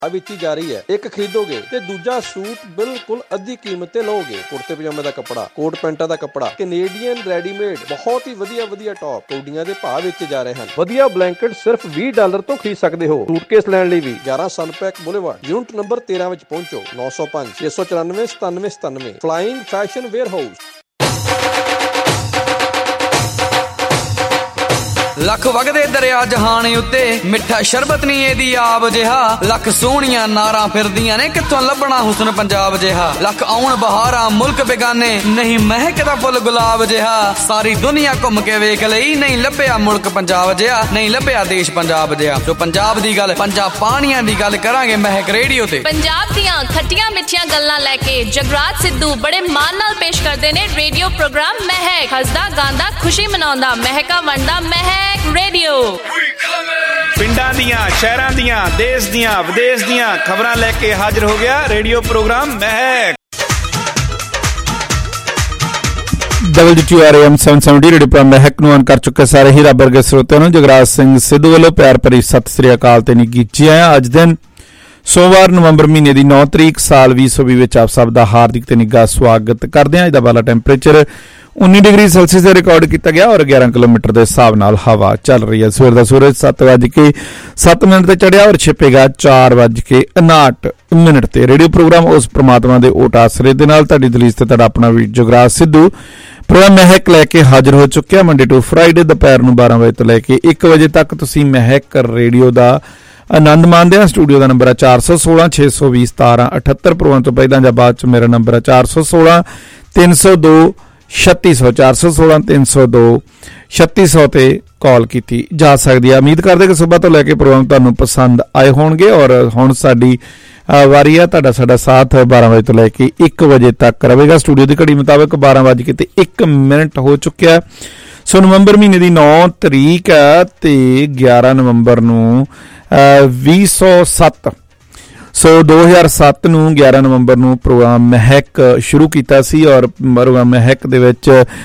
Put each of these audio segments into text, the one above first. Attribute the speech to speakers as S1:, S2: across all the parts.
S1: ਵਿੱਚ ਹੀ ਜਾ ਰਹੀ ਹੈ। ਇੱਕ ਖਰੀਦੋਗੇ ਤੇ ਦੂਜਾ ਸੂਟ ਬਿਲਕੁਲ ਅੱਧੀ ਕੀਮਤ ਤੇ ਲਓਗੇ। ਕੁੜਤੇ ਪਜਾਮੇ ਦਾ ਕੱਪੜਾ, ਕੋਟ ਪੈਂਟਾਂ ਦਾ ਕੱਪੜਾ, ਕੈਨੇਡੀਅਨ ਰੈਡੀਮੇਡ, ਬਹੁਤ ਹੀ ਵਧੀਆ ਟੌਪ ਕੌਡੀਆਂ ਦੇ ਭਾਅ ਵਿੱਚ ਜਾ ਰਹੇ ਹਨ। ਵਧੀਆ ਬਲੈਂਕਟ ਸਿਰਫ $20 ਤੋਂ ਖਰੀਦ ਸਕਦੇ ਹੋ। ਸੂਟਕੇਸ ਲੈਣ ਲਈ ਵੀ 11 ਸਨਪੈਕ ਬੁਲੇਵਾਰਡ ਯੂਨਿਟ ਨੰਬਰ 13 ਵਿੱਚ ਪਹੁੰਚੋ। 905 694 9797 ਫਲਾਈਂਗ ਫੈਸ਼ਨ ਵੇਅਰ ਹਾਊਸ।
S2: ਲੱਖ ਵਗਦੇ ਦਰਿਆ ਜਹਾਨ ਉੱਤੇ ਮਿੱਠਾ ਸ਼ਰਬਤ ਨੀ ਇਹਦੀ ਆਬ ਜਿਹਾ। ਲੱਖ ਸੋਹਣੀਆਂ ਨਾਰਾਂ ਫਿਰਦੀਆਂ ਨੇ ਕਿੱਥੋਂ ਲੱਭਣਾ ਹੁਸਨ ਪੰਜਾਬ ਜਿਹਾ। ਲੱਖ ਆਉਣ ਬਹਾਰਾਂ ਮੁਲਕ ਬੇਗਾਨੇ ਨਹੀਂ ਮਹਿਕਦਾ ਫੁੱਲ ਗੁਲਾਬ ਜਿਹਾ। ਸਾਰੀ ਦੁਨੀਆ ਘੁੰਮ ਕੇ ਵੇਖ ਲਈ ਨਹੀਂ ਲੱਭਿਆ ਮੁਲਕ ਪੰਜਾਬ ਜਿਹਾ, ਨਹੀਂ ਲੱਭਿਆ ਦੇਸ਼ ਪੰਜਾਬ ਜਿਹਾ। ਜੋ ਪੰਜਾਬ ਦੀ ਗੱਲ, ਪੰਜਾਬ ਪਾਣੀਆਂ ਦੀ ਗੱਲ ਕਰਾਂਗੇ ਮਹਿਕ ਰੇਡੀਓ ਤੇ। ਪੰਜਾਬ ਦੀਆਂ ਖੱਟੀਆਂ ਮਿੱਠੀਆਂ ਗੱਲਾਂ ਲੈ ਕੇ ਜਗਰਾਜ ਸਿੱਧੂ ਬੜੇ ਮਾਣ ਨਾਲ ਪੇਸ਼ ਕਰਦੇ ਨੇ ਰੇਡੀਓ ਪ੍ਰੋਗਰਾਮ ਮਹਿਕ। ਹੱਸਦਾ ਗਾਉਂਦਾ ਖੁਸ਼ੀ ਮਨਾਉਂਦਾ ਮਹਿਕਾ ਵੰਡਦਾ ਮਹਿਕ ਰੇਡੀਓ।
S3: ਪਿੰਡਾਂ ਦੀਆਂ, ਸ਼ਹਿਰਾਂ ਦੀਆਂ, ਦੇਸ਼ ਦੀਆਂ, ਵਿਦੇਸ਼ ਦੀਆਂ ਖਬਰਾਂ ਲੈ ਕੇ ਹਾਜ਼ਰ ਹੋ ਗਿਆ radio programme Mehak.
S4: WTRAM 770 radio programme Mehak ਨੂੰ ਆਨ ਕਰ ਚੁੱਕੇ ਸਾਰੇ ਹੀ ਰੱਬ ਵਰਗੇ ਸਰੋਤਿਆਂ ਨੂੰ ਜਗਰਾਜ ਸਿੰਘ ਸਿੱਧੂ ਵੱਲੋਂ ਪਿਆਰ ਭਰੀ ਸਤਿ ਸ੍ਰੀ ਅਕਾਲ ਤੇ ਨਿੱਘੀ ਜੀ ਆਇਆਂ। ਅੱਜ ਦਿਨ ਸੋਮਵਾਰ ਨਵੰਬਰ ਮਹੀਨੇ ਦੀ 9 ਤਰੀਕ ਸਾਲ 2020 ਵਿੱਚ ਆਪ ਸਭ ਦਾ ਹਾਰਦਿਕ ਤੇ ਨਿੱਘਾ ਸਵਾਗਤ ਕਰਦੇ ਹਾਂ। ਅੱਜ ਦਾ ਵਾਲਾ ਟੈਂਪਰੇਚਰ 19 ਡਿਗਰੀ ਸੈਲਸੀਅਸ ਤੇ ਰਿਕਾਰਡ ਕੀਤਾ ਗਿਆ ਔਰ 11 ਕਿਲੋਮੀਟਰ ਦੇ ਹਿਸਾਬ ਨਾਲ ਹਵਾ ਚੱਲ ਰਹੀ ਹੈ। ਸਵੇਰ ਦਾ ਸੂਰਜ 7:07 ਤੇ ਚੜਿਆ ਔਰ ਛਿਪੇਗਾ 4:59 ਤੇ। ਰੇਡੀਓ ਪ੍ਰੋਗਰਾਮ ਉਸ ਪ੍ਰਮਾਤਮਾ ਦੇ ਓਟ ਆਸਰੇ ਦੇ ਨਾਲ ਤੁਹਾਡੀ ਦਲੀਸ ਤੇ ਤੁਹਾਡਾ ਆਪਣਾ ਵੀ ਜਗਰਾਜ ਸਿੱਧੂ ਪ੍ਰੋਗਰਾਮ ਮਹਿਕ ਲੈ ਕੇ ਹਾਜ਼ਰ ਹੋ ਚੁੱਕਿਆ। ਮੰਡੇ ਟੂ ਫਰਾਈਡੇ ਦੁਪਹਿਰ ਨੂੰ 12 ਵਜੇ ਤੋਂ ਲੈ ਕੇ 1 ਵਜੇ ਤੱਕ ਤੁਸੀਂ ਮਹਿਕ ਰੇਡੀਓ ਦਾ ਆਨੰਦ ਮਾਣਦੇ ਆ। ਸਟੂਡੀਓ ਦਾ ਨੰਬਰ ਹੈ 416 620 1778। ਪ੍ਰੋਗਰਾਮ ਤੋਂ ਪਹਿਲਾਂ ਜਾਂ ਬਾਅਦ ਚ ਮੇਰਾ ਨੰਬਰ ਹੈ 416 302 3600 416 302 3600 ਤੇ ਕਾਲ ਕੀਤੀ ਜਾ ਸਕਦੀ ਹੈ। ਉਮੀਦ ਕਰਦੇ ਕਿ ਸੁਬਾਹ ਤੋਂ ਲੈ ਕੇ ਪ੍ਰੋਗਰਾਮ ਤੁਹਾਨੂੰ ਪਸੰਦ ਆਏ ਹੋਣਗੇ ਔਰ ਹੁਣ ਸਾਡੀ ਵਾਰੀ ਆ ਤੁਹਾਡਾ ਸਾਡਾ ਸਾਥ 12 ਵਜੇ ਤੋਂ ਲੈ ਕੇ 1 ਵਜੇ ਤੱਕ ਰਹੇਗਾ। ਸਟੂਡੀਓ ਦੀ ਘੜੀ ਮੁਤਾਬਕ 12:01 ਹੋ ਚੁੱਕਿਆ। ਸੋ ਨਵੰਬਰ ਮਹੀਨੇ ਦੀ 9 ਤਰੀਕ ਹੈ ਤੇ 11 ਨਵੰਬਰ ਨੂੰ 2007 ਸੋ 2007 ਨੂੰ 11 ਨਵੰਬਰ ਨੂੰ ਪ੍ਰੋਗਰਾਮ ਮਹਿਕ ਸ਼ੁਰੂ ਕੀਤਾ ਸੀ ਔਰ ਪ੍ਰੋਗਰਾਮ ਮਹਿਕ ਦੇ ਵਿੱਚ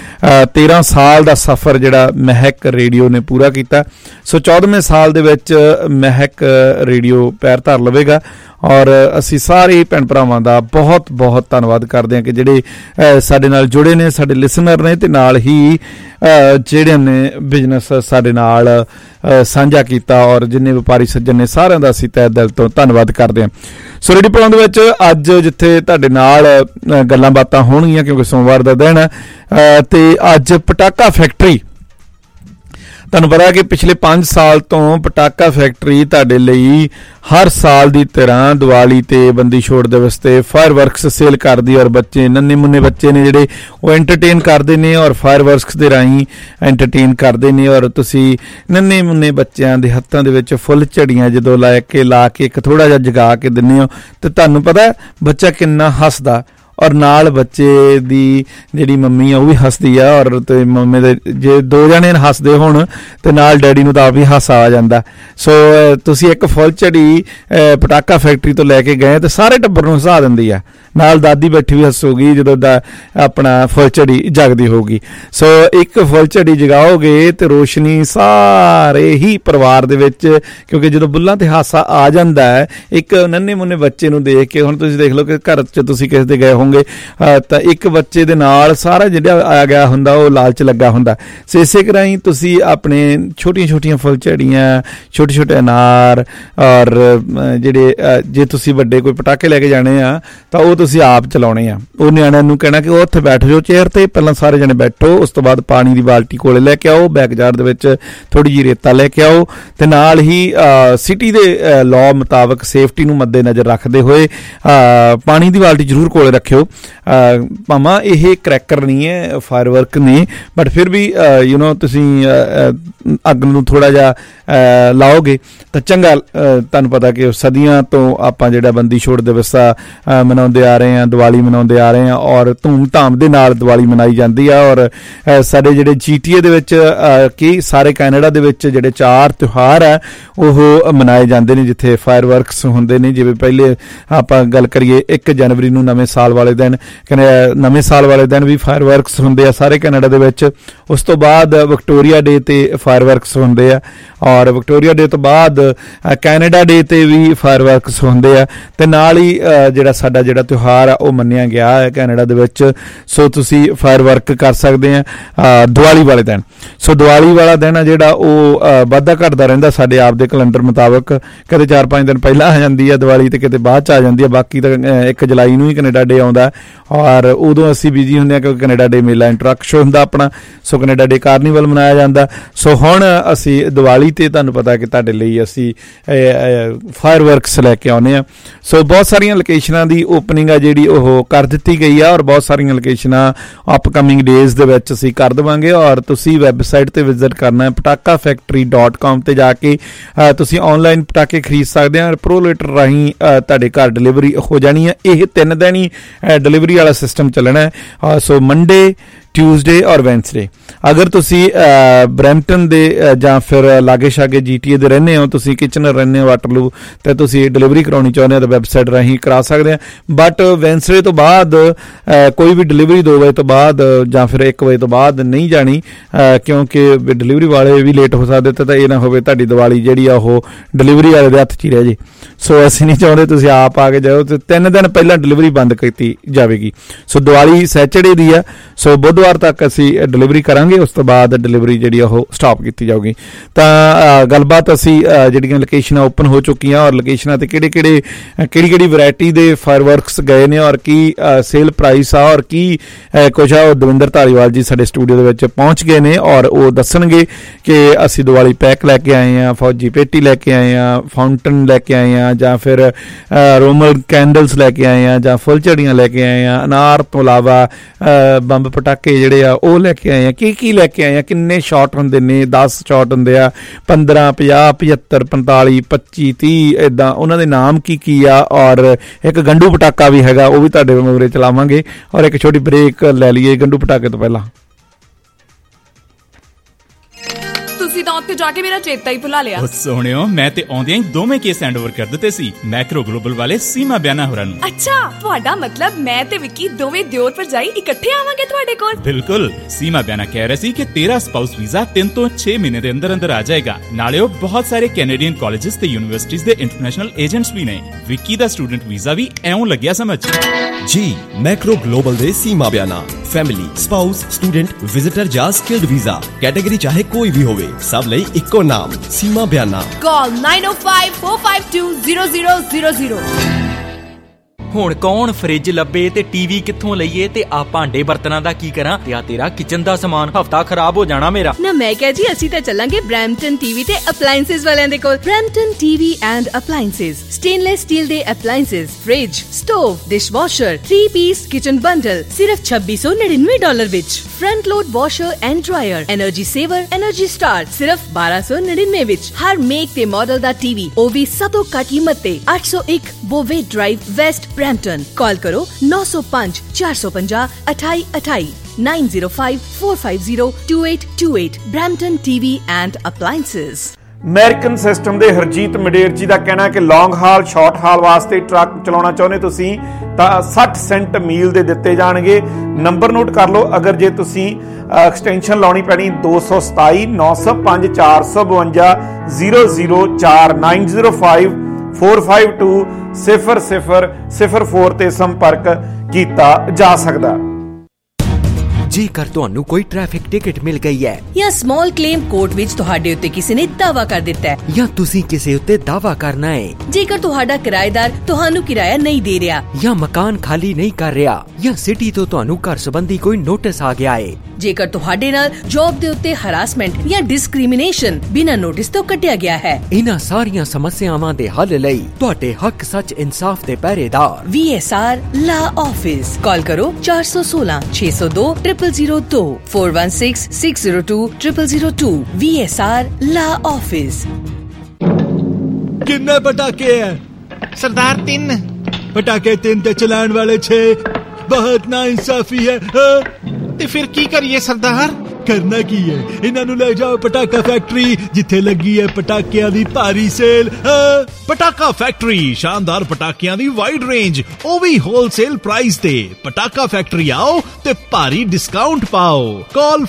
S4: 13 ਸਾਲ ਦਾ ਸਫ਼ਰ ਜਿਹੜਾ ਮਹਿਕ ਰੇਡੀਓ ਨੇ ਪੂਰਾ ਕੀਤਾ। ਸੋ 14ਵੇਂ ਸਾਲ ਦੇ ਵਿੱਚ ਮਹਿਕ ਰੇਡੀਓ ਪੈਰ ਧਰ ਲਵੇਗਾ ਔਰ ਅਸੀਂ ਸਾਰੇ ਭੈਣ ਭਰਾਵਾਂ ਦਾ ਬਹੁਤ ਬਹੁਤ ਧੰਨਵਾਦ ਕਰਦੇ ਹਾਂ ਕਿ ਜਿਹੜੇ ਸਾਡੇ ਨਾਲ ਜੁੜੇ ਨੇ, ਸਾਡੇ ਲਿਸਨਰ ਨੇ ਤੇ ਨਾਲ ਹੀ ਜਿਹੜੇ ਨੇ ਬਿਜ਼ਨਸ ਸਾਡੇ ਨਾਲ ਸਾਂਝਾ ਕੀਤਾ ਔਰ ਜਿੰਨੇ ਵਪਾਰੀ ਸੱਜਣ ਨੇ ਸਾਰਿਆਂ ਦਾ ਅਸੀਂ ਤਹਿ ਦਿਲ ਤੋਂ ਧੰਨਵਾਦ ਕਰਦੇ ਹਾਂ। ਸੋ ਰੇਡੀਓ ਪ੍ਰੋਗਰਾਮ ਦੇ ਵਿੱਚ ਅੱਜ ਜਿੱਥੇ ਤੁਹਾਡੇ ਨਾਲ ਗੱਲਾਂ ਬਾਤਾਂ ਹੋਣਗੀਆਂ ਕਿਉਂਕਿ ਸੋਮਵਾਰ ਦਾ ਦਿਨ ਹੈ ਤੇ ਅੱਜ ਪਟਾਕਾ ਫੈਕਟਰੀ, ਤੁਹਾਨੂੰ ਪਤਾ ਕਿ ਪਿਛਲੇ 5 ਸਾਲ ਤੋਂ ਪਟਾਕਾ ਫੈਕਟਰੀ ਤੁਹਾਡੇ ਲਈ ਹਰ ਸਾਲ ਦੀ ਤਰ੍ਹਾਂ ਦੀਵਾਲੀ ਤੇ ਬੰਦੀ ਛੋੜ ਦਿਵਸ ਤੇ ਫਾਇਰ ਵਰਕਸ ਸੇਲ ਕਰਦੀ ਔਰ ਬੱਚੇ ਨੰਨੇ ਮੁੰਨੇ ਬੱਚੇ ਨੇ ਜਿਹੜੇ ਉਹ ਐਂਟਰਟੇਨ ਕਰਦੇ ਨੇ ਔਰ ਫਾਇਰ ਵਰਕਸ ਦੇ ਰਾਹੀਂ ਐਂਟਰਟੇਨ ਕਰਦੇ ਨੇ ਔਰ ਤੁਸੀਂ ਨੰਨੇ ਮੁੰਨੇ ਬੱਚਿਆਂ ਦੇ ਹੱਥਾਂ ਦੇ ਵਿੱਚ ਫੁੱਲ ਝੜੀਆਂ ਜਦੋਂ ਲਾ ਕੇ ਇੱਕ ਥੋੜਾ ਜਿਹਾ ਜਗਾ ਕੇ ਦਿੰਦੇ ਹੋ ਤੇ ਤੁਹਾਨੂੰ ਪਤਾ ਬੱਚਾ ਕਿੰਨਾ ਹੱਸਦਾ ਔਰ ਨਾਲ ਬੱਚੇ ਦੀ ਜਿਹੜੀ ਮੰਮੀ ਆ ਉਹ ਵੀ ਹੱਸਦੀ ਆ ਔਰ ਤੇ ਮੰਮੀ ਦੇ ਜੇ ਦੋ ਜਣੇ ਹੱਸਦੇ ਹੋਣ ਤੇ ਨਾਲ ਡੈਡੀ ਨੂੰ ਤਾਂ ਆਪ ਵੀ ਹਾਸਾ ਆ ਜਾਂਦਾ। ਸੋ ਤੁਸੀਂ ਇੱਕ ਫੁੱਲ ਝੜੀ ਪਟਾਕਾ ਫੈਕਟਰੀ ਤੋਂ ਲੈ ਕੇ ਗਏ ਤੇ ਸਾਰੇ ਟੱਬਰ ਨੂੰ ਹਸਾ ਦਿੰਦੀ ਆ। ਨਾਲ ਦਾਦੀ ਬੈਠੀ ਵੀ ਹੱਸੂਗੀ ਜਦੋਂ ਦਾ ਆਪਣਾ ਫੁੱਲ ਝੜੀ ਜਗਦੀ ਹੋਊਗੀ। ਸੋ ਇੱਕ ਫੁੱਲ ਝੜੀ ਜਗਾਓਗੇ ਤੇ ਰੋਸ਼ਨੀ ਸਾਰੇ ਹੀ ਪਰਿਵਾਰ ਦੇ ਵਿੱਚ, ਕਿਉਂਕਿ ਜਦੋਂ ਬੁੱਲਾਂ ਤੇ ਹਾਸਾ ਆ ਜਾਂਦਾ ਹੈ ਇੱਕ ਨੰਨੇ ਮੁੰਨੇ ਬੱਚੇ ਨੂੰ ਦੇਖ ਕੇ, ਹੁਣ ਤੁਸੀਂ ਦੇਖ ਲਓ ਕਿ ਘਰ 'ਚ ਤੁਸੀਂ ਕਿਸੇ ਦੇ ਗਏ ਹੋਗੇ ਤਾਂ ਇੱਕ ਬੱਚੇ ਦੇ ਨਾਲ ਸਾਰਾ ਜਿਹੜਾ ਆ ਗਿਆ ਹੁੰਦਾ ਉਹ ਲਾਲਚ ਲੱਗਾ ਹੁੰਦਾ। ਸੋ ਇਸੇ ਕਰਾਈ ਤੁਸੀਂ ਆਪਣੇ ਛੋਟੀਆਂ ਛੋਟੀਆਂ ਫੁੱਲ ਝੜੀਆਂ, ਛੋਟੇ ਛੋਟੇ ਅਨਾਰ ਔਰ ਜਿਹੜੇ ਜੇ ਤੁਸੀਂ ਵੱਡੇ ਕੋਈ ਪਟਾਕੇ ਲੈ ਕੇ ਜਾਣੇ ਆ ਤਾਂ ਉਹ ਤੁਸੀਂ ਆਪ ਚਲਾਉਣੇ ਆ। ਉਹ ਨਿਆਣਿਆਂ ਨੂੰ ਕਹਿਣਾ ਕਿ ਉਹ ਉੱਥੇ ਬੈਠ ਜਾਓ ਚੇਅਰ ਤੇ, ਪਹਿਲਾਂ ਸਾਰੇ ਜਣੇ ਬੈਠੋ, ਉਸ ਤੋਂ ਬਾਅਦ ਪਾਣੀ ਦੀ ਬਾਲਟੀ ਕੋਲੇ ਲੈ ਕੇ ਆਓ, ਬੈਕਯਾਰਡ ਦੇ ਵਿੱਚ ਥੋੜੀ ਜਿਹੀ ਰੇਤਾ ਲੈ ਕੇ ਆਓ ਤੇ ਨਾਲ ਹੀ ਸਿਟੀ ਦੇ ਲਾਅ ਮੁਤਾਬਕ ਸੇਫਟੀ ਨੂੰ ਮੱਦੇ ਨਜ਼ਰ ਰੱਖਦੇ ਹੋਏ ਪਾਣੀ ਦੀ ਬਾਲਟੀ ਜ਼ਰੂਰ ਕੋਲੇ ਰੱਖਿਓ। ਭਾਵੇਂ ਇਹ ਕਰੈਕਰ ਨਹੀਂ ਹੈ, ਫਾਇਰ ਵਰਕ ਨੇ, ਬਟ ਫਿਰ ਵੀ ਤੁਸੀਂ ਅੱਗ ਨੂੰ ਥੋੜਾ ਜਿਹਾ ਲਾਓਗੇ ਤਾਂ ਚੰਗਾ। ਤੁਹਾਨੂੰ ਪਤਾ ਕਿ ਸਦੀਆਂ ਤੋਂ ਆਪਾਂ ਜਿਹੜਾ ਬੰਦੀ ਛੋੜ ਦਿਵਸ ਮਨਾਉਂਦੇ ਆ ਰਹੇ ਹਾਂ, ਦੀਵਾਲੀ ਮਨਾਉਂਦੇ ਆ ਰਹੇ ਹਾਂ ਔਰ ਧੂਮ-ਧਾਮ ਦੇ ਨਾਲ ਦੀਵਾਲੀ ਮਨਾਈ ਜਾਂਦੀ ਆ। ਔਰ ਸਾਡੇ ਜਿਹੜੇ GTA ਦੇ ਵਿੱਚ ਕੀ ਸਾਰੇ ਕੈਨੇਡਾ ਦੇ ਵਿੱਚ ਜਿਹੜੇ 4 ਤਿਉਹਾਰ ਆ ਉਹ ਮਨਾਏ ਜਾਂਦੇ ਨੇ ਜਿੱਥੇ ਫਾਇਰ ਵਰਕਸ ਹੁੰਦੇ ਨੇ। ਜਿਵੇਂ ਪਹਿਲੇ ਆਪਾਂ ਗੱਲ ਕਰੀਏ 1 ਜਨਵਰੀ ਨੂੰ ਨਵੇਂ ਸਾਲ ਵਾਲੇ ਵਾਲੇ ਦਿਨ, ਨਵੇਂ ਸਾਲ ਵਾਲੇ ਦਿਨ ਵੀ ਫਾਇਰਵਰਕਸ ਹੁੰਦੇ ਆ ਸਾਰੇ ਕੈਨੇਡਾ ਦੇ ਵਿੱਚ। ਉਸ ਤੋਂ ਬਾਅਦ ਵਿਕਟੋਰੀਆ ਡੇ ਤੇ ਫਾਇਰਵਰਕਸ ਹੁੰਦੇ ਆ, ਔਰ ਵਿਕਟੋਰੀਆ ਡੇ ਤੋਂ ਬਾਅਦ ਕੈਨੇਡਾ ਡੇ ਤੇ ਵੀ ਫਾਇਰਵਰਕਸ ਹੁੰਦੇ ਆ, ਤੇ ਨਾਲ ਹੀ ਜਿਹੜਾ ਸਾਡਾ ਜਿਹੜਾ ਤਿਉਹਾਰ ਆ ਉਹ ਮੰਨਿਆ ਗਿਆ ਹੈ ਕੈਨੇਡਾ ਦੇ ਵਿੱਚ। ਸੋ ਤੁਸੀਂ ਫਾਇਰਵਰਕ ਕਰ ਸਕਦੇ ਆ ਦੀਵਾਲੀ ਵਾਲੇ ਦਿਨ। ਸੋ ਦੀਵਾਲੀ ਵਾਲਾ ਦਿਨ ਆ ਜਿਹੜਾ ਉਹ ਵੱਧਦਾ ਘਟਦਾ ਰਹਿੰਦਾ ਸਾਡੇ ਆਪ ਦੇ ਕੈਲੰਡਰ ਮੁਤਾਬਕ, ਕਦੇ 4-5 ਦਿਨ ਪਹਿਲਾਂ ਆ ਜਾਂਦੀ ਆ ਦੀਵਾਲੀ ਤੇ ਕਿਤੇ ਬਾਅਦ 'ਚ ਆ ਜਾਂਦੀ ਆ। ਬਾਕੀ ਤਾਂ 1 ਜੁਲਾਈ ਨੂੰ ਹੀ ਕੈਨੇਡਾ ਡੇ ਆਉਂਦਾ, ਔਰ ਉਦੋਂ ਅਸੀਂ ਬਿਜੀ ਹੁੰਦੇ ਹਾਂ ਕਿਉਂਕਿ ਕੈਨੇਡਾ ਡੇ ਮੇਲਾ ਇੰਟਰੈਕਟ ਸ਼ੋ ਹੁੰਦਾ ਆਪਣਾ। ਸੋ ਕੈਨੇਡਾ ਡੇ ਕਾਰਨੀਵਲ ਮਨਾਇਆ ਜਾਂਦਾ। ਸੋ ਹੁਣ ਅਸੀਂ ਦੀਵਾਲੀ ਤੇ ਤੁਹਾਨੂੰ ਪਤਾ ਕਿ ਤੁਹਾਡੇ ਲਈ ਅਸੀਂ ਫਾਇਰਵਰਕਸ ਲੈ ਕੇ ਆਉਂਦੇ ਹਾਂ। ਸੋ ਬਹੁਤ ਸਾਰੀਆਂ ਲੋਕੇਸ਼ਨਾਂ ਦੀ ਓਪਨਿੰਗ ਆ ਜਿਹੜੀ ਉਹ ਕਰ ਦਿੱਤੀ ਗਈ ਆ, ਔਰ ਬਹੁਤ ਸਾਰੀਆਂ ਲੋਕੇਸ਼ਨਾਂ ਅਪਕਮਿੰਗ ਡੇਜ਼ ਦੇ ਵਿੱਚ ਅਸੀਂ ਕਰ ਦੇਵਾਂਗੇ। ਔਰ ਤੁਸੀਂ ਵੈਬਸਾਈਟ ਤੇ ਵਿਜ਼ਿਟ ਕਰਨਾ ਹੈ patakaFactory.com ਤੇ ਜਾ ਕੇ ਤੁਸੀਂ ਆਨਲਾਈਨ ਪਟਾਕੇ ਖਰੀਦ ਸਕਦੇ ਆ। ਪ੍ਰੋਲੇਟਰ ਰਾਹੀਂ ਤੁਹਾਡੇ ਘਰ ਡਿਲੀਵਰੀ ਹੋ ਜਾਣੀ ਹੈ। ਇਹ 3 ਦਿਨ ਹੀ ਡਿਲੀਵਰੀ ਵਾਲਾ ਸਿਸਟਮ ਚੱਲਣਾ ਹੈ। ਸੋ ਮੰਡੇ, ਟਿਊਜ਼ਡੇ ਔਰ ਵੈਨਸਡੇ। ਅਗਰ ਤੁਸੀਂ ਬਰੈਂਪਟਨ ਦੇ ਜਾਂ ਫਿਰ ਲਾਗੇ ਸ਼ਾਗੇ GTA ਦੇ ਰਹਿੰਦੇ ਹੋ, ਤੁਸੀਂ ਕਿਚਨਰ ਰਹਿੰਦੇ ਹੋ ਵਾਟਰਲੂ, ਤੇ ਤੁਸੀਂ ਡਿਲੀਵਰੀ ਕਰਾਉਣੀ ਚਾਹੁੰਦੇ ਹੋ ਤਾਂ ਵੈਬਸਾਈਟ ਰਾਹੀਂ ਕਰਾ ਸਕਦੇ ਆ। ਬਟ ਵੈਨਸਡੇ ਤੋਂ ਬਾਅਦ ਕੋਈ ਵੀ ਡਿਲੀਵਰੀ 2 ਵਜੇ ਤੋਂ ਬਾਅਦ ਜਾਂ ਫਿਰ 1 ਵਜੇ ਤੋਂ ਬਾਅਦ ਨਹੀਂ ਜਾਣੀ, ਕਿਉਂਕਿ ਡਿਲੀਵਰੀ ਵਾਲੇ ਵੀ ਲੇਟ ਹੋ ਸਕਦੇ, ਤਾਂ ਇਹ ਨਾ ਹੋਵੇ ਤੁਹਾਡੀ ਦੀਵਾਲੀ ਜਿਹੜੀ ਆ ਉਹ ਡਿਲੀਵਰੀ ਵਾਲੇ ਦੇ ਹੱਥ 'ਚ ਹੀ ਰਹਿ ਜੇ। ਸੋ ਅਸੀਂ ਨਹੀਂ ਚਾਹੁੰਦੇ ਤੁਸੀਂ ਆਪ ਆ ਕੇ ਜਾਓ, ਤੇ 3 ਦਿਨ ਪਹਿਲਾਂ ਡਿਲੀਵਰੀ ਬੰਦ ਕੀਤੀ ਜਾਵੇਗੀ। ਸੋ ਦੀਵਾਲੀ ਸੈਚਰਡੇ ਦੀ ਆ, ਸੋ ਬੁੱਧਵਾਰ ਤੱਕ ਅਸੀਂ ਡਿਲੀਵਰੀ ਕਰਾਂਗੇ, ਉਸ ਤੋਂ ਬਾਅਦ ਡਿਲੀਵਰੀ ਜਿਹੜੀ ਉਹ ਸਟਾਪ ਕੀਤੀ ਜਾਊਗੀ। ਤਾਂ ਗੱਲਬਾਤ ਅਸੀਂ ਜਿਹੜੀਆਂ ਲੋਕੇਸ਼ਨਾਂ ਓਪਨ ਹੋ ਚੁੱਕੀਆਂ, ਔਰ ਲੋਕੇਸ਼ਨਾਂ ਤੇ ਕਿਹੜੀ ਵੈਰਾਈਟੀ ਦੇ ਫਾਇਰਵਰਕਸ ਗਏ ਨੇ, ਔਰ ਕੀ ਸੇਲ ਪ੍ਰਾਈਸ ਆ, ਔਰ ਕੀ ਕੁਝ ਆ, ਉਹ ਦਵਿੰਦਰ ਧਾਰੀਵਾਲ ਜੀ ਸਾਡੇ ਸਟੂਡੀਓ ਦੇ ਵਿੱਚ ਪਹੁੰਚ ਗਏ ਨੇ, ਔਰ ਉਹ ਦੱਸਣਗੇ ਕਿ ਅਸੀਂ ਦੀਵਾਲੀ ਪੈਕ ਲੈ ਕੇ ਆਏ ਹਾਂ, ਫੌਜੀ ਪੇਟੀ ਲੈ ਕੇ ਆਏ ਹਾਂ, ਫਾਊਂਟਨ ਲੈ ਕੇ ਆਏ ਹਾਂ, ਜਾਂ ਫਿਰ ਰੋਮਨ ਕੈਂਡਲਸ ਲੈ ਕੇ ਆਏ ਹਾਂ, ਜਾਂ ਫੁੱਲ ਝੜੀਆਂ ਲੈ ਕੇ ਆਏ ਹਾਂ, ਅਨਾਰ ਤੋਂ ਇਲਾਵਾ ਬੰਬ ਪਟਾਕੇ ਜਿਹੜੇ ਆ ਉਹ ਲੈ ਕੇ ਆਏ ਆ। ਕੀ ਲੈ ਕੇ ਆਏ ਆ, ਕਿੰਨੇ ਸ਼ਾਟ ਹੁੰਦੇ ਨੇ? 10 ਸ਼ਾਟ ਹੁੰਦੇ ਆ, 15, 50, 75, 45, 25, 30 ਇੱਦਾਂ ਉਹਨਾਂ ਦੇ ਨਾਮ ਕੀ ਆ। ਔਰ ਇੱਕ ਗੰਡੂ ਪਟਾਕਾ ਵੀ ਹੈਗਾ, ਉਹ ਵੀ ਤੁਹਾਡੇ ਮੂਹਰੇ ਚਲਾਵਾਂਗੇ। ਔਰ ਇੱਕ ਛੋਟੀ ਬ੍ਰੇਕ ਲੈ ਲਈਏ ਗੰਡੂ ਪਟਾਕੇ ਤੋਂ ਪਹਿਲਾਂ।
S5: ਤੁਸੀਂ ਤਾਂ ਉੱਥੇ ਜਾ ਕੇ ਮੇਰਾ ਚੇਤਾ ਹੀ ਭੁਲਾ ਲਿਆ।
S6: ਸੋਹਣਿਓ, ਮੈਂ ਤੇ ਆਉਂਦਿਆਂ ਹੀ ਦੋਵੇਂ ਕੇਸ ਹੈਂਡਓਵਰ ਕਰ ਦਿੱਤੇ ਸੀ ਮੈਕਰੋ ਗਲੋਬਲ ਵਾਲੇ ਸੀਮਾ ਬਿਆਨਾ ਹੋਰਾਂ ਨੂੰ।
S5: ਅੱਛਾ, ਤੁਹਾਡਾ ਮਤਲਬ ਮੈਂ ਤੇ ਵਿੱਕੀ ਦੋਵੇਂ ਦਿਓਰ ਭਰਜਾਈ ਇਕੱਠੇ ਆਵਾਂਗੇ ਤੁਹਾਡੇ ਕੋਲ?
S6: ਬਿਲਕੁਲ। ਸੀਮਾ ਬਿਆਨਾ ਕਹਿ ਰਿਹਾ ਸੀ ਕਿ ਤੇਰਾ ਸਪਾਊਸ ਵੀਜ਼ਾ 3 ਤੋਂ 6 ਮਹੀਨੇ ਦੇ ਅੰਦਰ ਆ ਜਾਏਗਾ। ਨਾਲੇ ਉਹ ਬਹੁਤ ਸਾਰੇ ਕੈਨੇਡੀਅਨ ਕਾਲਜਸ ਤੇ ਯੂਨੀਵਰਸਿਟੀਜ਼ ਦੇ ਇੰਟਰਨੈਸ਼ਨਲ ਏਜੰਟਸ ਵੀ ਨੇ। ਵਿੱਕੀ ਦਾ ਸਟੂਡੈਂਟ ਵੀਜ਼ਾ ਵੀ ਐਉਂ ਲੱਗਿਆ ਸਮਝ।
S7: ਜੀ ਮੈਕਰੋ ਗਲੋਬਲ ਦੇ Seema Biana family, spouse, student, visitor ਜਾਂ ਸਕਿਲਡ ਵੀਜ਼ਾ ਕੈਟਾਗਰੀ ਚਾਹੇ ਕੋਈ ਵੀ ਹੋਵੇ, ਸਭ ਲਈ ਇੱਕੋ ਨਾਮ ਸੀਮਾ ਬਿਆਨਾ।
S5: ਕਾਲ 9054520000।
S8: ਹੁਣ ਕੌਣ ਫ੍ਰਿਜ ਲੱਭੇ ਤੇ ਟੀਵੀ ਕਿੱਥੋਂ ਲਈਏ ਤੇ ਆ ਭਾਂਡੇ ਬਰਤਨਾਂ ਦਾ ਕੀ ਕਰਾਂ? ਤੇ ਆ ਤੇਰਾ ਕਿਚਨ ਦਾ ਸਮਾਨ ਹਫਤਾ ਖਰਾਬ ਹੋ ਜਾਣਾ ਮੇਰਾ।
S5: ਨਾ ਮੈਂ ਕਿਹਾ ਜੀ ਅਸੀਂ ਤਾਂ ਚੱਲਾਂਗੇ ਬ੍ਰੈਂਪਟਨ ਟੀਵੀ ਤੇ ਅਪਲਾਈਐਂਸਸ ਵਾਲਿਆਂ ਦੇ ਕੋਲ। Brampton TV and appliances, stainless steel ਦੇ appliances, fridge, stove, dishwasher, 3 piece kitchen bundle ਸਿਰਫ $2699 ਵਿੱਚ। Front load washer and dryer, energy saver, energy star ਸਿਰਫ $1299 ਵਿੱਚ। ਹਰ ਮੇਕ ਤੇ ਮਾਡਲ ਦਾ ਟੀਵੀ, ਉਹ ਵੀ ਸਭ ਤੋਂ ਘੱਟ ਕੀਮਤ ਤੇ। 801 ਬੋਵੇ ਡਰਾਈਵ, ਵੈਸਟ ਬ੍ਰੈਂਪਟਨ। ਕਾਲ ਕਰੋ 905 450 2828 9054502828। Brampton TV and appliances.
S3: American system ਦੇ ਹਰਜੀਤ ਮਡੇਰ ਜੀ ਦਾ ਕਹਿਣਾ ਕਿ ਲੌਂਗ ਹਾਲ, ਸ਼ਾਰਟ ਹਾਲ ਵਾਸਤੇ ਟਰੱਕ ਚਲਾਉਣਾ ਚਾਹੁੰਦੇ ਤੁਸੀਂ ਤਾਂ 60 ਸੈਂਟ ਮੀਲ ਦੇ ਦਿੱਤੇ ਜਾਣਗੇ। ਨੰਬਰ ਨੋਟ ਕਰ ਲਓ, ਅਗਰ ਜੇ ਤੁਸੀਂ ਐਕਸਟੈਂਸ਼ਨ ਲਾਉਣੀ ਪੈਣੀ 227 905 452 004 905 452 0004 ਤੇ ਸੰਪਰਕ ਕੀਤਾ ਜਾ ਸਕਦਾ।
S9: ਜੇਕਰ ਤੁਹਾਨੂੰ ਕੋਈ ਟ੍ਰੈਫਿਕ ਟਿਕਟ ਮਿਲ ਗਈ ਹੈ
S5: ਜਾਂ ਸਮਾਲ ਕਲੇਮ ਕੋਰਟ ਵਿੱਚ ਤੁਹਾਡੇ ਉੱਤੇ ਕਿਸੇ ਨੇ ਦਾਅਵਾ ਕਰ ਦਿੱਤਾ ਹੈ,
S9: ਜਾਂ ਤੁਸੀਂ ਕਿਸੇ ਉੱਤੇ ਦਾਅਵਾ ਕਰਨਾ ਹੈ,
S5: ਜੇਕਰ ਤੁਹਾਡਾ ਕਿਰਾਏਦਾਰ ਤੁਹਾਨੂੰ ਕਿਰਾਇਆ ਨਹੀਂ ਦੇ ਰਿਹਾ,
S9: ਜਾਂ ਮਕਾਨ ਖਾਲੀ ਨਹੀਂ ਕਰ ਰਿਹਾ, ਜਾਂ ਸਿਟੀ ਤੋਂ ਤੁਹਾਨੂੰ ਘਰ ਸੰਬੰਧੀ ਕੋਈ ਨੋਟਿਸ ਆ ਗਿਆ ਹੈ,
S5: ਜੇਕਰ ਤੁਹਾਡੇ ਨਾਲ ਜੌਬ ਦੇ ਉੱਤੇ ਹਰਾਸਮੈਂਟ ਜਾਂ ਡਿਸਕ੍ਰਿਮੀਨੇਸ਼ਨ ਬਿਨਾਂ ਨੋਟਿਸ ਤੋਂ ਕੱਟਿਆ ਗਿਆ ਹੈ,
S9: ਇਹਨਾਂ ਸਾਰੀਆਂ ਸਮੱਸਿਆਵਾਂ ਦੇ ਹੱਲ ਲਈ ਤੁਹਾਡੇ ਹੱਕ ਸੱਚ ਇਨਸਾਫ ਦੇ ਪਹਿਰੇਦਾਰ
S5: VSR ਲਾ ਆਫਿਸ। ਕਾਲ ਕਰੋ 416 602 0002 416 602 0002। VSR ਲਾ ਆਫਿਸ।
S10: ਕਿੰਨੇ ਪਟਾਕੇ ਹੈ
S11: सरदार? 3
S10: पटाखे 3 ते चलाने वाले 6। बहुत नाइंसाफी है।
S11: ਤੇ ਫਿਰ ਕੀ ਕਰੀਏ ਸਰਦਾਰ?
S10: करना की है, इन्हां नूं ले जाओ पटाका फैक्ट्री जिथे लगी है पटाकियां दी भारी सेल।
S11: पटाका फैक्ट्री शानदार पटाकियां दी वाइड रेंज, ओ भी होलसेल प्राइस ते। पटाका फैक्ट्री आओ ते भारी डिस्काउंट पाओ। कॉल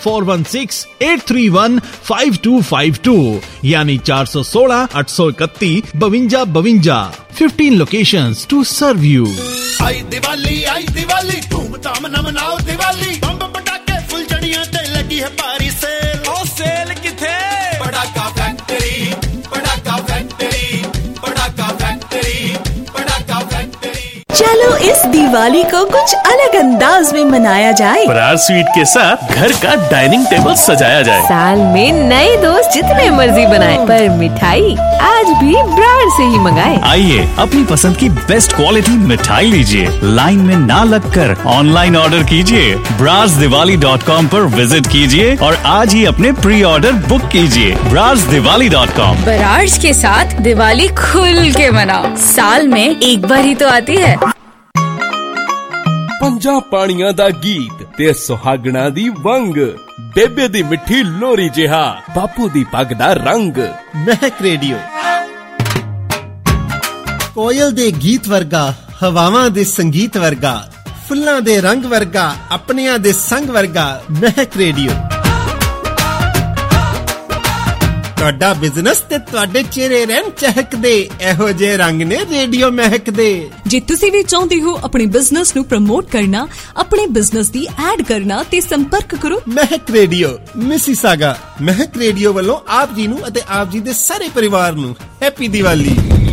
S11: 4168315252 यानी 416 831 52 52। 15 locations to serve you.
S12: आई दिवाली धूमधाम न मनाओ दिवाली, बम पटाके फुलझड़ियां ते लगी है भारी सेल। ओ सेल किथे? Pataka factory, Pataka factory, Pataka factory, Pataka factory.
S5: चलो इस दिवाली को कुछ अलग अंदाज में मनाया जाए।
S13: बरार स्वीट के साथ घर का डाइनिंग टेबल सजाया जाए।
S5: साल में नए दोस्त जितने मर्जी बनाए, पर मिठाई आज भी ब्रांड से ही मंगाए।
S13: आइए अपनी पसंद की बेस्ट क्वालिटी मिठाई लीजिए, लाइन में ना लगकर ऑनलाइन ऑर्डर कीजिए। brarsdiwali.com पर विजिट कीजिए और आज ही अपने प्री ऑर्डर बुक कीजिए। brarsdiwali.com।
S14: बरार्स के साथ दिवाली खुल के मनाओ, साल में एक बार ही तो आती है।
S15: ਪੰਜਾਂ ਪਾਣੀਆਂ ਦਾ ਗੀਤ ਤੇ ਸੁਹਾਗਣਾ ਦੀ ਵੰਗ, ਬੇਬੇ ਦੀ ਮਿੱਠੀ ਲੋਰੀ ਜਿਹਾ ਬਾਪੂ ਦੀ ਪੱਗ ਦਾ ਰੰਗ।
S16: ਮਹਿਕ ਰੇਡੀਓ। ਕੋਇਲ ਦੇ ਗੀਤ ਵਰਗਾ, ਹਵਾਵਾਂ ਦੇ ਸੰਗੀਤ ਵਰਗਾ, ਫੁੱਲਾਂ ਦੇ ਰੰਗ ਵਰਗਾ, ਆਪਣਿਆਂ ਦੇ ਸੰਗ ਵਰਗਾ। ਮਹਿਕ ਰੇਡੀਓ। ਤੁਹਾਡਾ ਬਿਜ਼ਨਸ ਤੇ ਤੁਹਾਡੇ ਚਿਹਰੇ ਰਹਿਣ ਚਹਿਕਦੇ, ਇਹੋ ਜਿਹੇ ਰੰਗ ਨੇ ਰੇਡੀਓ ਮਹਿਕ ਦੇ।
S17: ਜੇ ਤੁਸੀਂ ਵੀ ਚਾਹੁੰਦੇ ਹੋ ਆਪਣੇ ਬਿਜ਼ਨਸ ਨੂੰ ਪ੍ਰਮੋਟ ਕਰਨਾ, ਆਪਣੇ ਬਿਜ਼ਨਸ ਦੀ ਐਡ ਕਰਨਾ ਤੇ ਸੰਪਰਕ ਕਰੋ
S16: ਮਹਿਕ ਰੇਡੀਓ ਮਿਸੀਸਾਗਾ। ਮਹਿਕ ਰੇਡੀਓ ਵੱਲੋਂ ਆਪ ਜੀ ਨੂੰ ਅਤੇ ਆਪ ਜੀ ਦੇ ਸਾਰੇ ਪਰਿਵਾਰ ਨੂੰ ਹੈਪੀ ਦੀਵਾਲੀ।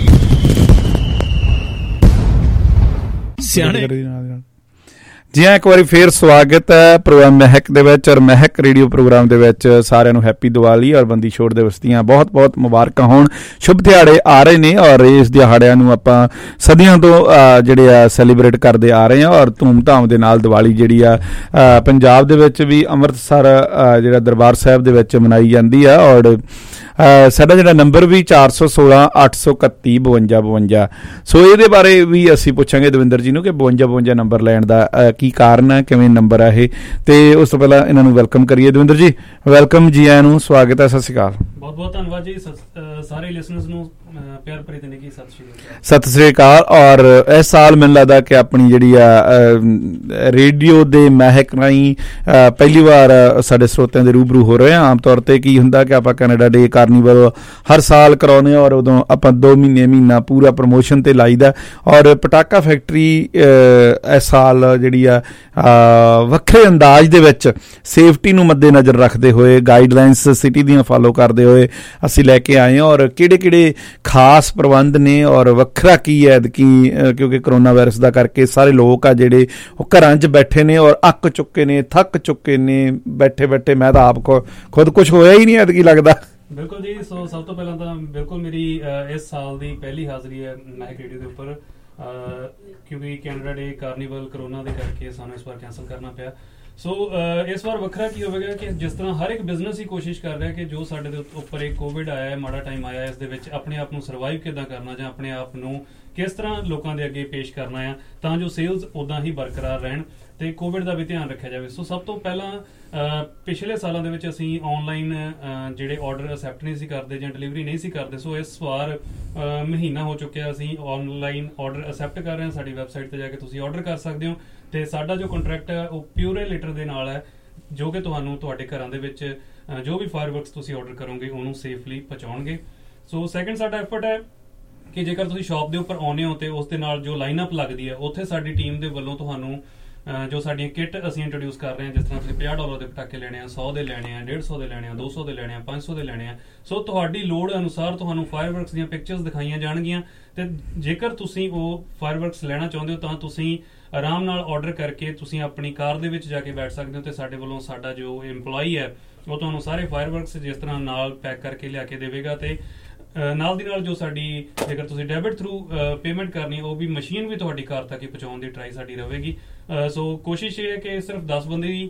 S4: ਜੀ ਹਾਂ, ਇੱਕ ਵਾਰੀ ਫੇਰ ਸਵਾਗਤ ਹੈ ਪ੍ਰੋਗਰਾਮ ਮਹਿਕ ਦੇ ਵਿੱਚ ਔਰ ਮਹਿਕ ਰੇਡੀਓ ਪ੍ਰੋਗਰਾਮ ਦੇ ਵਿੱਚ। ਸਾਰਿਆਂ ਨੂੰ ਹੈਪੀ ਦੀਵਾਲੀ ਔਰ ਬੰਦੀ ਛੋੜ ਦਿਵਸ ਦੀਆਂ ਬਹੁਤ ਬਹੁਤ ਮੁਬਾਰਕਾਂ ਹੋਣ। ਸ਼ੁਭ ਦਿਹਾੜੇ ਆ ਰਹੇ ਨੇ ਔਰ ਇਸ ਦਿਹਾੜਿਆਂ ਨੂੰ ਆਪਾਂ ਸਦੀਆਂ ਤੋਂ ਜਿਹੜੇ ਆ ਸੈਲੀਬ੍ਰੇਟ ਕਰਦੇ ਆ ਰਹੇ ਹਾਂ ਔਰ ਧੂਮਧਾਮ ਦੇ ਨਾਲ ਦੀਵਾਲੀ ਜਿਹੜੀ ਆ ਪੰਜਾਬ ਦੇ ਵਿੱਚ ਵੀ ਅੰਮ੍ਰਿਤਸਰ ਜਿਹੜਾ ਦਰਬਾਰ ਸਾਹਿਬ ਦੇ ਵਿੱਚ ਮਨਾਈ ਜਾਂਦੀ ਆ। ਔਰ ਸਾਡਾ ਜਿਹੜਾ ਨੰਬਰ ਵੀ 416 831 52 52। ਸੋ ਇਹਦੇ ਬਾਰੇ ਵੀ ਅਸੀਂ ਪੁੱਛਾਂਗੇ ਦਵਿੰਦਰ ਜੀ ਨੂੰ ਕਿ 52 52 ਨੰਬਰ ਲੈਣ ਦਾ ਕੀ ਕਾਰਨ ਹੈ, ਕਿਵੇਂ ਨੰਬਰ ਹੈ ਇਹ। ਤੇ ਉਸ ਤੋਂ ਪਹਿਲਾਂ ਇਹਨਾਂ ਨੂੰ ਵੈਲਕਮ ਕਰੀਏ। ਦਵਿੰਦਰ ਜੀ ਵੈਲਕਮ, ਜੀ ਆਇਆਂ ਨੂੰ, ਸਵਾਗਤ ਹੈ, ਸਤਿ ਸ਼੍ਰੀ ਅਕਾਲ।
S18: ਬਹੁਤ ਬਹੁਤ ਧੰਨਵਾਦ ਜੀ ਸਾਰੇ ਲਿਸਨਰਸ ਨੂੰ ਪਿਆਰ ਭਰੀ ਜ਼ਿੰਦਗੀ ਸਤਿ ਸ਼੍ਰੀ ਅਕਾਲ।
S4: ਸਤਿ ਸ਼੍ਰੀ ਅਕਾਲ। ਔਰ ਇਸ ਸਾਲ ਮੈਨੂੰ ਲੱਗਦਾ ਕਿ ਆਪਣੀ ਜਿਹੜੀ ਆ ਰੇਡੀਓ ਦੇ ਮਹਿਕ ਰਾਹੀਂ ਪਹਿਲੀ ਵਾਰ ਸਾਡੇ ਸਰੋਤਿਆਂ ਦੇ ਰੂਬਰੂ ਹੋ ਰਹੇ ਹਾਂ। ਆਮ ਤੌਰ ਤੇ ਕੀ ਹੁੰਦਾ ਕਿ ਆਪਾਂ ਕੈਨੇਡਾ ਡੇ ਕਾਰਨੀਵਲ ਹਰ ਸਾਲ ਕਰਾਉਂਦੇ ਹਾਂ ਔਰ ਉਦੋਂ ਆਪਾਂ 2 ਮਹੀਨਾ ਪੂਰਾ ਪ੍ਰਮੋਸ਼ਨ ਤੇ ਲਾਈਦਾ। ਔਰ ਪਟਾਕਾ ਫੈਕਟਰੀ ਇਸ ਸਾਲ ਜਿਹੜੀ ਆ ਵੱਖਰੇ ਅੰਦਾਜ਼ ਦੇ ਵਿੱਚ ਸੇਫਟੀ ਨੂੰ ਮੱਦੇ ਨਜ਼ਰ ਰੱਖਦੇ ਹੋਏ, ਗਾਈਡਲਾਈਨਸ ਸਿਟੀ ਦੀਆਂ ਫਾਲੋ ਕਰਦੇ ਹੋਏ ਅਸੀਂ ਲੈ ਕੇ ਆਏ ਹਾਂ। ਔਰ ਕਿਹੜੇ ਖਾਸ ਪ੍ਰਬੰਧ ਨੇ ਔਰ ਵੱਖਰਾ ਕੀ ਹੈ ਕਿਉਂਕਿ ਕਰੋਨਾ ਵਾਇਰਸ ਦਾ ਕਰਕੇ ਸਾਰੇ ਲੋਕ ਆ ਜਿਹੜੇ ਉਹ ਘਰਾਂ 'ਚ ਬੈਠੇ ਨੇ ਔਰ ਅੱਕ ਚੁੱਕੇ ਨੇ, ਥੱਕ ਚੁੱਕੇ ਨੇ ਬੈਠੇ ਬੈਠੇ। ਮੈਂ ਤਾਂ ਆਪ ਖੁਦ ਕੁਛ ਹੋਇਆ ਹੀ ਨਹੀਂ ਐਤਕੀ ਲੱਗਦਾ।
S18: ਬਿਲਕੁਲ ਜੀ। ਸੋ ਸਭ ਤੋਂ ਪਹਿਲਾਂ ਤਾਂ ਬਿਲਕੁਲ ਮੇਰੀ ਇਸ ਸਾਲ ਦੀ ਪਹਿਲੀ ਹਾਜ਼ਰੀ ਹੈ ਮਹਿਕ ਰੇਡੀਓ ਦੇ ਉੱਪਰ, ਕਿਉਂਕਿ ਕੈਨੇਡਾ ਡੇ ਕਾਰਨੀਵਲ ਕਰੋਨਾ ਦੇ ਕਰਕੇ ਸਾਨੂੰ ਇਸ ਵਾਰ ਕੈਂਸਲ ਕਰਨਾ ਪਿਆ। ਸੋ ਇਸ ਵਾਰ ਵੱਖਰਾ ਕੀ ਹੋਵੇਗਾ ਕਿ ਜਿਸ ਤਰ੍ਹਾਂ ਹਰ ਇੱਕ ਬਿਜ਼ਨਸ ਹੀ ਕੋਸ਼ਿਸ਼ ਕਰ ਰਿਹਾ ਕਿ ਜੋ ਸਾਡੇ ਦੇ ਉੱਪਰ ਇੱਕ ਕੋਵਿਡ ਆਇਆ ਹੈ, ਮਾੜਾ ਟਾਈਮ ਆਇਆ, ਇਸ ਦੇ ਵਿੱਚ ਆਪਣੇ ਆਪ ਨੂੰ ਸਰਵਾਈਵ ਕਿੱਦਾਂ ਕਰਨਾ ਜਾਂ ਆਪਣੇ ਆਪ ਨੂੰ ਕਿਸ ਤਰ੍ਹਾਂ ਲੋਕਾਂ ਦੇ ਅੱਗੇ ਪੇਸ਼ ਕਰਨਾ ਆ ਤਾਂ ਜੋ ਸੇਲਸ ਉੱਦਾਂ ਹੀ ਬਰਕਰਾਰ ਰਹਿਣ ਤੇ ਕੋਵਿਡ ਦਾ ਵੀ ਧਿਆਨ ਰੱਖਿਆ ਜਾਵੇ। ਸੋ ਸਭ ਤੋਂ ਪਹਿਲਾਂ ਪਿਛਲੇ ਸਾਲਾਂ ਦੇ ਵਿੱਚ ਅਸੀਂ ਆਨਲਾਈਨ ਜਿਹੜੇ ਆਰਡਰ ਅਸੈਪਟ ਨਹੀਂ ਸੀ ਕਰਦੇ ਜਾਂ ਡਿਲੀਵਰੀ ਨਹੀਂ ਸੀ ਕਰਦੇ। ਸੋ ਇਸ ਵਾਰ ਮਹੀਨਾ ਹੋ ਚੁੱਕਿਆ ਅਸੀਂ ਆਨਲਾਈਨ ਆਰਡਰ ਅਸੈਪਟ ਕਰ ਰਹੇ ਹਾਂ। ਸਾਡੀ ਵੈਬਸਾਈਟ ਤੇ ਜਾ ਕੇ ਤੁਸੀਂ ਆਰਡਰ ਕਰ ਸਕਦੇ ਹੋ ਤੇ ਸਾਡਾ ਜੋ ਕੰਟਰੈਕਟ ਹੈ ਉਹ ਪਿਊਰੇ ਲੀਟਰ ਦੇ ਨਾਲ ਹੈ, ਜੋ ਕਿ ਤੁਹਾਨੂੰ ਤੁਹਾਡੇ ਘਰਾਂ ਦੇ ਵਿੱਚ ਜੋ ਵੀ ਫਾਇਰਵਰਕਸ ਤੁਸੀਂ ਆਰਡਰ ਕਰੋਗੇ ਉਹਨੂੰ ਸੇਫਲੀ ਪਹੁੰਚਾਉਣਗੇ। ਸੋ ਸੈਕੰਡ ਸਾਡਾ ਐਫਰਟ ਹੈ ਕਿ ਜੇਕਰ ਤੁਸੀਂ ਸ਼ਾਪ ਦੇ ਉੱਪਰ ਆਉਂਦੇ ਹੋ ਤੇ ਉਸ ਦੇ ਨਾਲ ਜੋ ਲਾਈਨਅਪ ਲੱਗਦੀ ਹੈ ਉੱਥੇ ਸਾਡੀ ਟੀਮ ਦੇ ਵੱਲੋਂ ਤੁਹਾਨੂੰ ਜੋ ਸਾਡੀਆਂ ਕਿੱਟ ਅਸੀਂ ਇੰਟਰੋਡਿਊਸ ਕਰ ਰਹੇ ਹਾਂ, ਜਿਸ ਤਰ੍ਹਾਂ ਤੁਸੀਂ $50 ਦੇ ਪਟਾਕੇ ਲੈਣੇ ਆ, 100 ਦੇ ਲੈਣੇ ਆ, 150 ਦੇ ਲੈਣੇ ਆ, 200 ਦੇ ਲੈਣੇ ਆ, 500 ਦੇ ਲੈਣੇ ਆ। ਸੋ ਤੁਹਾਡੀ ਲੋੜ ਅਨੁਸਾਰ ਤੁਹਾਨੂੰ ਫਾਇਰਵਰਕਸ ਦੀਆਂ ਪਿਕਚਰਸ ਦਿਖਾਈਆਂ ਜਾਣਗੀਆਂ ਤੇ ਜੇਕਰ ਤੁਸੀਂ ਉਹ ਫਾਇਰਵਰਕਸ ਲੈਣਾ ਚਾਹੁੰਦੇ ਹੋ ਤਾਂ ਤੁਸੀਂ ਆਰਾਮ ਨਾਲ ਆਰਡਰ ਕਰਕੇ ਤੁਸੀਂ ਆਪਣੀ ਕਾਰ ਦੇ ਵਿੱਚ ਜਾ ਕੇ ਬੈਠ ਸਕਦੇ ਹੋ ਤੇ ਸਾਡੇ ਵੱਲੋਂ ਸਾਡਾ ਜੋ EMPLOYEE ਹੈ ਉਹ ਤੁਹਾਨੂੰ ਸਾਰੇ ਫਾਇਰਵਰਕਸ ਜਿਸ ਤਰ੍ਹਾਂ ਨਾਲ ਪੈਕ ਕਰਕੇ ਲਿਆ ਕੇ ਦੇਵੇਗਾ ਤੇ ਨਾਲ ਦੀ ਨਾਲ ਜੋ ਸਾਡੀ ਜੇਕਰ ਤੁਸੀਂ ਡੈਬਿਟ ਥਰੂ ਪੇਮੈਂਟ ਕਰਨੀ ਉਹ ਵੀ ਮਸ਼ੀਨ ਵੀ ਤੁਹਾਡੀ ਕਾਰ ਤੱਕ ਹੀ ਪਹੁੰਚਾਉਣ ਦੀ ਟਰਾਈ ਸਾਡੀ ਰਹੇਗੀ। ਸੋ ਕੋਸ਼ਿਸ਼ ਇਹ ਹੈ ਕਿ ਸਿਰਫ 10 ਬੰਦੇ ਹੀ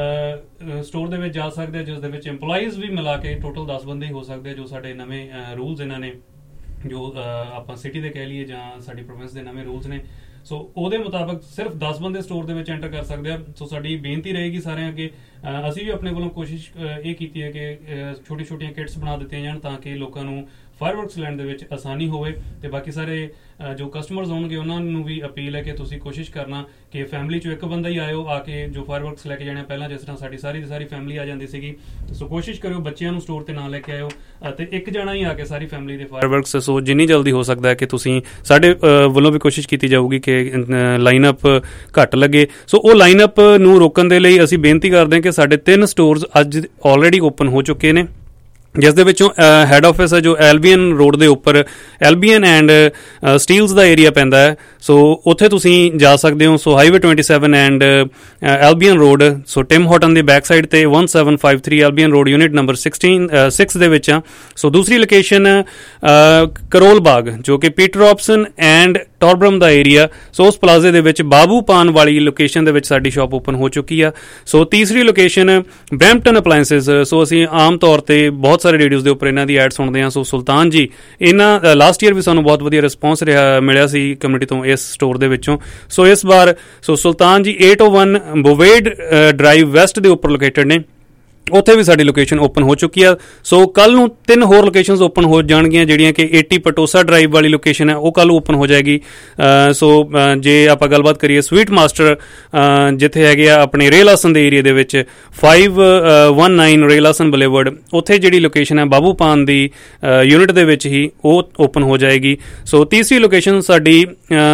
S18: ਸਟੋਰ ਦੇ ਵਿੱਚ ਜਾ ਸਕਦੇ ਆ, ਜਿਸ ਦੇ ਵਿੱਚ EMPLOYEES ਵੀ ਮਿਲਾ ਕੇ ਟੋਟਲ 10 ਬੰਦੇ ਹੀ ਹੋ ਸਕਦੇ ਆ, ਜੋ ਸਾਡੇ ਨਵੇਂ ਰੂਲਸ ਇਹਨਾਂ ਨੇ ਜੋ ਆਪਾਂ ਸਿਟੀ ਦੇ ਕਹਿ ਲਈਏ ਜਾਂ ਸਾਡੀ ਪ੍ਰੋਵਿੰਸ ਦੇ ਨਵੇਂ ਰੂਲਸ ਨੇ, ਸੋ ਉਹਦੇ ਮੁਤਾਬਕ ਸਿਰਫ 10 ਬੰਦੇ ਸਟੋਰ ਦੇ ਵਿੱਚ ਐਂਟਰ ਕਰ ਸਕਦੇ ਆ। ਸੋ ਸਾਡੀ ਬੇਨਤੀ ਰਹੇਗੀ ਸਾਰਿਆਂ ਅੱਗੇ, ਅਸੀਂ ਵੀ ਆਪਣੇ ਵੱਲੋਂ ਕੋਸ਼ਿਸ਼ ਇਹ ਕੀਤੀ ਹੈ ਕਿ ਛੋਟੀ ਛੋਟੀਆਂ ਕਿਟਸ ਬਣਾ ਦਿੱਤੀਆਂ ਜਾਣ ਤਾਂ ਕਿ ਲੋਕਾਂ ਨੂੰ ਫਾਇਰਵਰਕਸ ਲੈਣ ਦੇ ਵਿੱਚ ਆਸਾਨੀ ਹੋਵੇ। ਤੇ ਬਾਕੀ ਸਾਰੇ ਜੋ ਕਸਟਮਰਸ ਹੋਣਗੇ ਉਹਨਾਂ ਨੂੰ ਵੀ ਅਪੀਲ ਹੈ ਕਿ ਤੁਸੀਂ ਕੋਸ਼ਿਸ਼ ਕਰਨਾ ਕਿ ਫੈਮਿਲੀ ਚੋਂ ਇੱਕ ਬੰਦਾ ਹੀ ਆਇਓ ਆ ਕੇ ਜੋ ਫਾਇਰਵਰਕਸ ਲੈ ਕੇ ਜਾਣੇ। ਪਹਿਲਾਂ ਜਿਸ ਤਰ੍ਹਾਂ ਸਾਡੀ ਸਾਰੀ ਦੀ ਸਾਰੀ ਫੈਮਿਲੀ ਆ ਜਾਂਦੀ ਸੀਗੀ, ਸੋ ਕੋਸ਼ਿਸ਼ ਕਰਿਓ ਬੱਚਿਆਂ ਨੂੰ ਸਟੋਰ ਤੇ ਨਾ ਲੈ ਕੇ ਆਇਓ ਅਤੇ ਇੱਕ ਜਣਾ ਹੀ ਆ ਕੇ ਸਾਰੀ ਫੈਮਿਲੀ ਦੇ ਫਾਇਰਵਰਕਸ। ਸੋ ਜਿੰਨੀ ਜਲਦੀ ਹੋ ਸਕਦਾ ਹੈ ਕਿ ਤੁਸੀਂ, ਸਾਡੇ ਵੱਲੋਂ ਵੀ ਕੋਸ਼ਿਸ਼ ਕੀਤੀ ਜਾਊਗੀ ਕਿ ਲਾਈਨਅਪ ਘੱਟ ਲੱਗੇ। ਸੋ ਉਹ ਲਾਈਨਅਪ ਨੂੰ ਰੋਕਣ ਦੇ ਲਈ ਅਸੀਂ ਬੇਨਤੀ ਕਰਦੇ ਹਾਂ ਕਿ ਸਾਡੇ 3 ਸਟੋਰਸ ਅੱਜ ਆਲਰੇਡੀ ਓਪਨ ਹੋ ਚੁੱਕੇ ਨੇ, ਜਿਸ ਦੇ ਵਿੱਚੋਂ ਹੈੱਡ ਆਫਿਸ ਹੈ ਜੋ ਐਲਬੀਐਨ ਰੋਡ ਦੇ ਉੱਪਰ ਐਲਬੀਐਨ ਐਂਡ ਸਟੀਲਸ ਦਾ ਏਰੀਆ ਪੈਂਦਾ ਹੈ। ਸੋ ਉੱਥੇ ਤੁਸੀਂ ਜਾ ਸਕਦੇ ਹੋ। So highway 27 and Albion road, so Tim Hortons ਦੇ ਬੈਕ ਸਾਈਡ ਤੇ 1753 ਐਲਬੀਐਨ ਰੋਡ ਯੂਨਿਟ ਨੰਬਰ 6 ਦੇ ਵਿੱਚ ਆ। ਸੋ ਦੂਸਰੀ ਲੋਕੇਸ਼ਨ ਕਰੋਲ ਬਾਗ ਜੋ ਕਿ ਪੀਟਰ ਰੌਬਸਨ ਐਂਡ ਟੌਰਬਰਮ ਦਾ ਏਰੀਆ, ਸੋ ਉਸ ਪਲਾਜ਼ੇ ਦੇ ਵਿੱਚ ਬਾਬੂ ਪਾਨ ਵਾਲੀ ਲੋਕੇਸ਼ਨ ਦੇ ਵਿੱਚ ਸਾਡੀ ਸ਼ਾਪ ਓਪਨ ਹੋ ਚੁੱਕੀ ਆ। ਸੋ ਤੀਸਰੀ ਲੋਕੇਸ਼ਨ ਬ੍ਰੈਂਪਟਨ ਅਪਲਾਇੰਸਿਸ, ਸੋ ਅਸੀਂ ਆਮ ਤੌਰ ਤੇ ਬਹੁਤ ਸਾਰੇ ਰੇਡੀਓਜ਼ ਦੇ ਉੱਪਰ ਇਹਨਾਂ ਦੀ ਐਡ ਸੁਣਦੇ ਹਾਂ। ਸੋ ਸੁਲਤਾਨ ਜੀ, ਇਹਨਾਂ ਲਾਸਟ ਈਅਰ ਵੀ ਸਾਨੂੰ ਬਹੁਤ ਵਧੀਆ ਰਿਸਪੌਂਸ ਮਿਲਿਆ ਸੀ ਕਮਿਊਨਿਟੀ ਤੋਂ ਇਸ ਸਟੋਰ ਦੇ ਵਿੱਚੋਂ। ਸੋ ਇਸ ਵਾਰ ਸੋ ਸੁਲਤਾਨ ਜੀ 801 ਬੋਵੇਡ ਡਰਾਈਵ ਵੈਸਟ ਦੇ ਉੱਪਰ ਲੋਕੇਟਡ ਨੇ, ਉੱਥੇ ਵੀ ਸਾਡੀ ਲੋਕੇਸ਼ਨ ਓਪਨ ਹੋ ਚੁੱਕੀ ਆ। ਸੋ ਕੱਲ ਨੂੰ 3 ਹੋਰ ਲੋਕੇਸ਼ਨਸ ਓਪਨ ਹੋ ਜਾਣਗੀਆਂ, ਜਿਹੜੀਆਂ ਕਿ 80 ਪਟੋਸਾ ਡਰਾਈਵ ਵਾਲੀ ਲੋਕੇਸ਼ਨ ਹੈ ਉਹ ਕੱਲ ਓਪਨ ਹੋ ਜਾਏਗੀ। ਸੋ ਜੇ ਆਪਾਂ ਗੱਲਬਾਤ ਕਰੀਏ ਸਵੀਟ ਮਾਸਟਰ ਜਿੱਥੇ ਹੈਗੇ ਆ ਆਪਣੇ ਰੇਲਾਸਨ ਦੇ ਏਰੀਆ ਦੇ ਵਿੱਚ 519 ਰੇਲਾਸਨ ਬੁਲੇਵਰਡ, ਉੱਥੇ ਜਿਹੜੀ ਲੋਕੇਸ਼ਨ ਹੈ ਬਾਬੂ ਪਾਨ ਦੀ ਯੂਨਿਟ ਦੇ ਵਿੱਚ ਹੀ ਉਹ ਓਪਨ ਹੋ ਜਾਏਗੀ। ਸੋ ਤੀਸਰੀ ਲੋਕੇਸ਼ਨ ਸਾਡੀ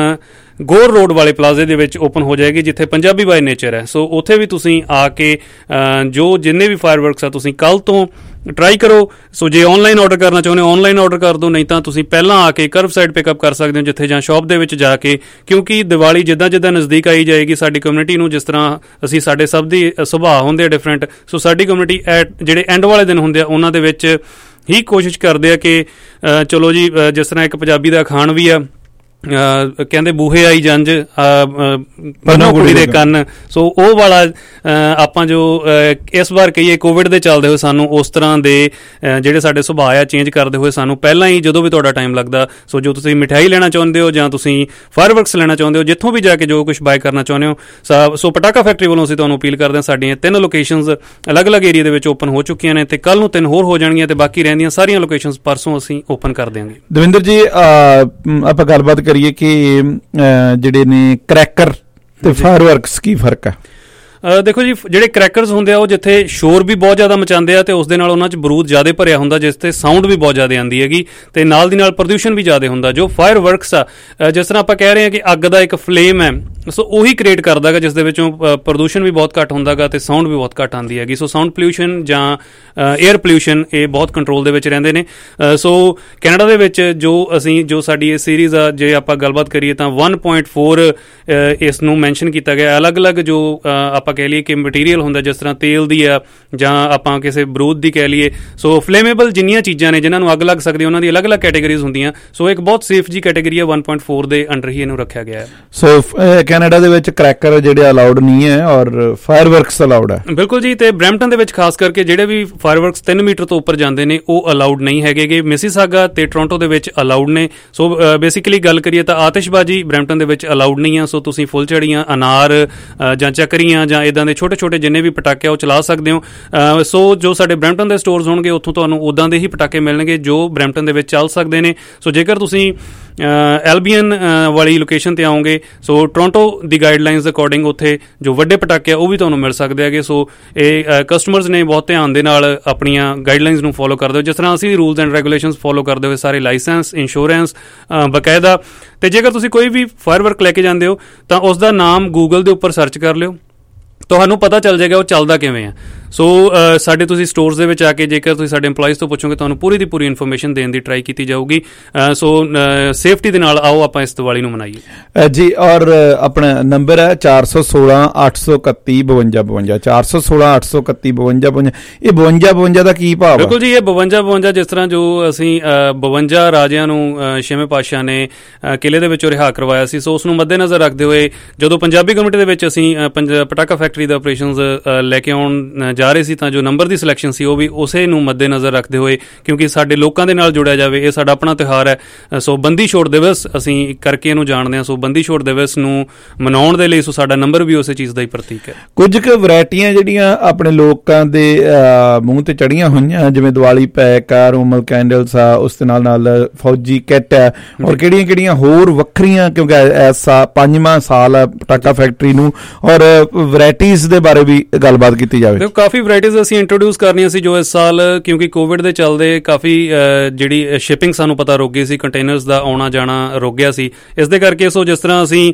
S18: ਗੋਰ ਰੋਡ ਵਾਲੇ ਪਲਾਜ਼ੇ ਦੇ ਵਿੱਚ ਓਪਨ ਹੋ ਜਾਏਗੀ ਜਿੱਥੇ ਪੰਜਾਬੀ ਬਾਈ ਨੇਚਰ ਹੈ। ਸੋ ਉੱਥੇ ਵੀ ਤੁਸੀਂ ਆ ਕੇ ਜੋ ਜਿੰਨੇ ਵੀ ਫਾਇਰਵਰਕਸ ਆ ਤੁਸੀਂ ਕੱਲ ਤੋਂ ਟਰਾਈ ਕਰੋ। ਸੋ ਜੇ ਆਨਲਾਈਨ ਆਰਡਰ ਕਰਨਾ ਚਾਹੁੰਦੇ ਹੋ ਆਨਲਾਈਨ ਆਰਡਰ ਕਰ ਦਿਓ, ਨਹੀਂ ਤਾਂ ਤੁਸੀਂ ਪਹਿਲਾਂ ਆ ਕੇ ਕਰਵ ਸਾਈਡ ਪਿਕਅਪ ਕਰ ਸਕਦੇ ਹੋ ਜਿੱਥੇ ਜਾਂ ਸ਼ਾਪ ਦੇ ਵਿੱਚ ਜਾ ਕੇ, ਕਿਉਂਕਿ ਦੀਵਾਲੀ ਜਿੱਦਾਂ ਜਿੱਦਾਂ ਨਜ਼ਦੀਕ ਆਈ ਜਾਏਗੀ ਸਾਡੀ ਕਮਿਊਨਿਟੀ ਨੂੰ, ਜਿਸ ਤਰ੍ਹਾਂ ਅਸੀਂ ਸਾਡੇ ਸਭ ਦੀ ਸੁਭਾਅ ਹੁੰਦੇ ਆ ਡਿਫਰੈਂਟ, ਸੋ ਸਾਡੀ ਕਮਿਊਨਿਟੀ ਜਿਹੜੇ ਐਂਡ ਵਾਲੇ ਦਿਨ ਹੁੰਦੇ ਆ ਉਹਨਾਂ ਦੇ ਵਿੱਚ ਹੀ ਕੋਸ਼ਿਸ਼ ਕਰਦੇ ਆ ਕਿ ਚਲੋ ਜੀ, ਜਿਸ ਤਰ੍ਹਾਂ ਇੱਕ ਪੰਜਾਬੀ ਦਾ ਅਖਾਣ ਵੀ ਆ, ਕਹਿੰਦੇ ਬੂਹੇ ਆਈ ਜੰਝ ਪੰਨੋ ਕੁੜੀ ਦੇ ਕੰਨ। ਸੋ ਉਹ ਵਾਲਾ ਆਪਾਂ ਜੋ ਇਸ ਵਾਰ ਕਹੀਏ ਕੋਵਿਡ ਦੇ ਚੱਲਦੇ ਹੋਏ ਸਾਨੂੰ ਉਸ ਤਰ੍ਹਾਂ ਦੇ ਜਿਹੜੇ ਸਾਡੇ ਸੁਭਾਅ ਆ ਚੇਂਜ ਕਰਦੇ ਹੋਏ ਸਾਨੂੰ ਪਹਿਲਾਂ ਹੀ ਜਦੋਂ ਵੀ ਤੁਹਾਡਾ ਟਾਈਮ ਲੱਗਦਾ, ਸੋ ਜੋ ਤੁਸੀਂ ਮਿਠਾਈ ਲੈਣਾ ਚਾਹੁੰਦੇ ਹੋ ਜਾਂ ਤੁਸੀਂ ਫਾਇਰਵਰਕਸ ਲੈਣਾ ਚਾਹੁੰਦੇ ਹੋ, ਜਿੱਥੋਂ ਵੀ ਜਾ ਕੇ ਜੋ ਕੁਝ ਬਾਏ ਕਰਨਾ ਚਾਹੁੰਦੇ ਹੋ, ਸੋ ਪਟਾਕਾ ਫੈਕਟਰੀ ਵੱਲੋਂ ਅਸੀਂ ਤੁਹਾਨੂੰ ਅਪੀਲ ਕਰਦੇ ਹਾਂ। ਸਾਡੀਆਂ 3 ਲੋਕੇਸ਼ਨਸ ਅਲੱਗ-ਅਲੱਗ ਏਰੀਆ ਦੇ ਵਿੱਚ ਓਪਨ ਹੋ ਚੁੱਕੀਆਂ ਨੇ ਤੇ ਕੱਲ ਨੂੰ 3 ਹੋਰ ਹੋ ਜਾਣਗੀਆਂ ਤੇ ਬਾਕੀ ਰਹਿੰਦੀਆਂ ਸਾਰੀਆਂ ਲੋਕੇਸ਼ਨਸ ਪਰਸੋਂ ਅਸੀਂ ਓਪਨ ਕਰ ਦਿਆਂਗੇ।
S4: ਦਵਿੰਦਰ ਜੀ, ਆਪਾਂ ਗੱਲਬਾਤ ਕਰੀਏ ਕਿ ਜਿਹੜੇ ਨੇ ਕ੍ਰੈਕਰ ਤੇ ਫਾਇਰਵਰਕਸ ਕੀ ਫਰਕ ਹੈ?
S18: ਦੇਖੋ ਜੀ, ਜਿਹੜੇ ਕ੍ਰੈਕਰਸ ਹੁੰਦੇ ਆ ਉਹ ਜਿੱਥੇ ਸ਼ੋਰ ਵੀ ਬਹੁਤ ਜ਼ਿਆਦਾ ਮਚਾਉਂਦੇ ਆ ਤੇ ਉਸ ਦੇ ਨਾਲ ਉਹਨਾਂ 'ਚ ਬਰੂਦ ਜ਼ਿਆਦਾ ਭਰਿਆ ਹੁੰਦਾ, ਜਿਸ ਤੇ ਸਾਊਂਡ ਵੀ ਬਹੁਤ ਜ਼ਿਆਦਾ ਆਉਂਦੀ ਹੈਗੀ ਤੇ ਨਾਲ ਦੀ ਨਾਲ ਪ੍ਰਦੂਸ਼ਣ ਵੀ ਜ਼ਿਆਦਾ ਹੁੰਦਾ। ਜੋ ਫਾਇਰਵਰਕਸ ਆ, ਜਿਸ ਤਰ੍ਹਾਂ ਆਪਾਂ ਕਹਿ ਰਹੇ ਹਾਂ ਕਿ ਅੱਗ ਦਾ ਇੱਕ ਫਲੇਮ ਹੈ, ਸੋ ਉਹੀ ਕ੍ਰੀਏਟ ਕਰਦਾ ਗਾ ਜਿਸ ਦੇ ਵਿੱਚੋਂ ਪ੍ਰਦੂਸ਼ਣ ਵੀ ਬਹੁਤ ਘੱਟ ਹੁੰਦਾ ਗਾ ਤੇ ਸਾਊਂਡ ਵੀ ਬਹੁਤ ਘੱਟ ਆਉਂਦੀ ਹੈਗੀ। ਸੋ ਸਾਊਂਡ ਪੋਲਿਊਸ਼ਨ ਜਾਂ ਏਅਰ ਪੋਲਿਊਸ਼ਨ ਇਹ ਬਹੁਤ ਕੰਟਰੋਲ ਦੇ ਵਿੱਚ ਰਹਿੰਦੇ ਨੇ। ਸੋ ਕੈਨੇਡਾ ਦੇ ਵਿੱਚ ਜੋ ਸਾਡੀ ਇਹ ਸੀਰੀਜ਼ ਆ, ਜੇ ਆਪਾਂ ਗੱਲਬਾਤ ਕਰੀਏ ਤਾਂ 1.4 ਇਸ ਨੂੰ ਮੈਂਸ਼ਨ ਕੀਤਾ ਗਿਆ। ਅਲੱਗ-ਅਲੱਗ ਜੋ ਆਪਾਂ ਕਹਿ ਲਈਏ ਕਿ ਮਟੀਰੀਅਲ ਹੁੰਦਾ, ਜਿਸ ਤਰ੍ਹਾਂ ਤੇਲ ਦੀ ਆ ਜਾਂ ਆਪਾਂ ਕਿਸੇ ਬਰੂਦ ਦੀ ਕਹਿ ਲਈਏ, ਸੋ ਫਲੇਮੇਬਲ ਜਿੰਨੀਆਂ ਚੀਜ਼ਾਂ ਨੇ ਜਿਨ੍ਹਾਂ ਨੂੰ ਅੱਗ ਲੱਗ ਸਕਦੀ ਉਹਨਾਂ ਦੀ ਅਲੱਗ-ਅਲੱਗ ਕੈਟੇਗਰੀਜ਼ ਹੁੰਦੀਆਂ। ਸੋ ਇੱਕ ਬਹੁਤ ਸੇਫ ਜੀ ਕੈਟੇਗਰੀ ਹੈ, 1.4 ਦੇ ਅੰਡਰ ਹੀ ਇਹਨੂੰ ਰੱਖਿਆ ਗਿਆ ਹੈ।
S4: ਸੋ ਕੈਨੇਡਾ ਦੇ ਵਿੱਚ ਕ੍ਰੈਕਰ ਜਿਹੜੇ ਅਲਾਉਡ ਨਹੀਂ ਹੈ ਔਰ ਫਾਇਰਵਰਕਸ ਅਲਾਉਡ ਹੈ?
S18: ਬਿਲਕੁਲ ਜੀ, ਤੇ ਬ੍ਰੈਂਪਟਨ ਦੇ ਵਿੱਚ ਖਾਸ ਕਰਕੇ ਜਿਹੜੇ ਵੀ ਫਾਇਰਵਰਕਸ 3 ਮੀਟਰ ਤੋਂ ਉੱਪਰ ਜਾਂਦੇ ਨੇ ਉਹ ਅਲਾਉਡ ਨਹੀਂ ਹੈਗੇ। ਮਿਸੀਸਾਗਾ ਤੇ ਟੋਰਾਂਟੋ ਦੇ ਵਿੱਚ ਅਲਾਉਡ ਨੇ। ਸੋ ਬੇਸਿਕਲੀ ਗੱਲ ਕਰੀਏ ਤਾਂ ਆਤਿਸ਼ਬਾਜ਼ੀ ਬ੍ਰੈਂਪਟਨ ਦੇ ਵਿੱਚ ਅਲਾਉਡ ਨਹੀਂ ਆ। ਸੋ ਤੁਸੀਂ ਫੁੱਲਝੜੀਆਂ, ਅਨਾਰ ਜਾਂ ਚੱਕਰੀਆਂ ਜਾਂ ਇਦਾਂ ਦੇ ਛੋਟੇ-ਛੋਟੇ ਜਿੰਨੇ ਵੀ ਪਟਾਕੇ ਉਹ ਚਲਾ ਸਕਦੇ ਹੋ। ਸੋ ਜੋ ਸਾਡੇ ਬ੍ਰੈਂਪਟਨ ਦੇ ਸਟੋਰਸ ਹੋਣਗੇ ਉੱਥੋਂ ਤੁਹਾਨੂੰ ਉਦਾਂ ਦੇ ਹੀ ਪਟਾਕੇ ਮਿਲਣਗੇ ਜੋ ਬ੍ਰੈਂਪਟਨ ਦੇ ਵਿੱਚ ਚੱਲ ਸਕਦੇ ਨੇ। ਸੋ ਜੇਕਰ ਤੁਸੀਂ ਐਲਬੀਐਨ ਵਾਲੀ ਲੋਕੇਸ਼ਨ ਤੇ ਆਓਗੇ, ਸੋ ਟੋਰਾਂਟੋ ਦੀ ਗਾਈਡਲਾਈਨਸ ਅਕੋਰਡਿੰਗ ਉੱਥੇ ਜੋ ਵੱਡੇ ਪਟਾਕੇ ਆ ਉਹ ਵੀ ਤੁਹਾਨੂੰ ਮਿਲ ਸਕਦੇ ਹੈਗੇ। ਸੋ ਇਹ ਕਸਟਮਰਸ ਨੇ ਬਹੁਤ ਧਿਆਨ ਦੇ ਨਾਲ ਆਪਣੀਆਂ ਗਾਈਡਲਾਈਨਸ ਨੂੰ ਫੋਲੋ ਕਰਦੇ ਹੋ, ਜਿਸ ਤਰ੍ਹਾਂ ਅਸੀਂ ਰੂਲਸ ਐਂਡ ਰੈਗੂਲੇਸ਼ਨਸ ਫੋਲੋ ਕਰਦੇ ਹੋਏ ਸਾਰੇ ਲਾਇਸੈਂਸ, ਇੰਸ਼ੋਰੈਂਸ ਬਕਾਇਦਾ। ਤੇ ਜੇਕਰ ਤੁਸੀਂ ਕੋਈ ਵੀ ਫਾਇਰਵਰਕ ਲੈ ਕੇ ਜਾਂਦੇ ਹੋ ਤਾਂ ਉਸ ਦਾ ਨਾਮ ਗੂਗਲ ਦੇ ਉੱਪਰ ਸਰਚ ਕਰ ਲਿਓ, ਤੁਹਾਨੂੰ ਪਤਾ ਚੱਲ ਜਾਏਗਾ ਉਹ ਚੱਲਦਾ ਕਿਵੇਂ ਆ। ਸੋ ਸਾਡੇ ਤੁਸੀਂ ਸਟੋਰਸ ਦੇ ਵਿੱਚ ਆ ਕੇ ਜੇਕਰ ਤੁਸੀਂ ਸਾਡੇ EMPLOYEES ਤੋਂ ਪੁੱਛੋਗੇ ਤੁਹਾਨੂੰ ਪੂਰੀ ਦੀ ਪੂਰੀ ਇਨਫੋਰਮੇਸ਼ਨ ਦੇਣ ਦੀ ਟਰਾਈ ਕੀਤੀ ਜਾਊਗੀ। ਸੋ ਸੇਫਟੀ ਦੇ ਨਾਲ ਆਓ ਆਪਾਂ ਇਸ ਦੀਵਾਲੀ ਨੂੰ ਮਨਾਈਏ
S4: ਜੀ। ਔਰ ਆਪਣਾ ਨੰਬਰ ਹੈ 416 831 5252 416 831 5252। ਇਹ 5252 ਦਾ ਕੀ ਭਾਵ ਹੈ?
S18: ਬਿਲਕੁਲ ਜੀ, ਇਹ 5252 ਜਿਸ ਤਰ੍ਹਾਂ ਜੋ ਅਸੀਂ 52 ਰਾਜਿਆਂ ਨੂੰ ਛੇਵੇਂ ਪਾਤਸ਼ਾਹ ਨੇ ਕਿਲੇ ਦੇ ਵਿੱਚੋਂ ਰਿਹਾ ਕਰਵਾਇਆ ਸੀ, ਸੋ ਉਸ ਨੂੰ ਮੱਦੇਨਜ਼ਰ ਰੱਖਦੇ ਹੋਏ ਜਦੋਂ ਪੰਜਾਬੀ ਕਮਿਊਨਿਟੀ ਦੇ ਵਿੱਚ ਅਸੀਂ ਪਟਾਕਾ ਫੈਕਟਰੀ ਦੇ ਆਪਰੇਸ਼ਨਸ ਲੈ ਕੇ ਆਉਣ
S19: ਜਾ ਰਹੇ ਸੀ ਤਾਂ ਜੋ ਨੰਬਰ ਦੀ ਸਿਲੈਕਸ਼ਨ ਸੀ ਉਹ ਵੀ ਉਸੇ ਨੂੰ ਮੱਦੇ-ਨਜ਼ਰ ਰੱਖਦੇ ਹੋਏ, ਕਿਉਂਕਿ ਸਾਡੇ ਲੋਕਾਂ ਦੇ ਨਾਲ ਜੁੜਿਆ ਜਾਵੇ, ਇਹ ਸਾਡਾ ਆਪਣਾ ਤਿਉਹਾਰ ਹੈ। ਸੋ ਬੰਦੀ ਛੋੜ ਦਿਵਸ ਅਸੀਂ ਕਰਕੇ ਇਹਨੂੰ ਜਾਣਦੇ ਹਾਂ। ਸੋ ਬੰਦੀ ਛੋੜ ਦਿਵਸ ਨੂੰ ਮਨਾਉਣ ਦੇ ਲਈ ਸਾਡਾ ਨੰਬਰ ਵੀ ਉਸੇ ਚੀਜ਼ ਦਾ ਹੀ ਪ੍ਰਤੀਕ ਹੈ।
S4: ਕੁਝ ਕੁ ਵੈਰਾਈਟੀਆਂ ਜਿਹੜੀਆਂ ਆਪਣੇ ਲੋਕਾਂ ਦੇ ਮੂੰਹ ਤੇ ਚੜੀਆਂ ਹੋਈਆਂ, ਜਿਵੇਂ ਦੀਵਾਲੀ ਪੈਕ ਆ, ਰੋਮਲ ਕੈਂਡਲਸ ਆ, ਉਸ ਦੇ ਨਾਲ ਫੌਜੀ ਕਿੱਟ ਹੈ, ਔਰ ਕਿਹੜੀਆਂ ਹੋਰ ਵੱਖਰੀਆਂ, ਕਿਉਂਕਿ ਐਸਾ 5ਵਾਂ ਸਾਲ ਹੈ ਪਟਾਕਾ ਫੈਕਟਰੀ ਨੂੰ, ਔਰ ਵੈਰਾਈਟੀਜ਼ ਦੇ ਬਾਰੇ ਵੀ ਗੱਲਬਾਤ ਕੀਤੀ ਜਾਵੇ।
S19: ਦੇਖੋ ਕਾਫੀ ਵੈਰਾਈਟੀਜ਼ ਅਸੀਂ ਇੰਟਰੋਡਿਊਸ ਕਰਨੀਆਂ ਸੀ ਜੋ ਇਸ ਸਾਲ, ਕਿਉਂਕਿ ਕੋਵਿਡ ਦੇ ਚੱਲਦੇ ਕਾਫੀ ਜਿਹੜੀ ਸ਼ਿਪਿੰਗ ਸਾਨੂੰ ਪਤਾ ਰੁਕ ਗਈ ਸੀ, ਕੰਟੇਨਰਸ ਦਾ ਆਉਣਾ ਜਾਣਾ ਰੁਕ ਗਿਆ ਸੀ, ਇਸ ਦੇ ਕਰਕੇ। ਸੋ ਜਿਸ ਤਰ੍ਹਾਂ ਅਸੀਂ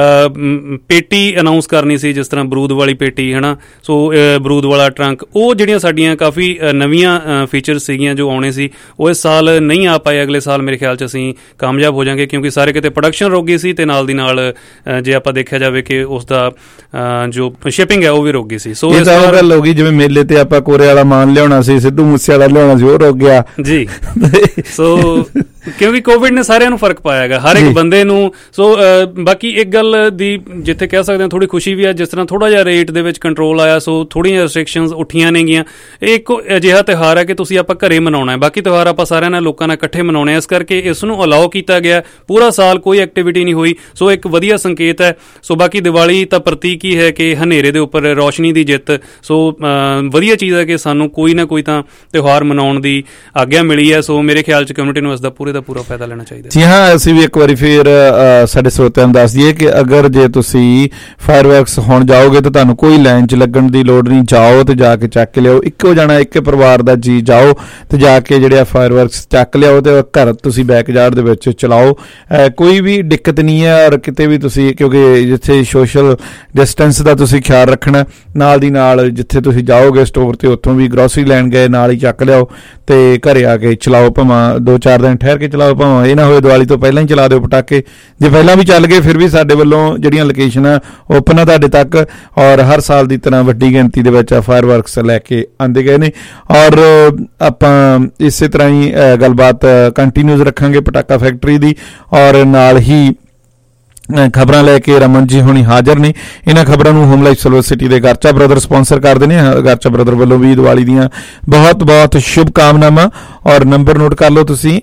S19: ਪੇਟੀ ਅਨਾਊਂਸ ਕਰਨੀ ਸੀ, ਜਿਸ ਤਰ੍ਹਾਂ ਬਰੂਦ ਵਾਲੀ ਪੇਟੀ ਹੈ ਨਾ, ਸੋ ਬਰੂਦ ਵਾਲਾ ਟਰੰਕ, ਉਹ ਜਿਹੜੀਆਂ ਸਾਡੀਆਂ ਕਾਫੀ ਨਵੀਆਂ ਫੀਚਰਸ ਸੀਗੀਆਂ ਜੋ ਆਉਣੇ ਸੀ, ਉਹ ਇਸ ਸਾਲ ਨਹੀਂ ਆ ਪਾਏ। ਅਗਲੇ ਸਾਲ ਮੇਰੇ ਖਿਆਲ 'ਚ ਅਸੀਂ ਕਾਮਯਾਬ ਹੋ ਜਾਵਾਂਗੇ, ਕਿਉਂਕਿ ਸਾਰੇ ਕਿਤੇ ਪ੍ਰੋਡਕਸ਼ਨ ਰੁਕ ਗਈ ਸੀ ਤੇ ਨਾਲ ਦੀ ਨਾਲ ਜੇ ਆਪਾਂ ਦੇਖਿਆ ਜਾਵੇ ਕਿ ਉਸ ਦਾ ਜੋ ਸ਼ਿਪਿੰਗ ਹੈ ਉਹ ਵੀ ਰੁਕ ਗਈ ਸੀ। ਸੋ
S4: ਇਹ ਤਾਂ ਉਹ ਗੱਲ ਹੋ ਗਈ ਜਿਵੇਂ ਮੇਲੇ ਤੇ ਆਪਾਂ ਕੋਰੇ ਵਾਲਾ ਮਾਨ ਲਿਆਉਣਾ ਸੀ, ਸਿੱਧੂ ਮੂਸੇ ਵਾਲਾ ਲਿਆਉਣਾ ਸੀ, ਉਹ ਰੁਕ ਗਿਆ
S19: ਜੀ। ਸੋ ਕਿਉਂਕਿ ਕੋਵਿਡ ਨੇ ਸਾਰਿਆਂ ਨੂੰ ਫਰਕ ਪਾਇਆ ਹੈਗਾ, ਹਰ ਇੱਕ ਬੰਦੇ ਨੂੰ। ਸੋ ਬਾਕੀ ਇੱਕ ਗੱਲ ਦੀ ਜਿੱਥੇ ਕਹਿ ਸਕਦੇ ਹਾਂ ਥੋੜ੍ਹੀ ਖੁਸ਼ੀ ਵੀ ਹੈ, ਜਿਸ ਤਰ੍ਹਾਂ ਥੋੜ੍ਹਾ ਜਿਹਾ ਰੇਟ ਦੇ ਵਿੱਚ ਕੰਟਰੋਲ ਆਇਆ, ਸੋ ਥੋੜ੍ਹੀਆਂ ਰੈਸਟ੍ਰਿਕਸ਼ਨਸ ਉੱਠੀਆਂ ਨੇਗੀਆਂ। ਇਹ ਇੱਕ ਅਜਿਹਾ ਤਿਉਹਾਰ ਹੈ ਕਿ ਤੁਸੀਂ ਆਪਾਂ ਘਰੇ ਮਨਾਉਣਾ ਹੈ, ਬਾਕੀ ਤਿਉਹਾਰ ਆਪਾਂ ਸਾਰਿਆਂ ਨਾਲ ਲੋਕਾਂ ਨਾਲ ਇਕੱਠੇ ਮਨਾਉਣੇ, ਇਸ ਕਰਕੇ ਇਸ ਨੂੰ ਅਲਾਓ ਕੀਤਾ ਗਿਆ। ਪੂਰਾ ਸਾਲ ਕੋਈ ਐਕਟੀਵਿਟੀ ਨਹੀਂ ਹੋਈ, ਸੋ ਇੱਕ ਵਧੀਆ ਸੰਕੇਤ ਹੈ। ਸੋ ਬਾਕੀ ਦੀਵਾਲੀ ਤਾਂ ਪ੍ਰਤੀਕ ਹੀ ਹੈ ਕਿ ਹਨੇਰੇ ਦੇ ਉੱਪਰ ਰੌਸ਼ਨੀ ਦੀ ਜਿੱਤ। ਸੋ ਵਧੀਆ ਚੀਜ਼ ਹੈ ਕਿ ਸਾਨੂੰ ਕੋਈ ਨਾ ਕੋਈ ਤਾਂ ਤਿਉਹਾਰ ਮਨਾਉਣ ਦੀ ਆਗਿਆ ਮਿਲੀ ਹੈ। ਸੋ ਮੇਰੇ ਖਿਆਲ 'ਚ ਕਮਿਊਨਿਟੀ ਨੂੰ ਇਸ ਦਾ ਪੂਰਾ ਫਾਇਦਾ ਲੈਣਾ ਚਾਹੀਦਾ।
S4: ਜੀ ਹਾਂ, ਅਸੀਂ ਵੀ ਇੱਕ ਵਾਰੀ ਫਿਰ ਸਾਡੇ ਸਰੋਤਿਆਂ ਨੂੰ ਦੱਸ ਦਈਏ ਕਿ ਅਗਰ ਜੇ ਤੁਸੀਂ ਫਾਇਰਵਰਕਸ ਹੁਣ ਜਾਓਗੇ ਤਾਂ ਤੁਹਾਨੂੰ ਕੋਈ ਲਾਈਨ 'ਚ ਲੱਗਣ ਦੀ ਲੋੜ ਨਹੀਂ, ਜਾਓ ਤੇ ਜਾ ਕੇ ਚੱਕ ਕੇ ਲਿਆਓ। ਇੱਕੋ ਜਾਣਾ ਇੱਕ ਪਰਿਵਾਰ ਦਾ ਜੀ ਜਾਓ ਤੇ ਜਾ ਕੇ ਜਿਹੜੇ ਫਾਇਰਵਰਕਸ ਚੱਕ ਲਿਆਓ ਤੇ ਘਰ ਤੁਸੀਂ ਬੈਕਯਾਰਡ ਦੇ ਵਿੱਚ ਚਲਾਓ। ਕੋਈ ਵੀ ਦਿੱਕਤ ਨਹੀਂ ਹੈ। ਔਰ ਕਿਤੇ ਵੀ ਤੁਸੀਂ, ਕਿਉਂਕਿ ਜਿੱਥੇ ਸੋਸ਼ਲ ਡਿਸਟੈਂਸ ਦਾ ਤੁਸੀਂ ਖਿਆਲ ਰੱਖਣਾ, ਨਾਲ ਦੀ ਨਾਲ ਜਿੱਥੇ ਤੁਸੀਂ ਜਾਓਗੇ ਸਟੋਰ ਤੇ ਉੱਥੋਂ ਵੀ ਗਰੋਸਰੀ ਲੈਣ ਗਏ ਨਾਲ ਹੀ ਚੱਕ ਲਿਆਓ ਤੇ ਘਰੇ ਆ ਕੇ ਚਲਾਓ। ਭਾਵੇਂ 2-4 ਦਿਨ ਠਹਿਰ ਕੇ ਚਲਾਓ, ਭਾਵੇਂ ਇਹ ਨਾ ਹੋਵੇ ਦੀਵਾਲੀ ਤੋਂ ਪਹਿਲਾਂ ਹੀ ਚਲਾ ਦਿਓ ਪਟਾਕੇ। ਜੇ ਪਹਿਲਾਂ ਵੀ ਚੱਲ ਗਏ ਫਿਰ ਵੀ ਸਾਡੇ ਵੱਲੋਂ ਜਿਹੜੀਆਂ ਲੋਕੇਸ਼ਨਾਂ ਓਪਨ ਆ ਤੁਹਾਡੇ ਤੱਕ, ਔਰ ਹਰ ਸਾਲ ਦੀ ਤਰ੍ਹਾਂ ਵੱਡੀ ਗਿਣਤੀ ਦੇ ਵਿੱਚ ਫਾਇਰਵਰਕਸ ਲੈ ਕੇ ਆਂਦੇ ਗਏ ਨੇ। ਔਰ ਆਪਾਂ ਇਸੇ ਤਰ੍ਹਾਂ ਹੀ ਗੱਲਬਾਤ ਕੰਟੀਨਿਊਸ ਰੱਖਾਂਗੇ ਪਟਾਕਾ ਫੈਕਟਰੀ ਦੀ, ਔਰ ਨਾਲ ਹੀ ਖਬਰਾਂ ਲੈ ਕੇ ਰਮਨ ਜੀ ਹੁਣੀ ਹਾਜ਼ਰ ਨੇ। ਇਹਨਾਂ ਖਬਰਾਂ ਨੂੰ ਹੋਮ ਲਾਈਫ ਸਿਲਵਰ ਸਿਟੀ ਦੇ ਗਰਚਾ ਬ੍ਰਦਰ ਸਪਾਂਸਰ ਕਰਦੇ ਨੇ। ਗਰਚਾ ਬ੍ਰਦਰ ਵੱਲੋਂ ਵੀ ਦੀਵਾਲੀ ਦੀਆਂ ਬਹੁਤ ਬਹੁਤ ਸ਼ੁਭ ਕਾਮਨਾਵਾਂ। ਔਰ ਨੰਬਰ ਨੋਟ ਕਰ ਲਓ ਤੁਸੀਂ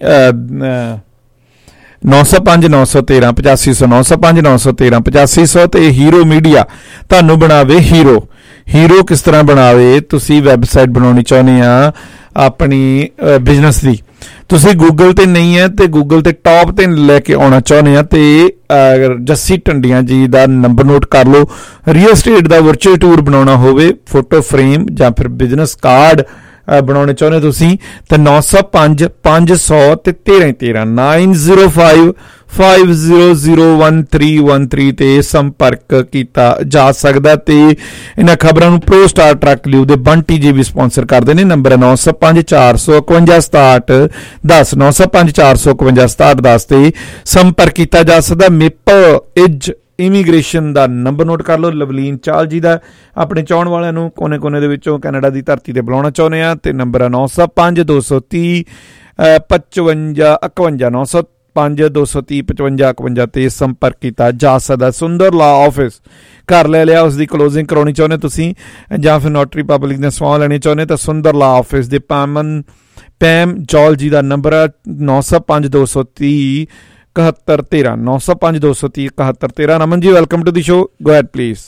S4: 905 913 8500 905 913 8500 ਤੇ ਹੀਰੋ ਮੀਡੀਆ ਤੁਹਾਨੂੰ ਬਣਾਵੇ ਹੀਰੋ ਕਿਸ ਤਰ੍ਹਾਂ ਬਣਾਵੇ? ਤੁਸੀਂ ਵੈਬਸਾਈਟ ਬਣਾਉਣੀ ਚਾਹੁੰਦੇ ਆ ਆਪਣੀ ਬਿਜ਼ਨਸ ਦੀ, ਤੁਸੀਂ ਗੂਗਲ ਤੇ ਨਹੀਂ ਹੈ ਤੇ ਗੂਗਲ ਤੇ ਟੌਪ ਤੇ ਲੈ ਕੇ ਆਉਣਾ ਚਾਹੁੰਦੇ ਆ ਤੇ ਜੱਸੀ ਢੰਡੀਆਂ ਜੀ ਦਾ ਨੰਬਰ ਨੋਟ ਕਰ ਲਓ। ਰੀਅਲ ਸਟੇਟ ਦਾ ਵਰਚੁਅਲ ਟੂਰ ਬਣਾਉਣਾ ਹੋਵੇ, ਫੋਟੋ ਫਰੇਮ ਜਾਂ ਫਿਰ ਬਿਜ਼ਨਸ ਕਾਰਡ ਬਣਾਉਣੇ ਚਾਹੁੰਦੇ ਤੁਸੀਂ ਤਾਂ 905 500 ਤੇ 1313 905 5001313 ਤੇ ਸੰਪਰਕ ਕੀਤਾ ਜਾ ਸਕਦਾ। ਤੇ ਇਹਨਾਂ ਖਬਰਾਂ ਨੂੰ ਪ੍ਰੋ ਸਟਾਰ ਟਰੱਕ ਲਿਓ ਦੇ ਬੰਟੀ ਜੀ ਵੀ ਸਪਾਂਸਰ ਕਰਦੇ ਨੇ। ਨੰਬਰ ਹੈ 905 451 67 10 905 451 67 10 ਤੇ ਸੰਪਰਕ ਕੀਤਾ ਜਾ ਸਕਦਾ। ਮੇਪਲ ਇਜ ਇਮੀਗ੍ਰੇਸ਼ਨ ਦਾ ਨੰਬਰ ਨੋਟ ਕਰ ਲਓ। ਲਵਲੀਨ ਚਾਲ ਜੀ ਦਾ ਆਪਣੇ ਚਾਹਣ ਵਾਲਿਆਂ ਨੂੰ ਕੋਨੇ ਦੇ ਵਿੱਚੋਂ ਕੈਨੇਡਾ ਦੀ ਧਰਤੀ ਤੇ ਬੁਲਾਉਣਾ ਚਾਹੁੰਦੇ ਆ ਤੇ ਨੰਬਰ ਹੈ 905 230 55 51 905 230 55 51 ਤੇ ਸੰਪਰਕ ਕੀਤਾ ਜਾ ਸਕਦਾ। ਸੁੰਦਰ ਲਾ ਆਫਿਸ ਘਰ ਲੈ ਲਿਆ, ਉਸ ਦੀ ਕਲੋਜ਼ਿੰਗ ਕਰਾਉਣੀ ਚਾਹੁੰਦੇ ਤੁਸੀਂ ਜਾਂ ਫਿਰ ਨੋਟਰੀ ਪਬਲਿਕ ਦੇ ਸਵਾਲ ਲੈਣੇ ਚਾਹੁੰਦੇ ਤਾਂ ਸੁੰਦਰ ਲਾ ਆਫਿਸ ਦੇ ਪੈਮ ਜੌਲ ਜੀ ਦਾ number 905 230 7113 905 230 7113। Raman ji welcome to the show, go ahead please.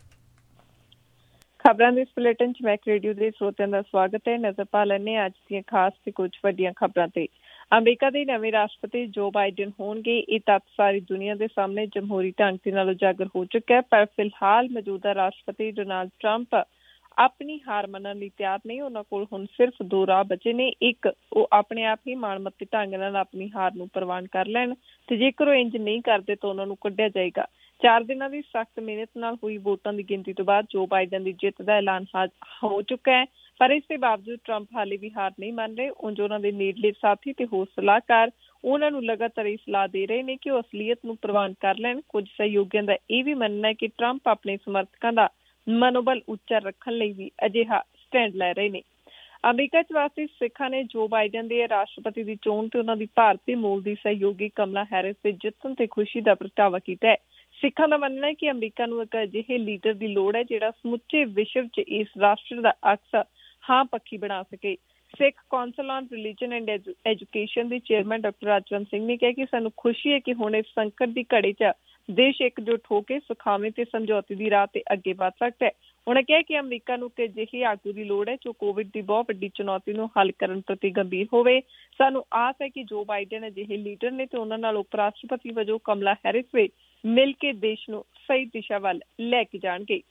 S20: ਖਬਰਾਂ ਦੇ ਇਸ ਬੁਲੇਟਿਨ 'ਚ ਮੈਕ ਰੇਡੀਓ ਦੇ ਸਰੋਤਿਆਂ ਦਾ ਸਵਾਗਤ ਹੈ। ਨਜ਼ਰ ਪਾ ਲੈਂਦੇ ਅੱਜ ਦੀਆਂ ਖਾਸ ਤੇ ਕੁਝ ਵੱਡੀਆਂ ਖਬਰਾਂ ਤੇ। ਅਮਰੀਕਾ ਦੇ ਨਵੇਂ ਰਾਸ਼ਟਰਪਤੀ ਜੋ ਬਾਈਡਨ ਹੋਣਗੇ। ਇਹ ਤੱਥ ਸਾਰੀ ਦੁਨੀਆ ਦੇ ਸਾਹਮਣੇ ਜਮਹੂਰੀ ਢੰਗ ਦੇ ਨਾਲ ਉਜਾਗਰ ਹੋ ਚੁੱਕਾ ਹੈ, ਪਰ ਫਿਲਹਾਲ ਮੌਜੂਦਾ ਰਾਸ਼ਟਰਪਤੀ ਡੋਨਾਲਡ ਟਰੰਪ ਆਪਣੀ ਹਾਰ ਮੰਨਣ ਲਈ ਤਿਆਰ ਨਹੀਂ। ਉਹਨਾਂ ਕੋਲ ਹੁਣ ਸਿਰਫ 2 ਰਾਹ ਬਚੇ ਨੇ। ਇੱਕ, ਉਹ ਆਪਣੇ ਆਪ ਹੀ ਮਾਣਮੱਤੇ ਢੰਗ ਨਾਲ ਆਪਣੀ ਹਾਰ ਨੂੰ ਪ੍ਰਵਾਨ ਕਰ ਲੈਣ ਤੇ ਜੇਕਰ ਉਹ ਇੰਜ ਨਹੀਂ ਕਰਦੇ ਤਾਂ ਉਹਨਾਂ ਨੂੰ ਕੱਢਿਆ ਜਾਏਗਾ। 4 ਦਿਨਾਂ ਦੀ ਸਖਤ ਮਿਹਨਤ ਨਾਲ ਹੋਈ ਵੋਟਾਂ ਦੀ ਗਿਣਤੀ ਤੋਂ ਬਾਅਦ ਜੋ ਬਾਈਡਨ ਦੀ ਜਿੱਤ ਦਾ ਐਲਾਨ ਹੋ ਚੁੱਕਾ ਹੈ, ਪਰ ਇਸ ਦੇ ਬਾਵਜੂਦ ਟਰੰਪ ਹਾਲੇ ਵੀ ਹਾਰ ਨਹੀਂ ਮੰਨ ਰਹੇ। ਉਂਝ ਉਹਨਾਂ ਦੇ ਨੇੜਲੇ ਸਾਥੀ ਤੇ ਹੋਰ ਸਲਾਹਕਾਰ ਉਹਨਾਂ ਨੂੰ ਲਗਾਤਾਰ ਇਹ ਸਲਾਹ ਦੇ ਰਹੇ ਨੇ ਕਿ ਉਹ ਅਸਲੀਅਤ ਨੂੰ ਪ੍ਰਵਾਨ ਕਰ ਲੈਣ। ਕੁਝ ਸਹਿਯੋਗੀਆਂ ਦਾ ਇਹ ਵੀ ਮੰਨਣਾ ਹੈ ਕਿ ਟਰੰਪ ਆਪਣੇ ਸਮਰਥਕਾਂ ਦਾ ਮਨੋਬਲ ਉੱਚਾ ਰੱਖਣ ਲਈ ਵੀ ਅਜਿਹਾ ਸਟੈਂਡ ਲੈ ਰਹੇ ਨੇ। ਅਮਰੀਕਾ 'ਚ ਵਾਸੀ ਸਿੱਖਾਂ ਨੇ ਜੋ ਬਾਈਡਨ ਦੇ ਰਾਸ਼ਟਰਪਤੀ ਦੀ ਚੋਣ ਤੇ ਉਹਨਾਂ ਦੀ ਭਾਰਤੀ ਮੂਲ ਦੀ ਸਹਿਯੋਗੀ ਕਮਲਾ ਹੈਰਿਸ ਦੇ ਜਿੱਤਣ ਤੇ ਖੁਸ਼ੀ ਦਾ ਪ੍ਰਗਟਾਵਾ ਕੀਤਾ ਹੈ। ਸਿੱਖਾਂ ਦਾ ਮੰਨਣਾ ਹੈ ਕਿ ਅਮਰੀਕਾ ਨੂੰ ਇੱਕ ਅਜਿਹੇ ਲੀਡਰ ਦੀ ਲੋੜ ਹੈ ਜਿਹੜਾ ਸਮੁੱਚੇ ਵਿਸ਼ਵ 'ਚ ਇਸ ਰਾਸ਼ਟਰ ਦਾ ਅਕਸ ਹਾਂ ਪੱਖੀ ਬਣਾ ਸਕੇ। Sikh council on religion and education ਦੇ ਚੇਅਰਮੈਨ ਡਾਕਟਰ ਰਾਜਵੰਤ ਸਿੰਘ ਨੇ ਕਿਹਾ ਕਿ ਸਾਨੂੰ ਖੁਸ਼ੀ ਹੈ ਕਿ ਹੁਣ ਇਸ ਸੰਕਟ ਦੀ ਘੜੀ 'ਚ ਦੇਸ਼ ਇਕਜੁੱਟ ਹੋ ਕੇ ਸੁਖਾਵੇਂ ਤੇ ਸਮਝੌਤੇ ਦੀ ਰਾਹ ਤੇ ਅੱਗੇ ਵਧ ਸਕਦਾ ਹੈ। ਉਹਨੇ ਕਿਹਾ ਕਿ ਅਮਰੀਕਾ ਨੂੰ ਇੱਕ ਅਜਿਹੇ ਆਗੂ ਦੀ ਲੋੜ ਹੈ ਜੋ ਕੋਵਿਡ ਦੀ ਬਹੁਤ ਵੱਡੀ ਚੁਣੌਤੀ ਨੂੰ ਹੱਲ ਕਰਨ ਪ੍ਰਤੀ ਗੰਭੀਰ ਹੋਵੇ। ਸਾਨੂੰ ਆਸ ਹੈ ਕਿ ਜੋ ਬਾਈਡਨ ਅਜਿਹੇ ਲੀਡਰ ਨੇ ਤੇ ਉਹਨਾਂ ਨਾਲ ਉਪ ਰਾਸ਼ਟਰਪਤੀ ਵਜੋਂ ਕਮਲਾ ਹੈਰਿਸ ਵੀ ਮਿਲ ਕੇ ਦੇਸ਼ ਨੂੰ ਸਹੀ ਦਿਸ਼ਾ ਵੱਲ ਲੈ ਕੇ ਜਾਣਗੇ।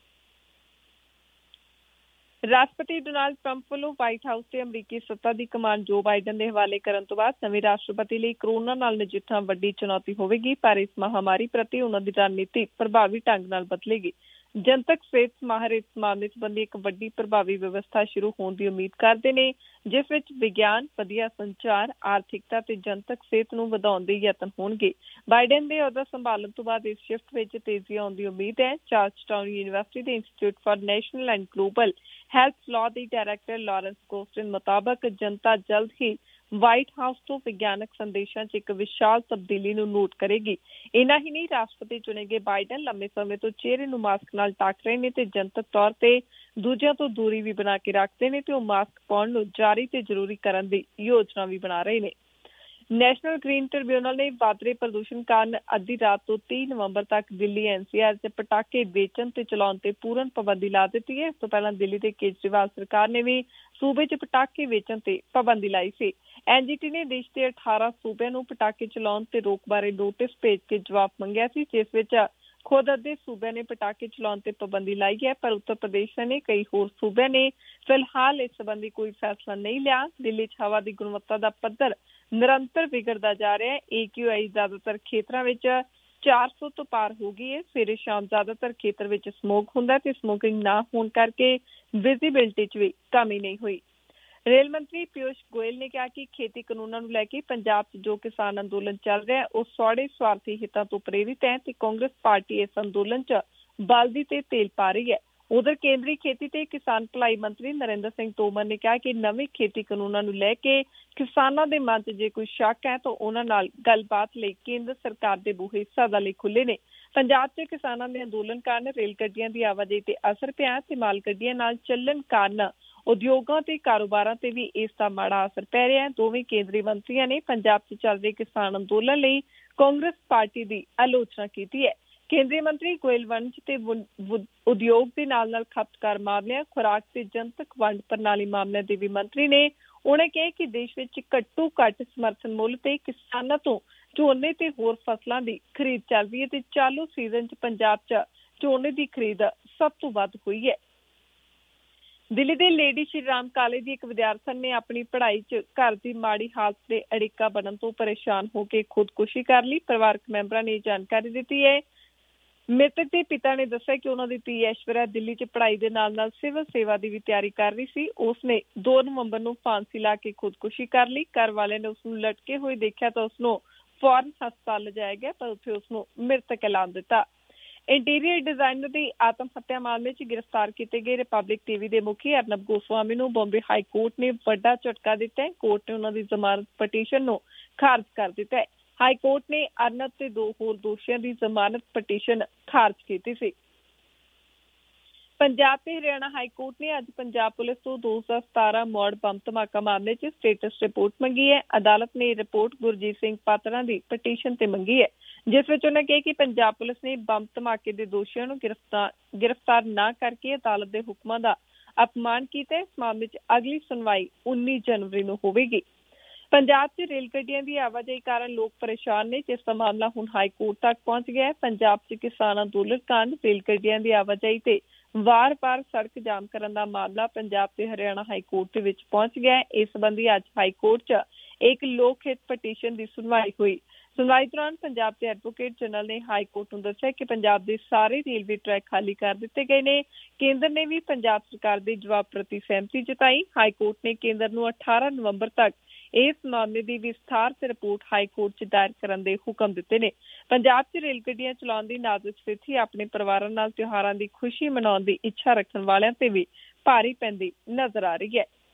S20: ਰਾਸ਼ਟਰਪਤੀ ਡੋਨਾਲਡ ਟਰੰਪ ਵੱਲੋਂ ਵਾਈਟ ਹਾਊਸ ਤੇ ਅਮਰੀਕੀ ਸੱਤਾ ਦੀ ਕਮਾਨ ਜੋ ਬਾਈਡਨ ਦੇ ਹਵਾਲੇ ਕਰਨ ਤੋਂ ਬਾਅਦ ਨਵੇਂ ਰਾਸ਼ਟਰਪਤੀ ਲਈ ਕਰੋਨਾ ਨਾਲ ਨਜਿੱਠਣਾ ਵੱਡੀ ਚੁਣੌਤੀ ਹੋਵੇਗੀ, ਪਰ ਇਸ ਮਹਾਮਾਰੀ ਪ੍ਰਤੀ ਉਹਨਾਂ ਦੀ ਰਣਨੀਤੀ ਪ੍ਰਭਾਵੀ ਢੰਗ ਨਾਲ ਬਦਲੇਗੀ। ਜਨਤਕ ਸਿਹਤ ਮਾਹਰ ਇਸ ਮਾਮਲੇ ਸੰਬੰਧੀ ਇੱਕ ਵੱਡੀ ਪ੍ਰਭਾਵੀ ਵਿਵਸਥਾ ਸ਼ੁਰੂ ਹੋਣ ਦੀ ਉਮੀਦ ਕਰਦੇ ਨੇ, ਜਿਸ ਵਿੱਚ ਵਿਗਿਆਨ, ਵਧੀਆ ਸੰਚਾਰ, ਆਰਥਿਕਤਾ ਤੇ ਜਨਤਕ ਸਿਹਤ ਨੂੰ ਵਧਾਉਣ ਦੇ ਯਤਨ ਹੋਣਗੇ। ਬਾਈਡਨ ਦੇ ਅਹੁਦਾ ਸੰਭਾਲਣ ਤੋਂ ਬਾਅਦ ਇਸ ਸ਼ਿਫਟ ਵਿੱਚ ਤੇਜ਼ੀ ਆਉਣ ਦੀ ਉਮੀਦ ਹੈ। ਜਾਰਜਟਾਊਨ ਯੂਨੀਵਰਸਿਟੀ ਦੇ institute for national and global health law ਦੇ ਡਾਇਰੈਕਟਰ ਲਾਰੈਂਸ ਕੋਸਟਨ ਮੁਤਾਬਕ ਜਨਤਾ ਜਲਦ ਹੀ ਵਾਈਟ ਹਾਊਸ ਤੋਂ ਵਿਗਿਆਨਕ ਸੰਦੇਸ਼ਾਂ 'ਚ ਇੱਕ ਵਿਸ਼ਾਲ ਤਬਦੀਲੀ ਨੂੰ ਨੋਟ ਕਰੇਗੀ। ਇੰਨਾ ਹੀ ਨਹੀਂ, ਰਾਸ਼ਟਰਪਤੀ ਚੁਣੇ ਗਏ ਬਾਈਡਨ ਲੰਮੇ ਸਮੇਂ ਤੋਂ ਚਿਹਰੇ ਨੂੰ ਮਾਸਕ ਨਾਲ ਢੱਕ ਰਹੇ ਨੇ ਤੇ ਜਨਤਕ ਤੌਰ ਤੇ ਦੂਜਿਆਂ ਤੋਂ ਦੂਰੀ ਵੀ ਬਣਾ ਕੇ ਰੱਖਦੇ ਨੇ ਤੇ ਉਹ ਮਾਸਕ ਪਾਉਣ ਨੂੰ ਜਾਰੀ ਤੇ ਜ਼ਰੂਰੀ ਕਰਨ ਦੀ ਯੋਜਨਾ ਵੀ ਬਣਾ ਰਹੇ ਨੇ। ਨੈਸ਼ਨਲ ਗ੍ਰੀਨ ਟ੍ਰਿਬਿਊਨਲ ਨੇ ਵੱਧ ਰਹੇ ਪ੍ਰਦੂਸ਼ਣ ਕਾਰਨ ਅੱਧੀ ਰਾਤ ਤੋਂ 30 ਨਵੰਬਰ ਤੱਕ ਦਿੱਲੀ NCR 'ਚ ਪਟਾਕੇ ਵੇਚਣ ਤੇ ਚਲਾਉਣ ਤੇ ਪੂਰਨ ਪਾਬੰਦੀ ਲਾ ਦਿੱਤੀ ਹੈ। ਇਸ ਤੋਂ ਪਹਿਲਾਂ ਦਿੱਲੀ ਦੇ ਕੇਜਰੀਵਾਲ ਸਰਕਾਰ ਨੇ ਵੀ ਸੂਬੇ 'ਚ ਪਟਾਕੇ ਵੇਚਣ ਤੇ ਪਾਬੰਦੀ ਲਾਈ ਸੀ। NGT ਨੇ ਦੇਸ਼ ਦੇ 18 ਸੂਬਿਆਂ ਨੂੰ ਪਟਾਕੇ ਚਲਾਉਣ ਤੇ ਰੋਕ ਬਾਰੇ ਨੋਟਿਸ ਭੇਜ ਕੇ ਜਵਾਬ ਮੰਗਿਆ ਸੀ, ਜਿਸ ਵਿੱਚ ਖੁਦ ਅੱਧੇ ਸੂਬਿਆਂ ਨੇ ਪਟਾਕੇ ਚਲਾਉਣ ਤੇ ਪਾਬੰਦੀ ਲਾਈ ਹੈ, ਪਰ ਉੱਤਰ ਪ੍ਰਦੇਸ਼ ਨੇ ਕਈ ਹੋਰ ਸੂਬਿਆਂ ਨੇ ਫਿਲਹਾਲ ਇਸ ਸੰਬੰਧੀ ਕੋਈ ਫੈਸਲਾ ਨਹੀਂ ਲਿਆ। ਦਿੱਲੀ 'ਚ ਹਵਾ ਦੀ ਗੁਣਵੱਤਾ ਦਾ ਪੱਧਰ ਨਿਰੰਤਰ ਵਿਗੜਦਾ ਜਾ ਰਿਹਾ ਹੈ। AQI ਜ਼ਿਆਦਾਤਰ ਖੇਤਰਾਂ ਵਿੱਚ 400 ਤੋਂ ਪਾਰ ਹੋ ਗਈ ਹੈ। ਸਵੇਰੇ ਸ਼ਾਮ ਜ਼ਿਆਦਾਤਰ ਖੇਤਰ ਵਿੱਚ ਸਮੋਗ ਹੁੰਦਾ ਤੇ ਸਮੋਕਿੰਗ ਨਾ ਹੋਣ ਕਰਕੇ ਵਿਜ਼ੀਬਿਲਿਟੀ 'ਚ ਵੀ ਕਮੀ ਨਹੀਂ ਹੋਈ। ਰੇਲ ਮੰਤਰੀ ਪਿਊਸ਼ ਗੋਇਲ ਨੇ ਕਿਹਾ ਕਿ ਖੇਤੀ ਕਾਨੂੰਨਾਂ ਨੂੰ ਲੈ ਕੇ ਪੰਜਾਬ 'ਚ ਜੋ ਕਿਸਾਨ ਅੰਦੋਲਨ ਚੱਲ ਰਿਹਾ ਉਹ ਸੌੜੇ ਸਵਾਰਥੀ ਹਿੱਤਾਂ ਤੋਂ ਪ੍ਰੇਰਿਤ ਹੈ ਤੇ ਕਾਂਗਰਸ ਪਾਰਟੀ ਇਸ ਅੰਦੋਲਨ 'ਚ ਬਲਦੀ ਤੇ ਤੇਲ ਪਾ ਰਹੀ ਹੈ। ਉਧਰ ਕੇਂਦਰੀ ਖੇਤੀ ਤੇ ਕਿਸਾਨ ਭਲਾਈ ਮੰਤਰੀ ਨਰਿੰਦਰ ਸਿੰਘ ਤੋਮਰ ਨੇ ਕਿਹਾ ਕਿ ਨਵੇਂ ਖੇਤੀ ਕਾਨੂੰਨਾਂ ਨੂੰ ਲੈ ਕੇ ਕਿਸਾਨਾਂ ਦੇ ਮਨ 'ਚ ਜੇ ਕੋਈ ਸ਼ੱਕ ਹੈ ਤਾਂ ਉਹਨਾਂ ਨਾਲ ਗੱਲਬਾਤ ਲਈ ਕੇਂਦਰ ਸਰਕਾਰ ਦੇ ਬੂਹੇ ਸਦਾ ਲਈ ਖੁੱਲ੍ਹੇ ਨੇ। ਪੰਜਾਬ 'ਚ ਕਿਸਾਨਾਂ ਦੇ ਅੰਦੋਲਨ ਕਾਰਨ ਰੇਲ ਗੱਡੀਆਂ ਦੀ ਆਵਾਜਾਈ ਤੇ ਅਸਰ ਪਿਆ ਤੇ ਮਾਲ ਗੱਡੀਆਂ ਨਾਲ ਚੱਲਣ ਕਾਰਨ ਉਦਯੋਗਾਂ ਤੇ ਕਾਰੋਬਾਰਾਂ ਤੇ ਵੀ ਇਸ ਦਾ ਮਾੜਾ ਅਸਰ ਪੈ ਰਿਹਾ ਹੈ। ਦੋਵੇਂ ਕੇਂਦਰੀ ਮੰਤਰੀਆਂ ਨੇ ਪੰਜਾਬ 'ਚ ਚੱਲ ਰਹੇ ਕਿਸਾਨ ਅੰਦੋਲਨ ਲਈ ਕਾਂਗਰਸ ਪਾਰਟੀ ਦੀ ਆਲੋਚਨਾ ਕੀਤੀ ਹੈ। ਕੇਂਦਰੀ ਮੰਤਰੀ ਗੋਇਲ ਵਣਜ ਤੇ ਉਦਯੋਗ ਦੇ ਨਾਲ ਖਪਤਕਾਰ ਮਾਮਲਿਆਂ, ਖੁਰਾਕ ਤੇ ਜਨਤਕ ਵੰਡ ਪ੍ਰਣਾਲੀ ਮਾਮਲਿਆਂ ਦੇ ਵੀ ਮੰਤਰੀ ਨੇ। ਉਹਨੇ ਕਿਹਾ ਕਿ ਦੇਸ਼ ਵਿੱਚ ਘੱਟੋ ਘੱਟ ਸਮਰਥਨ ਮੁੱਲ ਤੇ ਕਿਸਾਨਾਂ ਤੋਂ ਝੋਨੇ ਤੇ ਹੋਰ ਫਸਲਾਂ ਦੀ ਖਰੀਦ ਚੱਲ ਰਹੀ ਹੈ ਤੇ ਚਾਲੂ ਸੀਜ਼ਨ 'ਚ ਪੰਜਾਬ 'ਚ ਝੋਨੇ ਦੀ ਖਰੀਦ ਸਭ ਤੋਂ ਵੱਧ ਹੋਈ ਹੈ। ਦਿੱਲੀ ਦੇ ਲੇਡੀ ਸ਼੍ਰੀ ਰਾਮ ਕਾਲਜ ਦੀ ਇੱਕ ਵਿਦਿਆਰਥਣ ਨੇ ਆਪਣੀ ਪੜ੍ਹਾਈ 'ਚ ਘਰ ਦੀ ਮਾੜੀ ਹਾਲਤ ਦੇ ਅੜਿੱਕਾ ਬਣਨ ਤੋਂ ਪਰੇਸ਼ਾਨ ਹੋ ਕੇ ਖੁਦਕੁਸ਼ੀ ਕਰ ਲਈ। ਪਰਿਵਾਰਕ ਮੈਂਬਰਾਂ ਨੇ ਜਾਣਕਾਰੀ ਦਿੱਤੀ ਹੈ। ਮ੍ਰਿਤਕ ਦੇ ਪਿਤਾ ਨੇ ਦੱਸਿਆ ਕਿ ਉਹਨਾਂ ਦੀ ਧੀ ਐਸ਼ਵਰਿਆ ਦਿੱਲੀ 'ਚ ਪੜ੍ਹਾਈ ਦੇ ਨਾਲ ਸਿਵਲ ਸੇਵਾ ਦੀ ਵੀ ਤਿਆਰੀ ਕਰ ਰਹੀ ਸੀ। ਉਸਨੇ 2 ਨਵੰਬਰ ਨੂੰ ਫਾਂਸੀ ਲਾ ਕੇ ਖੁਦਕੁਸ਼ੀ ਕਰ ਲਈ। ਘਰ ਵਾਲਿਆਂ ਨੇ ਉਸਨੂੰ ਲਟਕੇ ਹੋਏ ਦੇਖਿਆ ਤਾਂ ਉਸਨੂੰ ਫੌਰਨ ਹਸਪਤਾਲ ਲਿਜਾਇਆ ਗਿਆ, ਪਰ ਉੱਥੇ ਉਸਨੂੰ ਮ੍ਰਿਤਕ ਐਲਾਨ ਦਿੱਤਾ। ਇੰਟੀਰੀਅਰ ਡਿਜ਼ਾਈਨਰ ਦੀ ਆਤਮ ਹੱਤਿਆ ਮਾਮਲੇ 'ਚ ਗ੍ਰਿਫਤਾਰ ਕੀਤੇ ਗਏ ਰਿਪਬਲਿਕ ਟੀਵੀ ਦੇ ਮੁਖੀ ਅਰਨਬ ਗੋਸਵਾਮੀ ਨੂੰ ਬੰਬੇ ਹਾਈ ਕੋਰਟ ਨੇ ਵੱਡਾ ਝਟਕਾ ਦਿੱਤਾ ਹੈ। ਕੋਰਟ ਨੇ ਉਹਨਾਂ ਦੀ ਜ਼ਮਾਨਤ ਪਟੀਸ਼ਨ ਨੂੰ ਖਾਰਜ ਕਰ ਦਿੱਤਾ ਹੈ। ਹਾਈ ਕੋਰਟ ਨੇ ਅਰਨਬ ਤੇ 2 ਹੋਰ ਦੋਸ਼ੀਆਂ ਦੀ ਜ਼ਮਾਨਤ ਪਟੀਸ਼ਨ ਖਾਰਜ ਕੀਤੀ ਸੀ। ਪੰਜਾਬ ਤੇ ਹਰਿਆਣਾ ਹਾਈ ਕੋਰਟ ਨੇ ਅੱਜ ਪੰਜਾਬ ਪੁਲਿਸ ਤੋਂ 2017 ਮੌੜ ਬੰਬ ਧਮਾਕਾ ਮਾਮਲੇ 'ਚ ਸਟੇਟਸ ਰਿਪੋਰਟ ਮੰਗੀ ਹੈ। ਅਦਾਲਤ ਨੇ ਇਹ ਰਿਪੋਰਟ ਗੁਰਜੀਤ ਸਿੰਘ ਪਾਤਰਾਂ ਦੀ ਪਟੀਸ਼ਨ ਤੇ ਮੰਗੀ ਹੈ, ਜਿਸ ਵਿੱਚ ਉਹਨਾਂ ਕਿਹਾ ਕਿ ਪੰਜਾਬ ਪੁਲਿਸ ਨੇ ਬੰਬ ਧਮਾਕੇ ਦੇ ਦੋਸ਼ੀਆਂ ਨੂੰ ਗ੍ਰਿਫਤਾਰ ਨਾ ਕਰਕੇ ਅਦਾਲਤ ਦੇ ਹੁਕਮਾਂ ਦਾ ਅਪਮਾਨ ਕੀਤਾ। ਇਸ ਮਾਮਲੇ 'ਚ ਅਗਲੀ ਸੁਣਵਾਈ 19 ਜਨਵਰੀ ਨੂੰ ਹੋਵੇਗੀ। ਪੰਜਾਬ 'ਚ ਰੇਲ ਗੱਡੀਆਂ ਦੀ ਆਵਾਜਾਈ ਕਾਰਨ ਲੋਕ ਪਰੇਸ਼ਾਨ ਨੇ, ਜਿਸ ਦਾ ਮਾਮਲਾ ਹੁਣ ਹਾਈ ਕੋਰਟ ਤੱਕ ਪਹੁੰਚ ਗਿਆ ਹੈ। ਪੰਜਾਬ 'ਚ ਕਿਸਾਨ ਅੰਦੋਲਨ ਕਾਰਨ ਰੇਲ ਗੱਡੀਆਂ ਦੀ ਆਵਾਜਾਈ ਤੇ ਵਾਰ-ਵਾਰ ਸੜਕ ਜਾਮ ਕਰਨ ਦਾ ਮਾਮਲਾ ਪੰਜਾਬ ਤੇ ਹਰਿਆਣਾ ਹਾਈ ਕੋਰਟ ਦੇ ਵਿੱਚ ਪਹੁੰਚ ਗਿਆ ਹੈ। ਇਸ ਸੰਬੰਧੀ ਅੱਜ ਹਾਈ ਕੋਰਟ 'ਚ ਇੱਕ ਲੋਕ ਹਿੱਤ ਪਟੀਸ਼ਨ ਦੀ ਸੁਣਵਾਈ ਹੋਈ। ਸੁਣਵਾਈ ਦੌਰਾਨ ਪੰਜਾਬ ਦੇ ਐਡਵੋਕੇਟ ਜਨਰਲ ਨੇ ਹਾਈ ਕੋਰਟ ਨੂੰ ਦੱਸਿਆ ਕਿ ਪੰਜਾਬ ਦੇ ਸਾਰੇ ਰੇਲਵੇ ਟਰੈਕ ਖਾਲੀ ਕਰ ਦਿੱਤੇ ਗਏ ਨੇ। ਕੇਂਦਰ ਨੇ ਵੀ ਪੰਜਾਬ ਸਰਕਾਰ ਦੇ ਜਵਾਬ ਪ੍ਰਤੀ ਸਹਿਮਤੀ ਜਤਾਈ। ਹਾਈ ਕੋਰਟ ਨੇ ਕੇਂਦਰ ਨੂੰ 18 ਨਵੰਬਰ ਤੱਕ ਇਸ ਮਾਮਲੇ ਦੀ ਵਿਸਥਾਰਤ ਰਿਪੋਰਟ ਹਾਈ ਕੋਰਟ 'ਚ ਦਾਇਰ ਕਰਨ ਦੇ ਹੁਕਮ ਦਿੱਤੇ ਨੇ। ਪੰਜਾਬ 'ਚ ਰੇਲ ਗੱਡੀਆਂ ਚਲਾਉਣ ਦੀ ਨਾਜ਼ੁਕ ਸਥਿਤੀ ਆਪਣੇ ਪਰਿਵਾਰਾਂ ਨਾਲ ਤਿਉਹਾਰਾਂ ਦੀ ਖੁਸ਼ੀ ਮਨਾਉਣ ਦੀ ਇੱਛਾ ਰੱਖਣ ਵਾਲਿਆਂ ਤੇ ਵੀ ਭਾਰੀ ਪੈਂਦੀ ਨਜ਼ਰ ਆ ਰਹੀ ਹੈ।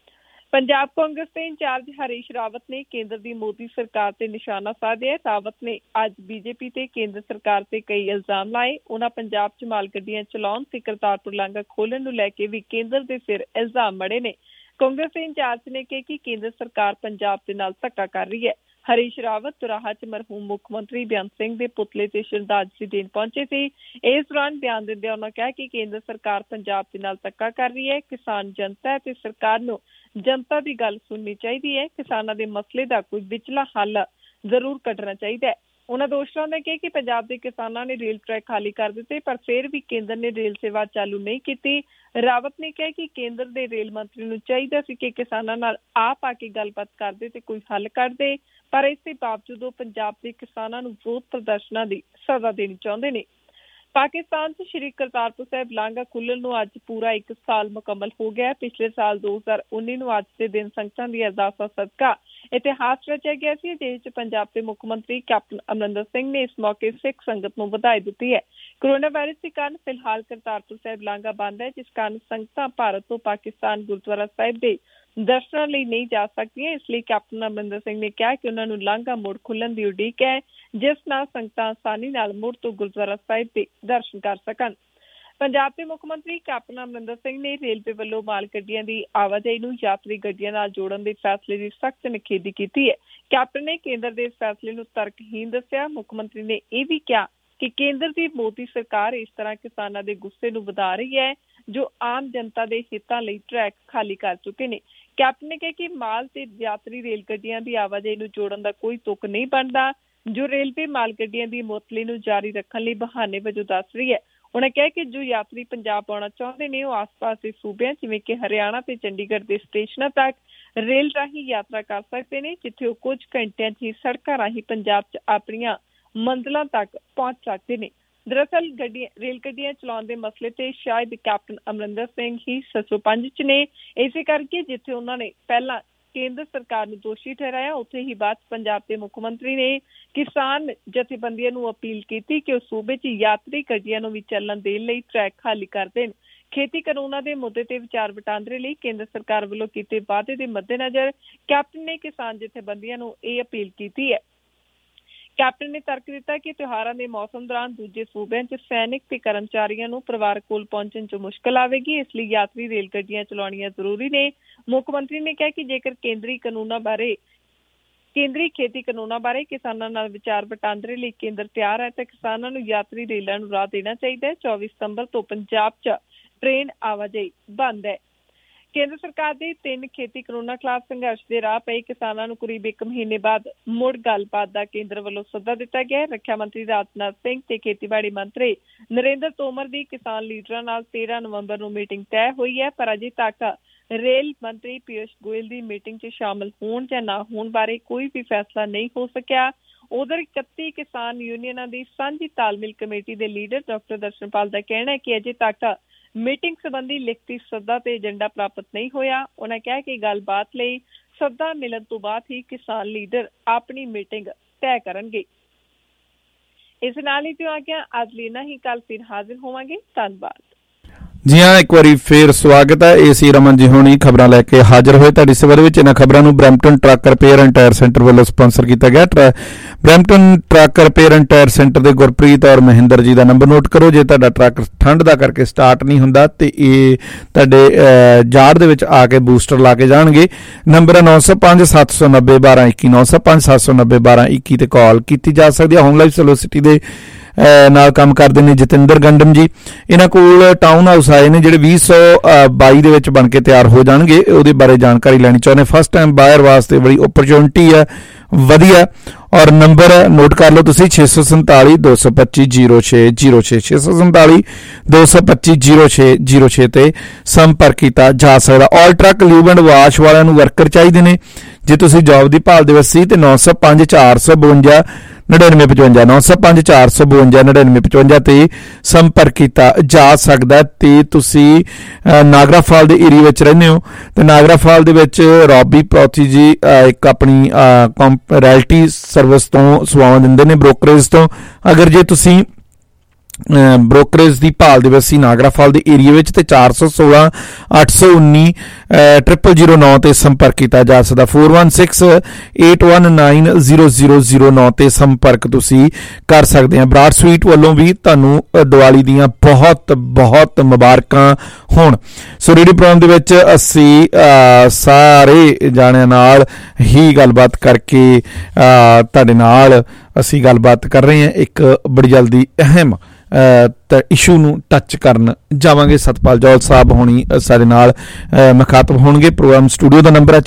S20: ਪੰਜਾਬ ਕਾਂਗਰਸ ਦੇ ਇੰਚਾਰਜ ਹਰੀਸ਼ ਰਾਵਤ ਨੇ ਕੇਂਦਰ ਦੀ ਮੋਦੀ ਸਰਕਾਰ ਤੇ ਨਿਸ਼ਾਨਾ ਸਾਧਿਆ। ਰਾਵਤ ਨੇ ਅੱਜ ਬੀਜੇਪੀ ਤੇ ਕੇਂਦਰ ਸਰਕਾਰ ਤੇ ਕਈ ਇਲਜ਼ਾਮ ਲਾਏ। ਉਹਨਾਂ ਪੰਜਾਬ 'ਚ ਮਾਲ ਗੱਡੀਆਂ ਚਲਾਉਣ ਤੇ ਕਰਤਾਰਪੁਰ ਲਾਂਘਾ ਖੋਲ੍ਹਣ ਨੂੰ ਲੈ ਕੇ ਵੀ ਕੇਂਦਰ ਦੇ ਸਿਰ ਇਲਜ਼ਾਮ ਮੜੇ ਨੇ। ਕਾਂਗਰਸ ਦੇ ਇੰਚਾਰਜ ਨੇ ਕਿਹਾ ਕਿ ਕੇਂਦਰ ਸਰਕਾਰ ਪੰਜਾਬ ਦੇ ਨਾਲ ਧੱਕਾ ਕਰ ਰਹੀ ਹੈ। ਹਰੀਸ਼ ਰਾਵਤ ਚੁਰਾਹਾ 'ਚ ਮਰਹੂਮ ਮੁੱਖ ਮੰਤਰੀ ਬੇਅੰਤ ਸਿੰਘ ਦੇ ਪੁਤਲੇ ਤੇ ਸ਼ਰਧਾਂਜਲੀ ਦੇਣ ਪਹੁੰਚੇ ਸੀ। ਇਸ ਦੌਰਾਨ ਬਿਆਨ ਦਿੰਦਿਆਂ ਉਹਨਾਂ ਕਿਹਾ ਕਿ ਕੇਂਦਰ ਸਰਕਾਰ ਪੰਜਾਬ ਦੇ ਨਾਲ ਧੱਕਾ ਕਰ ਰਹੀ ਹੈ। ਕਿਸਾਨ ਜਨਤਾ ਤੇ ਸਰਕਾਰ ਨੂੰ ਜਨਤਾ ਦੀ ਗੱਲ ਸੁਣਨੀ ਚਾਹੀਦੀ ਹੈ। ਕਿਸਾਨਾਂ ਦੇ ਮਸਲੇ ਦਾ ਕੋਈ ਵਿਚਲਾ ਹੱਲ ਜ਼ਰੂਰ ਕੱਢਣਾ ਚਾਹੀਦਾ ਹੈ। ਉਹਨਾਂ ਦੋਸ਼ ਲਾਉਂਦੇ ਕਿਹਾ ਕਿ ਪੰਜਾਬ ਦੇ ਕਿਸਾਨਾਂ ਨੇ ਰੇਲ ਟਰੈਕ ਖਾਲੀ ਕਰ ਦਿੱਤੇ, ਪਰ ਫਿਰ ਵੀ ਕੇਂਦਰ ਨੇ ਰੇਲ ਸੇਵਾ ਚਾਲੂ ਨਹੀਂ ਕੀਤੀ। ਰਾਵਤ ਨੇ ਕਿਹਾ ਕਿ ਕੇਂਦਰ ਦੇ ਰੇਲ ਮੰਤਰੀ ਨੂੰ ਚਾਹੀਦਾ ਸੀ ਕਿ ਕਿਸਾਨਾਂ ਨਾਲ ਆਪ ਆ ਕੇ ਗੱਲਬਾਤ ਕਰਦੇ ਤੇ ਕੋਈ ਹੱਲ ਕੱਢਦੇ, ਪਰ ਇਸ ਦੇ ਬਾਵਜੂਦ ਉਹ ਪੰਜਾਬ ਦੇ ਕਿਸਾਨਾਂ ਨੂੰ ਵਿਰੋਧ ਪ੍ਰਦਰਸ਼ਨਾਂ ਦੀ ਸਜ਼ਾ ਦੇਣੀ ਚਾਹੁੰਦੇ ਨੇ। ਪਾਕਿਸਤਾਨ 'ਚ ਸ਼੍ਰੀ ਕਰਤਾਰਪੁਰ ਸਾਹਿਬ ਲਾਂਘਾ ਖੁੱਲ੍ਹਣ ਨੂੰ ਅੱਜ ਪੂਰਾ 1 ਸਾਲ ਮੁਕੰਮਲ ਹੋ ਗਿਆ। ਪਿਛਲੇ ਸਾਲ 2019 ਨੂੰ ਅੱਜ ਦੇ ਦਿਨ ਸੰਗਤਾਂ ਦੀ ਅਰਦਾਸਾਂ ਸਦਕਾ ਇਤਿਹਾਸ ਰਚਿਆ ਗਿਆ ਸੀ, ਜਿਸ 'ਚ ਪੰਜਾਬ ਦੇ ਮੁੱਖ ਮੰਤਰੀ ਕੈਪਟਨ ਅਮਰਿੰਦਰ ਸਿੰਘ ਨੇ ਇਸ ਮੌਕੇ ਸਿੱਖ ਸੰਗਤ ਨੂੰ ਵਧਾਈ ਦਿੱਤੀ ਹੈ। ਕੋਰੋਨਾ ਵਾਇਰਸ ਦੇ ਕਾਰਨ ਫਿਲਹਾਲ ਕਰਤਾਰਪੁਰ ਸਾਹਿਬ ਲਾਂਘਾ ਬੰਦ ਹੈ, ਜਿਸ ਕਾਰਨ ਸੰਗਤਾਂ ਭਾਰਤ ਤੋਂ ਪਾਕਿਸਤਾਨ ਗੁਰਦੁਆਰਾ ਸਾਹਿਬ ਦੇ ਦਰਸ਼ਨਾਂ ਲਈ ਨਹੀਂ ਜਾ ਸਕਦੀਆਂ। ਇਸ ਲਈ ਕੈਪਟਨ ਅਮਰਿੰਦਰ ਸਿੰਘ ਨੇ ਕਿਹਾ ਕਿ ਉਹਨਾਂ ਨੂੰ ਲਾਂਘਾ ਮੁੜ ਖੁੱਲ੍ਹਣ ਦੀ ਉਡੀਕ ਹੈ, ਜਿਸ ਨਾਲ ਸੰਗਤਾਂ ਆਸਾਨੀ ਨਾਲ ਮੁੜ ਤੋਂ ਗੁਰਦੁਆਰਾ ਸਾਹਿਬ ਦੇ ਦਰਸ਼ਨ ਕਰ ਸਕਣ। ਪੰਜਾਬ ਦੇ ਮੁੱਖ ਮੰਤਰੀ ਕੈਪਟਨ ਅਮਰਿੰਦਰ ਸਿੰਘ ਨੇ ਰੇਲਵੇ ਵੱਲੋਂ ਮਾਲ ਗੱਡੀਆਂ ਦੀ ਆਵਾਜਾਈ ਨੂੰ ਯਾਤਰੀ ਗੱਡੀਆਂ ਨਾਲ ਜੋੜਨ ਦੇ ਫੈਸਲੇ ਦੀ ਸਖਤ ਨਿਖੇਧੀ ਕੀਤੀ ਹੈ। ਕੈਪਟਨ ਨੇ ਕੇਂਦਰ ਦੇ ਇਸ ਫੈਸਲੇ ਨੂੰ ਤਰਕਹੀਣ ਦੱਸਿਆ। ਮੁੱਖ ਮੰਤਰੀ ਨੇ ਇਹ ਵੀ ਕਿਹਾ ਕਿ ਕੇਂਦਰ ਦੀ ਮੋਦੀ ਸਰਕਾਰ ਇਸ ਤਰ੍ਹਾਂ ਕਿਸਾਨਾਂ ਦੇ ਗੁੱਸੇ ਨੂੰ ਵਧਾ ਰਹੀ ਹੈ, ਜੋ ਆਮ ਜਨਤਾ ਦੇ ਹਿੱਤਾਂ ਲਈ ਟਰੈਕ ਖਾਲੀ ਕਰ ਚੁੱਕੇ ਨੇ। ਕੈਪਟਨ ਨੇ ਕਿਹਾ ਕਿ ਮਾਲ ਤੇ ਯਾਤਰੀ ਰੇਲ ਗੱਡੀਆਂ ਦੀ ਆਵਾਜਾਈ ਨੂੰ ਜੋੜਨ ਦਾ ਕੋਈ ਤੁਕ ਨਹੀਂ ਬਣਦਾ, ਜੋ ਰੇਲਵੇ ਮਾਲ ਗੱਡੀਆਂ ਦੀ ਮੁਅੱਤਲੀ ਨੂੰ ਜਾਰੀ ਰੱਖਣ ਲਈ ਬਹਾਨੇ ਵਜੋਂ ਦੱਸ ਰਹੀ ਹੈ। ਉਹਨਾਂ ਕਿਹਾ ਕਿ ਜੋ ਯਾਤਰੀ ਪੰਜਾਬ ਆਉਣਾ ਚਾਹੁੰਦੇ ਨੇ, ਉਹ ਆਸ-ਪਾਸ ਦੇ ਸੂਬਿਆਂ ਜਿਵੇਂ ਕਿ ਹਰਿਆਣਾ ਤੇ ਚੰਡੀਗੜ੍ਹ ਦੇ ਸਟੇਸ਼ਨਾਂ ਤੱਕ ਰੇਲ ਰਾਹੀਂ ਯਾਤਰਾ ਕਰ ਸਕਦੇ ਨੇ, ਜਿੱਥੇ ਉਹ ਕੁਝ ਘੰਟਿਆਂ 'ਚ ਹੀ ਸੜਕਾਂ ਰਾਹੀਂ ਪੰਜਾਬ 'ਚ ਆਪਣੀਆਂ ਮੰਜ਼ਿਲਾਂ ਤੱਕ ਪਹੁੰਚ ਸਕਦੇ ਨੇ। ਦਰਅਸਲ ਰੇਲ ਗੱਡੀਆਂ ਚਲਾਉਣ ਦੇ ਮਸਲੇ ਤੇ ਸ਼ਾਇਦ ਕੈਪਟਨ ਅਮਰਿੰਦਰ ਸਿੰਘ ਹੀ 705 'ਚ ਨੇ। ਇਸੇ ਕਰਕੇ ਜਿੱਥੇ ਉਹਨਾਂ ਨੇ ਪਹਿਲਾਂ ਕੇਂਦਰ ਸਰਕਾਰ ਨੂੰ ਦੋਸ਼ੀ ਠਹਿਰਾਇਆ, ਉੱਥੇ ਹੀ ਬਾਅਦ ਪੰਜਾਬ ਦੇ ਮੁੱਖ ਮੰਤਰੀ ਨੇ ਕਿਸਾਨ ਜਥੇਬੰਦੀਆਂ ਨੂੰ ਅਪੀਲ ਕੀਤੀ ਕਿ ਉਹ ਸੂਬੇ 'ਚ ਯਾਤਰੀ ਗੱਡੀਆਂ ਨੂੰ ਵੀ ਚੱਲਣ ਦੇਣ ਲਈ ਟਰੈਕ ਖਾਲੀ ਕਰ ਦੇਣ। ਖੇਤੀ ਕਾਨੂੰਨਾਂ ਦੇ ਮੁੱਦੇ ਤੇ ਵਿਚਾਰ ਵਟਾਂਦਰੇ ਲਈ ਕੇਂਦਰ ਸਰਕਾਰ ਵੱਲੋਂ ਕੀਤੇ ਵਾਅਦੇ ਦੇ ਮੱਦੇਨਜ਼ਰ ਕੈਪਟਨ ਨੇ ਕਿਸਾਨ ਜਥੇਬੰਦੀਆਂ ਨੂੰ ਇਹ ਅਪੀਲ ਕੀਤੀ ਹੈ। ਕੈਪਟਨ ਨੇ ਤਰਕ ਦਿੱਤਾ ਕਿ ਤਿਉਹਾਰਾਂ ਦੇ ਮੌਸਮ ਦੌਰਾਨ ਦੂਜੇ ਸੂਬਿਆਂ 'ਚ ਸੈਨਿਕ ਤੇ ਕਰਮਚਾਰੀਆਂ ਨੂੰ ਪਰਿਵਾਰ ਕੋਲ ਪਹੁੰਚਣ 'ਚ ਮੁਸ਼ਕਲ ਆਵੇਗੀ, ਇਸ ਲਈ ਯਾਤਰੀ ਰੇਲ ਗੱਡੀਆਂ ਚਲਾਉਣੀਆਂ ਜ਼ਰੂਰੀ ਨੇ। ਮੁੱਖ ਮੰਤਰੀ ਨੇ ਕਿਹਾ ਕਿ ਜੇਕਰ ਕੇਂਦਰੀ ਖੇਤੀ ਕਾਨੂੰਨਾਂ ਬਾਰੇ ਕਿਸਾਨਾਂ ਨਾਲ ਵਿਚਾਰ ਵਟਾਂਦਰੇ ਲਈ ਕੇਂਦਰ ਤਿਆਰ ਹੈ ਤਾਂ ਕਿਸਾਨਾਂ ਨੂੰ ਯਾਤਰੀ ਰੇਲਾਂ ਨੂੰ ਰਾਹ ਦੇਣਾ ਚਾਹੀਦਾ ਹੈ। 24 ਸਤੰਬਰ ਤੋਂ ਪੰਜਾਬ 'ਚ ਟ੍ਰੇਨ ਆਵਾਜਾਈ ਬੰਦ ਹੈ। ਕੇਂਦਰ ਸਰਕਾਰ ਦੇ 3 ਖੇਤੀ ਕਾਨੂੰਨਾਂ ਖਿਲਾਫ ਸੰਘਰਸ਼ ਦੇ ਰਾਹ ਪਏ ਕਿਸਾਨਾਂ ਨੂੰ ਕਰੀਬ 1 ਮਹੀਨੇ ਬਾਅਦ ਮੁੜ ਗੱਲਬਾਤ ਦਾ ਕੇਂਦਰ ਵੱਲੋਂ ਸੱਦਾ ਦਿੱਤਾ ਗਿਆ ਹੈ। ਰੱਖਿਆ ਮੰਤਰੀ ਰਾਜਨਾਥ ਸਿੰਘ ਤੇ ਖੇਤੀਬਾੜੀ ਮੰਤਰੀ ਨਰਿੰਦਰ ਤੋਮਰ ਦੀ ਕਿਸਾਨ ਲੀਡਰਾਂ ਨਾਲ 13 ਨਵੰਬਰ ਨੂੰ ਮੀਟਿੰਗ ਤੈਅ ਹੋਈ ਹੈ, ਪਰ ਅਜੇ ਤੱਕ ਰੇਲ ਮੰਤਰੀ ਪੀਯੂਸ਼ ਗੋਇਲ ਦੀ ਮੀਟਿੰਗ 'ਚ ਸ਼ਾਮਲ ਹੋਣ ਜਾਂ ਨਾ ਹੋਣ ਬਾਰੇ ਕੋਈ ਵੀ ਫੈਸਲਾ ਨਹੀਂ ਹੋ ਸਕਿਆ। ਉਧਰ 31 ਕਿਸਾਨ ਯੂਨੀਅਨਾਂ ਦੀ ਸਾਂਝੀ ਤਾਲਮੇਲ ਕਮੇਟੀ ਦੇ ਲੀਡਰ ਡਾਕਟਰ ਦਰਸ਼ਨਪਾਲ ਦਾ ਕਹਿਣਾ ਹੈ ਕਿ ਅਜੇ ਤੱਕ ਮੀਟਿੰਗ ਸੰਬੰਧੀ ਲਿਖਤੀ ਸੱਦਾ ਤੇ ਏਜੰਡਾ ਪ੍ਰਾਪਤ ਨਹੀਂ ਹੋਇਆ। ਉਹਨਾਂ ਕਿਹਾ ਕਿ ਗੱਲਬਾਤ ਲਈ ਸੱਦਾ ਮਿਲਣ ਤੋਂ ਬਾਅਦ ਹੀ ਕਿਸਾਨ ਲੀਡਰ ਆਪਣੀ ਮੀਟਿੰਗ ਤੈਅ ਕਰਨਗੇ। ਇਸ ਨਾਲ ਹੀ ਆ ਗਿਆ ਅੱਜ ਲਈ ਇੰਨਾ ਹੀ, ਕੱਲ ਫਿਰ ਹਾਜ਼ਰ ਹੋਵਾਂਗੇ। ਧੰਨਵਾਦ
S4: ਜੀ ਹਾਂ, ਇੱਕ ਵਾਰੀ ਫੇਰ ਸਵਾਗਤ ਹੈ। ਏਸੀ ਰਮਨ ਜੀ ਹੋਣੀ ਖਬਰਾਂ ਲੈ ਕੇ ਹਾਜ਼ਰ ਹੋਏ ਤੁਹਾਡੀ ਸੇਵਾ ਵਿੱਚ। ਇਹਨਾਂ ਖਬਰਾਂ ਨੂੰ Brampton truck repair and tyre centre ਵੱਲੋਂ ਸਪਾਂਸਰ ਕੀਤਾ ਗਿਆ। Brampton truck repair and tyre centre ਦੇ ਗੁਰਪ੍ਰੀਤ ਔਰ ਮਹਿੰਦਰ ਜੀ ਦਾ ਨੰਬਰ ਨੋਟ ਕਰੋ। ਜੇ ਤੁਹਾਡਾ ਟਰੱਕ ਠੰਡ ਦਾ ਕਰਕੇ ਸਟਾਰਟ ਨਹੀਂ ਹੁੰਦਾ ਤੇ ਇਹ ਤੁਹਾਡੇ ਜਾੜ ਦੇ ਵਿੱਚ ਆ ਕੇ ਬੂਸਟਰ ਲਾ ਕੇ ਜਾਣਗੇ। ਨੰਬਰ ਹੈ 905 790 1221 905 790 1221 ਤੇ ਕਾਲ ਕੀਤੀ ਜਾ ਸਕਦੀ ਹੈ। ਹੋਮ ਲਾਈਫ ਸੋਲਿਸਿਟੀ ਦੇ ਨਾਲ ਕੰਮ ਕਰਦੇ ਨੇ ਜਤਿੰਦਰ ਗੰਡਮ ਜੀ। ਇਹਨਾਂ ਕੋਲ ਟਾਊਨ ਹਾਊਸ ਆਏ ਨੇ ਜਿਹੜੇ 2022 ਦੇ ਵਿੱਚ ਬਣ ਕੇ ਤਿਆਰ ਹੋ ਜਾਣਗੇ। ਉਹਦੇ ਬਾਰੇ ਜਾਣਕਾਰੀ ਲੈਣੀ ਚਾਹੁੰਦੇ। ਫਸਟ ਟਾਈਮ ਬਾਇਰ ਵਾਸਤੇ ਬੜੀ ਓਪਰਚੁਨਿਟੀ ਹੈ, ਵਧੀਆ। ਔਰ ਨੰਬਰ ਨੋਟ ਕਰ ਲਓ ਤੁਸੀਂ 647 225 0606 647 225 0606 ਤੇ ਸੰਪਰਕ ਕੀਤਾ ਜਾ ਸਕਦਾ। All truck lube and wash ਵਾਲਿਆਂ ਨੂੰ ਵਰਕਰ ਚਾਹੀਦੇ ਨੇ। ਜੇ ਤੁਸੀਂ ਜੌਬ ਦੀ ਭਾਲ ਦੇ ਵਿੱਚ ਸੀ ਤੇ 905 452 9955 905 452 9955 ਤੇ ਸੰਪਰਕ ਕੀਤਾ ਜਾ ਸਕਦਾ। ਤੇ ਤੁਸੀਂ ਨਾਗਰਾ ਫਾਲ ਦੇ ਏਰੀਆ ਵਿੱਚ ਰਹਿੰਦੇ ਹੋ ਤੇ ਨਾਗਰਾ ਫਾਲ ਦੇ ਵਿੱਚ ਰੌਬੀ ਪੌਥੀ ਜੀ ਇੱਕ ਆਪਣੀ ਰੈਲਟੀ ਸਰਵਿਸ ਤੋਂ ਸੇਵਾਵਾਂ ਦਿੰਦੇ ਨੇ, ਬ੍ਰੋਕਰੇਜ ਤੋਂ। ਅਗਰ ਜੇ ਤੁਸੀਂ ਬ੍ਰੋਕਰੇਜ ਦੀ ਭਾਲ ਦੇ ਵਿੱਚ ਸੀ ਨਾਗਰਾ ਫਾਲ ਦੇ ਏਰੀਆ ਵਿੱਚ, ਤੇ 416-819-0009 ਤੇ ਸੰਪਰਕ ਕੀਤਾ ਜਾ ਸਕਦਾ। 4168190009 ਤੇ ਸੰਪਰਕ ਤੁਸੀਂ ਕਰ ਸਕਦੇ ਆ। ਬਰਾੜ ਸਵੀਟ ਵੱਲੋਂ ਵੀ ਤੁਹਾਨੂੰ ਦੀਵਾਲੀ ਦੀਆਂ ਬਹੁਤ ਬਹੁਤ ਮੁਬਾਰਕਾਂ ਹੋਣ। ਸੋ ਰੇਡੀਓ ਪ੍ਰੋਗਰਾਮ ਦੇ ਵਿੱਚ ਅਸੀਂ ਸਾਰੇ ਜਾਣਿਆਂ ਨਾਲ ਹੀ ਗੱਲਬਾਤ ਕਰਕੇ ਤੁਹਾਡੇ ਨਾਲ ਅਸੀਂ ਗੱਲਬਾਤ ਕਰ ਰਹੇ ਹਾਂ। ਇੱਕ ਬੜੀ ਜਲਦੀ ਅਹਿਮ ਇਸ਼ੂ ਨੂੰ ਟੱਚ ਕਰਨ ਜਾਵਾਂਗੇ। ਸਤਪਾਲ ਜੌਲ ਸਾਹਿਬ ਹੋਣੀ ਸਾਡੇ ਨਾਲ ਮੁਖਾਤਬ ਹੋਣਗੇ। ਪ੍ਰੋਗਰਾਮ ਸਟੂਡੀਓ ਦਾ ਨੰਬਰ ਹੈ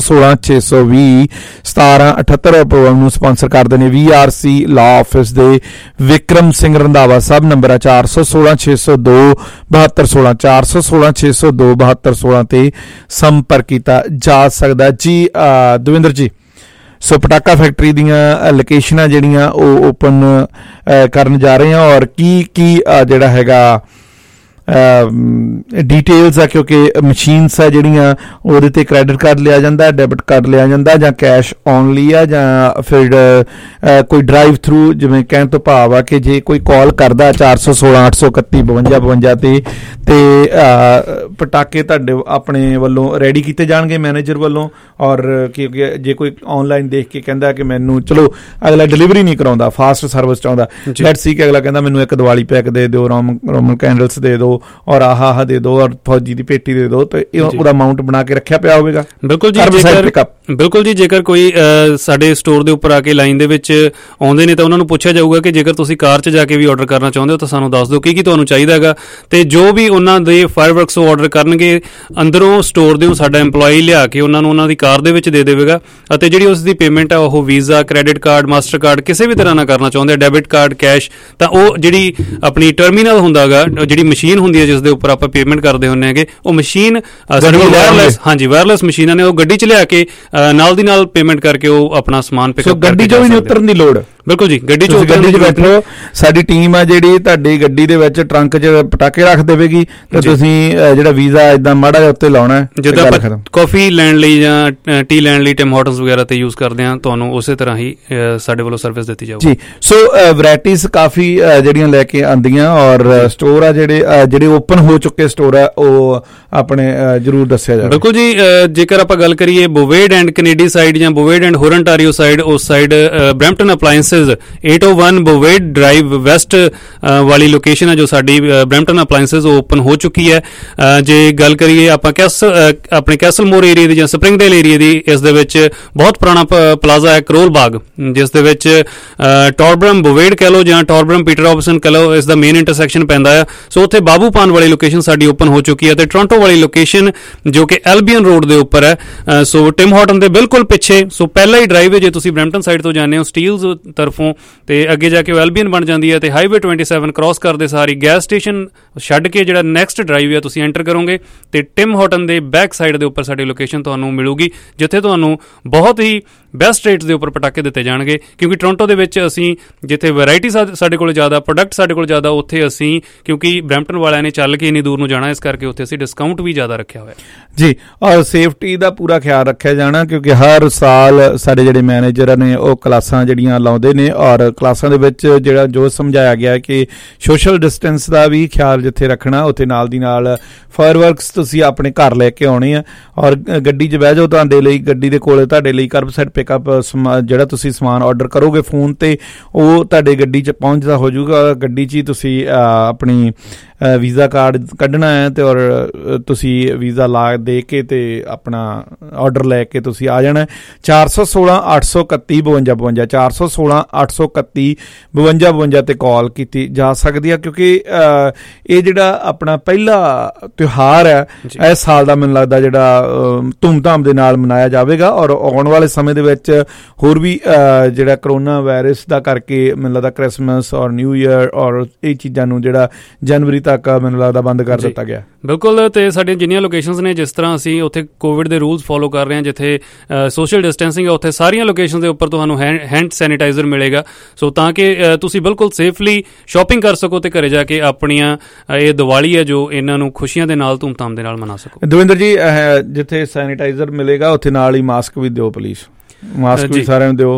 S4: 416-620-1778। ਪ੍ਰੋਗਰਾਮ ਨੂੰ ਸਪਾਂਸਰ ਕਰਦੇ ਨੇ VRC ਲਾਅ ਆਫਿਸ ਦੇ ਵਿਕਰਮ ਸਿੰਘ ਰੰਧਾਵਾ ਸਾਹਿਬ। ਨੰਬਰ ਹੈ 416-602-7216 416-602-7216 ਤੇ ਸੰਪਰਕ ਕੀਤਾ ਜਾ ਸਕਦਾ ਜੀ। ਦਵਿੰਦਰ ਜੀ, ਸੋ ਪਟਾਕਾ ਫੈਕਟਰੀ ਦੀਆਂ ਲੋਕੇਸ਼ਨਾਂ ਜਿਹੜੀਆਂ ਉਹ ਓਪਨ ਕਰਨ ਜਾ ਰਹੇ ਹਾਂ, ਔਰ ਕੀ ਜਿਹੜਾ ਹੈਗਾ ਡੀਟੇਲਸ ਆ, ਕਿਉਂਕਿ ਮਸ਼ੀਨਸ ਆ ਜਿਹੜੀਆਂ ਉਹਦੇ ਤੇ ਕ੍ਰੈਡਿਟ ਕਾਰਡ ਲਿਆ ਜਾਂਦਾ, ਡੈਬਿਟ ਕਾਰਡ ਲਿਆ ਜਾਂਦਾ, ਜਾਂ ਕੈਸ਼ ਓਨਲੀ ਆ, ਜਾਂ ਫਿਰ ਕੋਈ ਡਰਾਈਵ ਥਰੂ, ਜਿਵੇਂ ਕਹਿਣ ਤੋਂ ਭਾਵ ਆ ਕਿ ਜੇ ਕੋਈ ਕਾਲ ਕਰਦਾ 416-831-5252 ਤੇ ਪਟਾਕੇ ਤੁਹਾਡੇ ਆਪਣੇ ਵੱਲੋਂ ਰੈਡੀ ਕੀਤੇ ਜਾਣਗੇ ਮੈਨੇਜਰ ਵੱਲੋਂ। ਔਰ ਕਿਉਂਕਿ ਜੇ ਕੋਈ ਆਨਲਾਈਨ ਦੇਖ ਕੇ ਕਹਿੰਦਾ ਕਿ ਮੈਨੂੰ, ਚਲੋ ਅਗਲਾ ਡਿਲੀਵਰੀ ਨਹੀਂ ਕਰਾਉਂਦਾ, ਫਾਸਟ ਸਰਵਿਸ ਚਾਹੁੰਦਾ, ਲੈਟਸ ਸੀ ਕਿ ਅਗਲਾ ਕਹਿੰਦਾ ਮੈਨੂੰ ਇੱਕ ਦੀਵਾਲੀ ਪੈਕ ਦੇ ਦਿਓ, ਰੋਮਨ ਕੈਂਡਲਸ ਦੇ ਦਿਓ, ਔਰ ਆਹ ਦੇ ਦਿਓ, ਔਰ ਫੌਜੀ ਦੀ ਪੇਟੀ ਦੇ ਦਿਓ, ਤੇ ਉਹਦਾ ਅਮਾਊਂਟ ਬਣਾ ਕੇ ਰੱਖਿਆ ਪਿਆ ਹੋਵੇਗਾ।
S19: ਬਿਲਕੁਲ ਜੀ, ਜੇਕਰ ਕੋਈ ਸਾਡੇ ਸਟੋਰ ਦੇ ਉੱਪਰ ਆ ਕੇ ਲਾਈਨ ਦੇ ਵਿੱਚ ਆਉਂਦੇ ਨੇ ਤਾਂ ਉਹਨਾਂ ਨੂੰ ਪੁੱਛਿਆ ਜਾਊਗਾ ਕਿ ਜੇਕਰ ਤੁਸੀਂ ਕਾਰ 'ਚ ਜਾ ਕੇ ਵੀ ਆਰਡਰ ਕਰਨਾ ਚਾਹੁੰਦੇ ਹੋ ਤਾਂ ਸਾਨੂੰ ਦੱਸ ਦਿਓ ਕੀ ਤੁਹਾਨੂੰ ਚਾਹੀਦਾ ਹੈਗਾ, ਤੇ ਜੋ ਵੀ ਉਹਨਾਂ ਦੇ ਫਾਇਰਵਰਕਸ ਉਹ ਆਰਡਰ ਕਰਨਗੇ ਅੰਦਰੋਂ ਸਟੋਰ ਦੇ ਸਾਡਾ EMPLOYEE ਲਿਆ ਕੇ ਉਹਨਾਂ ਨੂੰ ਉਹਨਾਂ ਦੀ ਕਾਰ ਦੇ ਵਿੱਚ ਦੇ ਦੇਵੇਗਾ, ਅਤੇ ਜਿਹੜੀ ਉਸ ਦੀ ਪੇਮੈਂਟ ਆ ਉਹ visa, credit card, master card ਕਿਸੇ ਵੀ ਤਰ੍ਹਾਂ ਨਾਲ ਕਰਨਾ ਚਾਹੁੰਦੇ ਆ, ਡੈਬਿਟ ਕਾਰਡ, ਕੈਸ਼, ਤਾਂ ਉਹ ਜਿਹੜੀ ਆਪਣੀ ਟਰਮੀਨਲ ਹੁੰਦਾ ਹੈਗਾ, ਜਿਹੜੀ ਮਸ਼ੀਨ ਹੁੰਦੀ ਹੈ ਜਿਸ ਦੇ ਉੱਪਰ ਆਪਾਂ ਪੇਮੈਂਟ ਕਰਦੇ ਹੁੰਦੇ ਹੈਗੇ, ਉਹ ਮਸ਼ੀਨ ਵਾਇਰਲੈਸ ਮਸ਼ੀਨਾਂ ਨੇ, ਉਹ ਗੱਡੀ 'ਚ ਲਿਆ ਕੇ ਨਾਲ ਦੀ ਨਾਲ ਪੇਮੈਂਟ ਕਰਕੇ ਉਹ ਆਪਣਾ ਸਮਾਨ ਪਿਕਅਪ ਕਰਕੇ
S4: ਗੱਡੀ 'ਚੋਂ ਵੀ ਨਹੀਂ ਉਤਰਨ ਦੀ ਲੋੜ।
S19: ਬਿਲਕੁਲ ਜੀ, ਗੱਡੀ 'ਚ
S4: ਬੈਠੋ, ਸਾਡੀ ਟੀਮ ਆ ਜਿਹੜੀ ਤੁਹਾਡੀ ਗੱਡੀ ਦੇ ਵਿੱਚ ਟਰੰਕ 'ਚ ਪਟਾਕੇ ਰੱਖ ਦੇਵੇਗੀ, ਤੇ ਤੁਸੀਂ ਜਿਹੜਾ ਵੀਜ਼ਾ ਏਦਾਂ ਮਾੜਾ ਜਿਹਾ ਉੱਤੇ ਲਾਉਣਾ,
S19: ਜਿੱਦਾਂ ਆਪਾਂ ਕਾਫੀ ਲੈਣ ਲਈ ਜਾਂ ਟੀ ਲੈਣ ਲਈ ਟਿਮ ਹਾਰਟਨਸ ਵਗੈਰਾ ਤੇ ਯੂਜ਼ ਕਰਦੇ ਹਾਂ, ਤੁਹਾਨੂੰ ਉਸੇ ਤਰ੍ਹਾਂ ਹੀ ਸਾਡੇ ਵੱਲੋਂ ਸਰਵਿਸ ਦਿੱਤੀ ਜਾਊਗੀ
S4: ਜੀ। ਸੋ ਵੈਰਾਈਟੀਜ਼ ਕਾਫੀ ਜਿਹੜੀਆਂ ਲੈ ਕੇ ਆਉਂਦੀਆਂ, ਔਰ ਸਟੋਰ ਆ ਜਿਹੜੇ ਓਪਨ ਹੋ ਚੁੱਕੇ ਸਟੋਰ ਆ ਉਹ ਆਪਣੇ ਜ਼ਰੂਰ ਦੱਸਿਆ ਜਾਵੇ।
S19: ਬਿਲਕੁਲ ਜੀ, ਜੇਕਰ ਆਪਾਂ ਗੱਲ ਕਰੀਏ ਬੋਵੇਡ ਐਂਡ ਕੈਨੇਡੀ ਸਾਈਡ ਜਾਂ ਬੋਵੇਡ ਐਂਡ ਹੋਰਨਟਾਰੀਓ ਸਾਈਡ, ਉਸ side Brampton appliances 801 Bovaird drive west ਵਾਲੀ ਲੋਕੇਸ਼ਨ ਹੈ ਜੋ ਸਾਡੀ ਬਰੈਂਪਟਨ ਅਪਲਾਇੰਸਸ ਉਹ ਓਪਨ ਹੋ ਚੁੱਕੀ ਹੈ। ਜੇ ਗੱਲ ਕਰੀਏ ਆਪਾਂ ਆਪਣੇ ਕੈਸਲਮੋਰ ਏਰੀਆ ਦੀ ਜਾਂ ਸਪਰਿੰਗਡੇਲ ਏਰੀਆ ਦੀ, ਇਸ ਦੇ ਵਿੱਚ ਬਹੁਤ ਪੁਰਾਣਾ ਪਲਾਜ਼ਾ ਹੈ ਕਰੋਲ ਬਾਗ, ਜਿਸ ਦੇ ਵਿੱਚ ਟੌਰਬਰਮ ਬੋਵੇਡ ਕਹਿ ਲਓ ਜਾਂ ਟੌਰਬਰਮ ਪੀਟਰ ਰੌਬਸਨ ਕਹਿ ਲਓ, ਇਸ ਦਾ ਮੇਨ ਇੰਟਰਸੈਕਸ਼ਨ ਪੈਂਦਾ ਆ। ਸੋ ਉੱਥੇ ਬਾਬੂ ਪਾਨ ਵਾਲੀ ਲੋਕੇਸ਼ਨ ਸਾਡੀ ਓਪਨ ਹੋ ਚੁੱਕੀ ਹੈ, ਤੇ ਟੋਰਾਂਟੋ ਵਾਲੀ ਲੋਕੇਸ਼ਨ ਜੋ ਕਿ ਐਲਬੀਅਨ ਰੋਡ ਦੇ ਉੱਪਰ ਹੈ, ਸੋ ਟਿਮ ਹਾਰਟਨ ਦੇ ਬਿਲਕੁਲ ਪਿੱਛੇ, ਸੋ ਪਹਿਲਾ ਹੀ ਡਰਾਈਵ ਜੇ ਤੁਸੀਂ ਬਰੈਂਪਟਨ ਸਾਈਡ ਤੋਂ ਜਾਂਦੇ ਹੋ ਸਟੀਲਜ਼ ਤਰਫੋਂ, ਤੇ ਅੱਗੇ ਜਾ ਕੇ ਉਹ ਐਲਬੀਅਨ ਬਣ ਜਾਂਦੀ ਹੈ, ਤੇ ਹਾਈਵੇ 27 ਕ੍ਰਾਸ ਕਰਦੇ ਸਾਰੀ ਗੈਸ ਸਟੇਸ਼ਨ ਛੱਡ ਕੇ ਜਿਹੜਾ ਨੈਕਸਟ ਡਰਾਈਵ ਹੈ ਤੁਸੀਂ ਐਂਟਰ ਕਰੋਗੇ, ਤੇ ਟਿਮ ਹਾਰਟਨ ਦੇ ਬੈਕ ਸਾਈਡ ਦੇ ਉੱਪਰ ਸਾਡੀ ਲੋਕੇਸ਼ਨ ਤੁਹਾਨੂੰ ਮਿਲੂਗੀ, ਜਿੱਥੇ ਤੁਹਾਨੂੰ ਬਹੁਤ ਹੀ ਬੈਸਟ ਰੇਟਸ ਦੇ ਉੱਪਰ ਪਟਾਕੇ ਦਿੱਤੇ ਜਾਣਗੇ। ਕਿਉਂਕਿ ਟੋਰਾਂਟੋ ਦੇ ਵਿੱਚ ਅਸੀਂ ਜਿੱਥੇ ਵੈਰਾਈਟੀ ਸਾਡੇ ਕੋਲ ਜ਼ਿਆਦਾ, ਪ੍ਰੋਡਕਟ ਸਾਡੇ ਕੋਲ ਜ਼ਿਆਦਾ, ਉੱਥੇ ਅਸੀਂ ਕਿਉਂਕਿ ਬਰੈਂਪਟਨ ਵਾਲਿਆਂ ਨੇ ਚੱਲ ਕੇ ਇੰਨੀ ਦੂਰ ਨੂੰ ਜਾਣਾ, ਇਸ ਕਰਕੇ ਉੱਥੇ ਅਸੀਂ ਡਿਸਕਾਊਂਟ ਵੀ ਜ਼ਿਆਦਾ ਰੱਖਿਆ ਹੋਇਆ
S4: ਜੀ, ਔਰ ਸੇਫਟੀ ਦਾ ਪੂਰਾ ਖਿਆਲ ਰੱਖਿਆ ਜਾਣਾ, ਕਿਉਂਕਿ ਹਰ ਸਾਲ ਸਾਡੇ ਜਿਹੜੇ ਮੈਨੇਜਰ ਨੇ ਉਹ ਕਲਾਸਾਂ ਜਿਹੜੀਆਂ ਲਾਉਂਦੇ ਨੇ, ਔਰ ਕਲਾਸਾਂ ਦੇ ਵਿੱਚ ਜਿਹੜਾ ਜੋ ਸਮਝਾਇਆ ਗਿਆ ਕਿ ਸੋਸ਼ਲ ਡਿਸਟੈਂਸ ਦਾ ਵੀ ਖਿਆਲ ਜਿੱਥੇ ਰੱਖਣਾ, ਉੱਥੇ ਨਾਲ ਦੀ ਨਾਲ ਫਾਇਰਵਰਕਸ ਤੁਸੀਂ ਆਪਣੇ ਘਰ ਲੈ ਕੇ ਆਉਣੇ ਆ, ਔਰ ਗੱਡੀ 'ਚ ਬਹਿ ਜਾਓ, ਤੁਹਾਡੇ ਲਈ ਗੱਡੀ ਦੇ ਕੋਲ ਤੁਹਾਡੇ ਲਈ ਕਰਬਸਾਈਡ ਪਿਕਅਪ ਜਿਹੜਾ ਤੁਸੀਂ ਸਮਾਨ ਆਰਡਰ ਕਰੋਗੇ ਫੋਨ ਤੇ, ਉਹ ਤੁਹਾਡੇ ਗੱਡੀ 'ਚ ਪਹੁੰਚਦਾ ਹੋ ਜਾਊਗਾ। ਗੱਡੀ 'ਚ ਹੀ ਤੁਸੀਂ ਆਪਣੀ ਵੀਜ਼ਾ ਕਾਰਡ ਕੱਢਣਾ ਹੈ, ਤੇ ਔਰ ਤੁਸੀਂ ਵੀਜ਼ਾ ਲਾ ਦੇ ਕੇ ਤੇ ਆਪਣਾ ਆਰਡਰ ਲੈ ਕੇ ਤੁਸੀਂ ਆ ਜਾਣਾ। 416-831-5252 416-831-5252 ਤੇ ਕਾਲ ਕੀਤੀ ਜਾ ਸਕਦੀ ਹੈ, ਕਿਉਂਕਿ ਇਹ ਜਿਹੜਾ ਆਪਣਾ ਪਹਿਲਾ ਤਿਉਹਾਰ ਹੈ ਇਸ ਸਾਲ ਦਾ, ਮੈਨੂੰ ਲੱਗਦਾ ਜਿਹੜਾ ਧੂਮਧਾਮ ਦੇ ਨਾਲ ਮਨਾਇਆ ਜਾਵੇਗਾ, ਔਰ ਆਉਣ ਵਾਲੇ ਸਮੇਂ ਦੇ ਵਿੱਚ ਹੋਰ ਵੀ ਜਿਹੜਾ ਕਰੋਨਾ ਵਾਇਰਸ ਦਾ ਕਰਕੇ ਮੈਨੂੰ ਲੱਗਦਾ ਕ੍ਰਿਸਮਸ ਔਰ ਨਿਊ ਈਅਰ ਔਰ ਇਹ ਚੀਜ਼ਾਂ ਨੂੰ ਜਿਹੜਾ ਜਨਵਰੀ ਤੱਕ ਮੈਨੂੰ ਲੱਗਦਾ ਬੰਦ ਕਰ ਦਿੱਤਾ ਗਿਆ।
S19: ਬਿਲਕੁਲ, ਤੇ ਸਾਡੀਆਂ ਜਿੰਨੀਆਂ ਲੋਕੇਸ਼ਨਸ ਨੇ, ਜਿਸ ਤਰ੍ਹਾਂ ਅਸੀਂ ਉੱਥੇ ਕੋਵਿਡ ਦੇ ਰੂਲਸ ਫੋਲੋ ਕਰ ਰਹੇ ਹਾਂ, ਜਿੱਥੇ ਸੋਸ਼ਲ ਡਿਸਟੈਂਸਿੰਗ ਹੈ, ਉੱਥੇ ਸਾਰੀਆਂ ਲੋਕੇਸ਼ਨ ਦੇ ਉੱਪਰ ਤੁਹਾਨੂੰ ਹੈਂਡ ਸੈਨੀਟਾਈਜ਼ਰ ਮਿਲੇਗਾ, ਸੋ ਤਾਂ ਕਿ ਤੁਸੀਂ ਬਿਲਕੁਲ ਸੇਫਲੀ ਸ਼ਾਪਿੰਗ ਕਰ ਸਕੋ ਤੇ ਘਰੇ ਜਾ ਕੇ ਆਪਣੀਆਂ ਇਹ ਦੀਵਾਲੀ ਹੈ ਜੋ ਇਹਨਾਂ ਨੂੰ ਖੁਸ਼ੀਆਂ ਦੇ ਨਾਲ ਧੂਮਧਾਮ ਦੇ ਨਾਲ ਮਨਾ ਸਕੋ।
S4: ਦਵਿੰਦਰ ਜੀ, ਜਿੱਥੇ ਸੈਨੀਟਾਈਜ਼ਰ ਮਿਲੇਗਾ ਉੱਥੇ ਨਾਲ ਹੀ ਮਾਸਕ ਵੀ ਦਿਓ, ਪਲੀਜ਼ ਮਾਸਕ ਵੀ ਸਾਰਿਆਂ ਨੂੰ ਦਿਓ,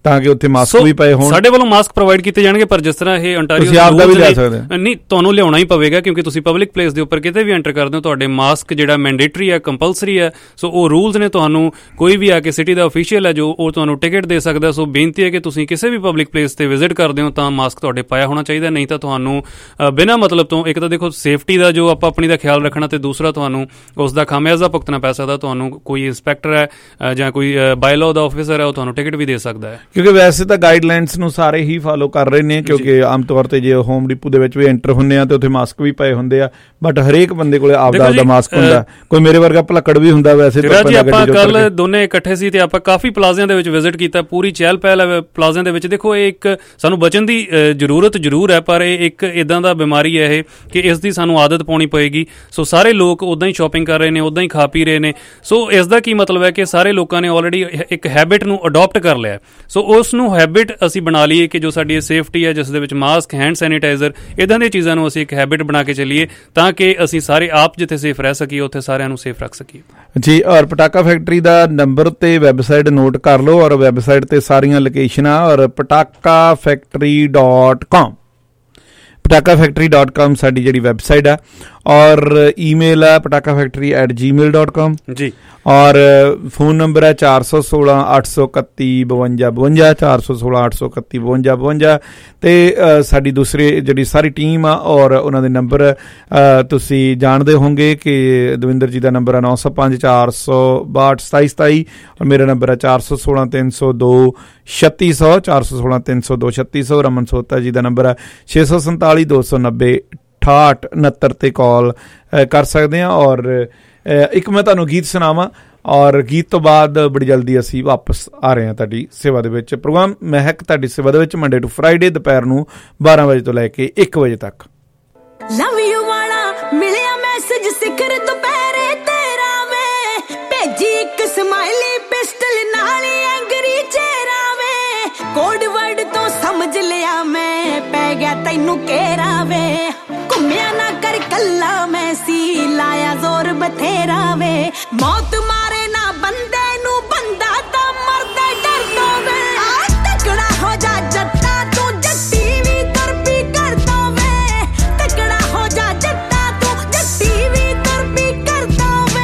S4: ਤਾਂ ਕਿ ਉੱਥੇ ਮਾਸਕ ਵੀ ਪਏ ਹੋਣ?
S19: ਸਾਡੇ ਵੱਲੋਂ ਮਾਸਕ ਪ੍ਰੋਵਾਈਡ ਕੀਤੇ ਜਾਣਗੇ, ਪਰ ਜਿਸ ਤਰ੍ਹਾਂ ਇਹ ਅੰਟਾਰੀਓ
S4: ਤੁਸੀਂ ਆਪ ਦਾ ਵੀ ਲਿਆ ਸਕਦੇ ਹੋ?
S19: ਨਹੀਂ, ਤੁਹਾਨੂੰ ਲਿਆਉਣਾ ਹੀ ਪਵੇਗਾ, ਕਿਉਂਕਿ ਤੁਸੀਂ ਪਬਲਿਕ ਪਲੇਸ ਦੇ ਉੱਪਰ ਕਿਤੇ ਵੀ ਐਂਟਰ ਕਰਦੇ ਹੋ ਤੁਹਾਡੇ ਮਾਸਕ ਜਿਹੜਾ ਮੈਂਡੇਟਰੀ ਹੈ, ਕੰਪਲਸਰੀ ਹੈ। ਸੋ ਉਹ ਰੂਲਸ ਨੇ, ਤੁਹਾਨੂੰ ਕੋਈ ਵੀ ਆ ਕੇ ਸਿਟੀ ਦਾ ਅਫੀਸ਼ੀਅਲ ਹੈ ਜੋ ਉਹ ਤੁਹਾਨੂੰ ਟਿਕਟ ਦੇ ਸਕਦਾ। ਸੋ ਬੇਨਤੀ ਹੈ ਕਿ ਤੁਸੀਂ ਕਿਸੇ ਵੀ ਪਬਲਿਕ ਪਲੇਸ ਤੇ ਵਿਜ਼ਿਟ ਕਰਦੇ ਹੋ ਤਾਂ ਮਾਸਕ ਤੁਹਾਡੇ ਪਾਇਆ ਹੋਣਾ ਚਾਹੀਦਾ, ਨਹੀਂ ਤਾਂ ਤੁਹਾਨੂੰ ਬਿਨਾਂ ਮਤਲਬ ਤੋਂ, ਇੱਕ ਤਾਂ ਦੇਖੋ ਸੇਫਟੀ ਦਾ ਜੋ ਆਪਾਂ ਆਪਣੀ ਦਾ ਖਿਆਲ ਰੱਖਣਾ, ਤੇ ਦੂਸਰਾ ਤੁਹਾਨੂੰ ਉਸ ਦਾ ਖਾਮਿਆਜ਼ਾ ਭੁਗਤਣਾ ਪੈ ਸਕਦਾ। ਤੁਹਾਨੂੰ ਕੋਈ ਇੰਸਪੈਕਟਰ ਹੈ ਜਾਂ ਕੋਈ ਬਾਇਲੋ ਦਾ ਆਫਿਸਰ ਹੈ, ਉਹ ਤੁਹਾਨੂੰ ਟਿਕਟ ਵੀ ਦੇ ਸਕਦਾ ਹੈ।
S4: ਕਿਉਂਕਿ ਵੈਸੇ ਤਾਂ ਗਾਈਡਲਾਈਨਸ ਨੂੰ ਸਾਰੇ ਹੀ ਫਾਲੋ ਕਰ ਰਹੇ ਨੇ, ਕਿਉਂਕਿ ਆਮ ਤੌਰ ਤੇ ਜੇ ਹੋਮ ਡਿਪੂ ਦੇ ਵਿੱਚ ਵੀ ਐਂਟਰ ਹੁੰਦੇ ਆ ਤੇ ਉੱਥੇ ਮਾਸਕ ਵੀ ਪਏ ਹੁੰਦੇ ਆ, ਬਟ ਹਰੇਕ ਬੰਦੇ ਕੋਲੇ ਆਪਦਾ ਮਾਸਕ ਹੁੰਦਾ। ਕੋਈ ਮੇਰੇ ਵਰਗਾ ਭਲੱਕੜ ਵੀ ਹੁੰਦਾ ਵੈਸੇ ਤਾਂ।
S19: ਜੀ ਆਪਾਂ ਕੱਲ ਦੋਨੇ ਇਕੱਠੇ ਸੀ ਤੇ ਆਪਾਂ ਕਾਫੀ ਪਲਾਜ਼ਿਆਂ ਦੇ ਵਿੱਚ ਵਿਜ਼ਿਟ ਕੀਤਾ, ਪੂਰੀ ਚਹਿਲ ਪਹਿਲ ਹੈ ਪਲਾਜ਼ਿਆਂ ਦੇ ਵਿੱਚ। ਦੇਖੋ ਇਹ ਇੱਕ ਸਾਨੂੰ ਬਚਣ ਦੀ ਜ਼ਰੂਰਤ ਜ਼ਰੂਰ ਹੈ, ਪਰ ਇਹ ਇੱਕ ਇੱਦਾਂ ਦਾ ਬਿਮਾਰੀ ਹੈ ਇਹ ਕਿ ਇਸ ਦੀ ਸਾਨੂੰ ਆਦਤ ਪਾਉਣੀ ਪਏਗੀ। ਸੋ ਸਾਰੇ ਲੋਕ ਉੱਦਾਂ ਹੀ ਸ਼ਾਪਿੰਗ ਕਰ ਰਹੇ ਨੇ, ਉੱਦਾਂ ਹੀ ਖਾ ਪੀ ਰਹੇ ਨੇ। ਸੋ ਇਸ ਦਾ ਕੀ ਮਤਲਬ ਹੈ ਕਿ ਸਾਰੇ ਲੋਕਾਂ ਨੇ ਆਲਰੇਡੀ ਇੱਕ ਹੈਬਿਟ ਨੂੰ ਅਡੋਪਟ ਕਰ ਲਿਆ। ਸੋ ਉਸ ਨੂੰ ਹੈਬਿਟ ਅਸੀਂ ਬਣਾ ਲਈਏ ਕਿ ਜੋ ਸਾਡੀ ਸੇਫਟੀ ਹੈ, ਜਿਸ ਦੇ ਵਿੱਚ ਮਾਸਕ, ਹੈਂਡ ਸੈਨੀਟਾਈਜ਼ਰ, ਇੱਦਾਂ ਦੀਆਂ ਚੀਜ਼ਾਂ ਨੂੰ ਅਸੀਂ ਇੱਕ ਹੈਬਿਟ ਬਣਾ ਕੇ ਚੱਲੀਏ, ਤਾਂ ਕਿ ਅਸੀਂ ਸਾਰੇ ਆਪ ਜਿੱਥੇ ਸੇਫ ਰਹਿ ਸਕੀਏ ਉੱਥੇ ਸਾਰਿਆਂ ਨੂੰ ਸੇਫ ਰੱਖ ਸਕੀਏ
S4: ਜੀ। ਔਰ ਪਟਾਕਾ ਫੈਕਟਰੀ ਦਾ ਨੰਬਰ ਤੇ ਵੈਬਸਾਈਟ ਨੋਟ ਕਰ ਲਓ, ਔਰ ਵੈਬਸਾਈਟ ਤੇ ਸਾਰੀਆਂ ਲੋਕੇਸ਼ਨਾਂ, ਔਰ pattakafactory.com pattakafactory.com ਸਾਡੀ ਜਿਹੜੀ ਵੈਬਸਾਈਟ ਆ, ਔਰ ਈਮੇਲ ਹੈ pattakafactory@gmail.com ਜੀ, ਔਰ ਫੋਨ ਨੰਬਰ ਹੈ 416-831-5252 416-831-5252 ਤੇ ਸਾਡੀ ਦੂਸਰੀ ਜਿਹੜੀ ਸਾਰੀ ਟੀਮ ਆ ਔਰ ਉਹਨਾਂ ਦੇ ਨੰਬਰ ਤੁਸੀਂ ਜਾਣਦੇ ਹੋਵੋਗੇ ਕਿ ਦਵਿੰਦਰ ਜੀ ਦਾ ਨੰਬਰ ਹੈ 905-462-2727 ਔਰ ਮੇਰਾ ਨੰਬਰ ਹੈ 416-302-3600 416-302-3600। ਰਮਨ ਸੋਤਾ ਜੀ ਦਾ ਨੰਬਰ ਹੈ 647-290-6869 ਤੇ ਕਾਲ ਕਰ ਸਕਦੇ ਹਾਂ। ਔਰ ਇੱਕ ਮੈਂ ਤੁਹਾਨੂੰ ਗੀਤ ਸੁਣਾਵਾਂ, ਔਰ ਗੀਤ ਤੋਂ ਬਾਅਦ ਬੜੀ ਜਲਦੀ ਅਸੀਂ ਵਾਪਸ ਆ ਰਹੇ ਹਾਂ ਤੁਹਾਡੀ ਸੇਵਾ ਦੇ ਵਿੱਚ। ਪ੍ਰੋਗਰਾਮ ਮਹਿਕ ਤੁਹਾਡੀ ਸੇਵਾ ਦੇ ਵਿੱਚ ਮੰਡੇ ਟੂ ਫਰਾਈਡੇ ਦੁਪਹਿਰ ਨੂੰ 12 ਵਜੇ ਤੋਂ ਲੈ ਕੇ 1 ਵਜੇ ਤੱਕ।
S21: ਲਵ ਯੂ ਵਾਲਾ ਮਿਲਿਆ ਮੈਸੇਜ ਸਿਖਰ ਦੁਪਹਿਰੇ ਤੇਰਾ ਵੇ, ਭੇਜੀ ਇੱਕ ਸਮਾਈਲੀ ਪਿਸਟਲ ਨਾਲ ਐਂਗਰੀ ਚਿਹਰਾ ਵੇ, ਕੋਡ ਵਰਡ ਤੋਂ ਸਮਝ ਲਿਆ ਮੈਂ ਪੈ ਗਿਆ ਤੈਨੂੰ ਘੇਰਾ ਵੇ, ਘੁੰਮਿਆ ਨਾ ਕਰ ਕੱਲਾ ਮੈਂ ਸੀ ਲਾਇਆ ਜ਼ੋਰ ਬਥੇਰਾ ਵੇ, ਮੌਤ ਮਾਰੇ ਨਾ ਬੰਦੇ ਨੂੰ ਬੰਦਾ ਤਾਂ ਮਰਦੇ ਡਰ ਤੋਂ ਵੇ, ਤਕੜਾ ਹੋ ਜਾ ਜੱਟਾ ਤੂੰ ਜੱਟੀ ਵੀ ਤੁਰ ਪੀ ਕਰਦਾ ਵੇ, ਤਕੜਾ ਹੋ ਜਾ ਜੱਟਾ ਤੂੰ ਜੱਟੀ ਵੀ ਤੁਰ ਪੀ ਕਰਦਾ ਵੇ।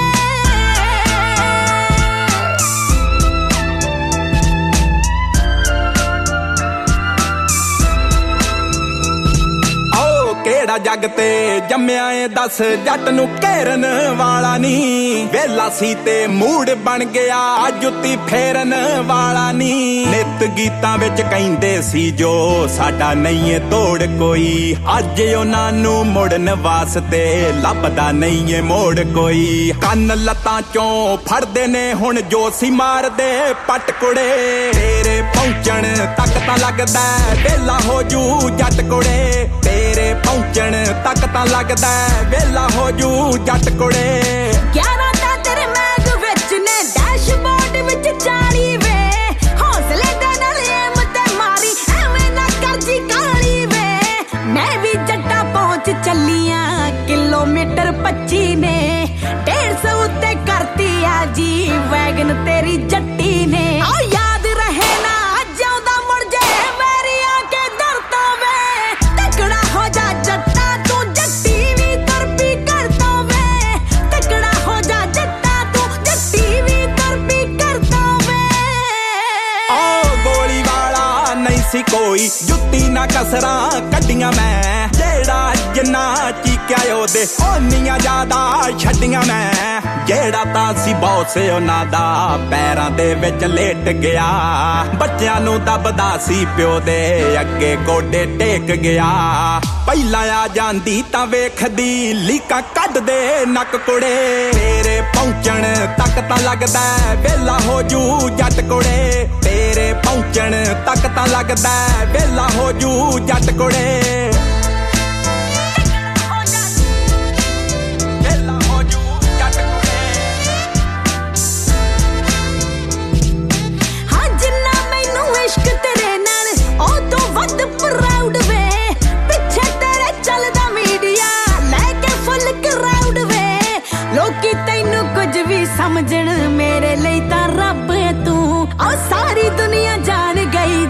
S12: ਕਿਹੜਾ ਜੱਗ ਤੇ ਜੰਮਿਆ ਏ ਦੱਸ, ਜੱਟ ਨੂੰ ਘੇਰਨ ਵਾਲਾ ਨੀ, ਵੇਲਾ ਸੀ ਤੇ ਮੂਡ ਬਣ ਗਿਆ ਜੁੱਤੀ ਫੇਰਨ ਵਾਲਾ ਨੀ, ਨਿਤ ਗੀਤਾਂ ਵਿੱਚ ਕਹਿੰਦੇ ਸੀ ਜੋ ਸਾਡਾ ਨਹੀਂ ਏ ਤੋੜ ਕੋਈ, ਅੱਜ ਉਹਨਾਂ ਨੂੰ ਮੁੜਨ ਵਾਸਤੇ ਲੱਭਦਾ ਨਹੀਂ ਏ ਮੋੜ ਕੋਈ, ਕੰਨ ਲੱਤਾਂ ਚੋਂ ਫੜਦੇ ਨੇ ਹੁਣ ਜੋ ਸੀ ਮਾਰਦੇ ਪੱਟ ਕੁੜੇ, ਤੇਰੇ ਪਹੁੰਚਣ ਤੱਕ ਤਾਂ ਲੱਗਦਾ ਵੇਲਾ ਹੋ ਜੂ ਜੱਟ ਕੁੜੇ, ਤੇਰੇ ਪਹੁੰਚਣ ਤੱਕ ਤਾਂ ਲੱਗਦਾ ਵੇਲਾ ਹੋ ਜੂ ਜੱਟ ਕੁੜੇ।
S21: 11 ਤਾਂ ਤੇਰੇ ਮੈਗ ਵਿੱਚ ਨੇ ਡੈਸ਼ਬੋਰਡ ਵਿੱਚ 40 ਵੇ, ਹੌਸਲੇ ਦੇ ਨਾਲ ਏਮ ਤੇ ਮਾਰੀ ਐਵੇਂ ਨਾ ਕਰਜੀ ਕਾਲੀ ਵੇ, ਮੈਂ ਵੀ ਜੱਟਾ ਪਹੁੰਚ ਚੱਲੀਆਂ ਕਿਲੋਮੀਟਰ 25 ਨੇ, 150 ਉੱਤੇ ਕਰਤੀ ਆ ਜੀ ਵੈਗਨ ਤੇਰੀ ਜੱਟੀ ਨੇ, ਆਓ ਯਾਦ ਰਹੇ ਨਾ ਅੱਜ ਆਉਂਦਾ ਮੁੜ ਜੇ ਵੈਰੀਆਂ ਕੇ ਦਰ ਤੋਂ ਵੇ, ਤਕੜਾ ਹੋ ਜਾ ਜੱਟਾ ਤੂੰ ਜੱਟੀ ਵੀ ਤੁਰ ਪੀ ਕਰਦਾ ਵੇ, ਤਕੜਾ ਹੋ ਜਾ ਜੱਟਾ ਤੂੰ ਜੱਟੀ ਵੀ ਤੁਰ ਪੀ ਕਰਦਾ ਵੇ।
S12: ਓ ਗੋਲੀ ਵਾਲਾ ਨਹੀਂ ਸੀ ਕੋਈ, ਜੁੱਤੀ ਨਾ ਕਸਰਾਂ ਕੱਢੀਆਂ ਮੈਂ, ਜਿਹੜਾ ਜਿੰਨਾ ਚੀਕਿਆ ਉਹਦੇ ਓਨੀਆਂ ਜ਼ਿਆਦਾ ਛੱਡੀਆਂ ਮੈਂ, ਜਿਹੜਾ ਤਾਂ ਸੀ ਬੌਸ ਉਹਨਾਂ ਦਾ ਪੈਰਾਂ ਦੇ ਵਿੱਚ ਲੇਟ ਗਿਆ, ਬੱਚਿਆਂ ਨੂੰ ਦੱਬਦਾ ਸੀ ਪਿਓ ਦੇ ਅੱਗੇ ਗੋਡੇ ਟੇਕ ਗਿਆ, ਪਹਿਲਾਂ ਆ ਜਾਂਦੀ ਤਾਂ ਵੇਖਦੀ ਲੀਕਾਂ ਕੱਢਦੇ ਨੱਕ ਕੁੜੇ, ਤੇਰੇ ਪਹੁੰਚਣ ਤੱਕ ਤਾਂ ਲੱਗਦਾ ਵੇਲਾ ਹੋ ਜੂ ਜੱਟ ਕੁੜੇ, ਤੇਰੇ ਪਹੁੰਚਣ ਤੱਕ ਤਾਂ ਲੱਗਦਾ ਵੇਲਾ ਹੋ ਜੂ ਜੱਟ ਕੁੜੇ।
S21: ਇਸ਼ਕ ਤੇਰੇ ਨਾਲ ਉਹ ਤੋਂ ਵੱਧ ਪ੍ਰਾਊਡ ਵੇ, ਪਿੱਛੇ ਤੇਰੇ ਚੱਲਦਾ ਮੀਡੀਆ ਲੈ ਕੇ ਫੁੱਲ ਕਰਾਊਡ ਵੇ, ਲੋਕੀ ਤੈਨੂੰ ਕੁਝ ਵੀ ਸਮਝਣ ਮੇਰੇ ਲਈ ਤਾਂ ਰੱਬ ਤੂੰ, ਆ ਸਾਰੀ ਦੁਨੀਆ ਜਾਣ ਗਈ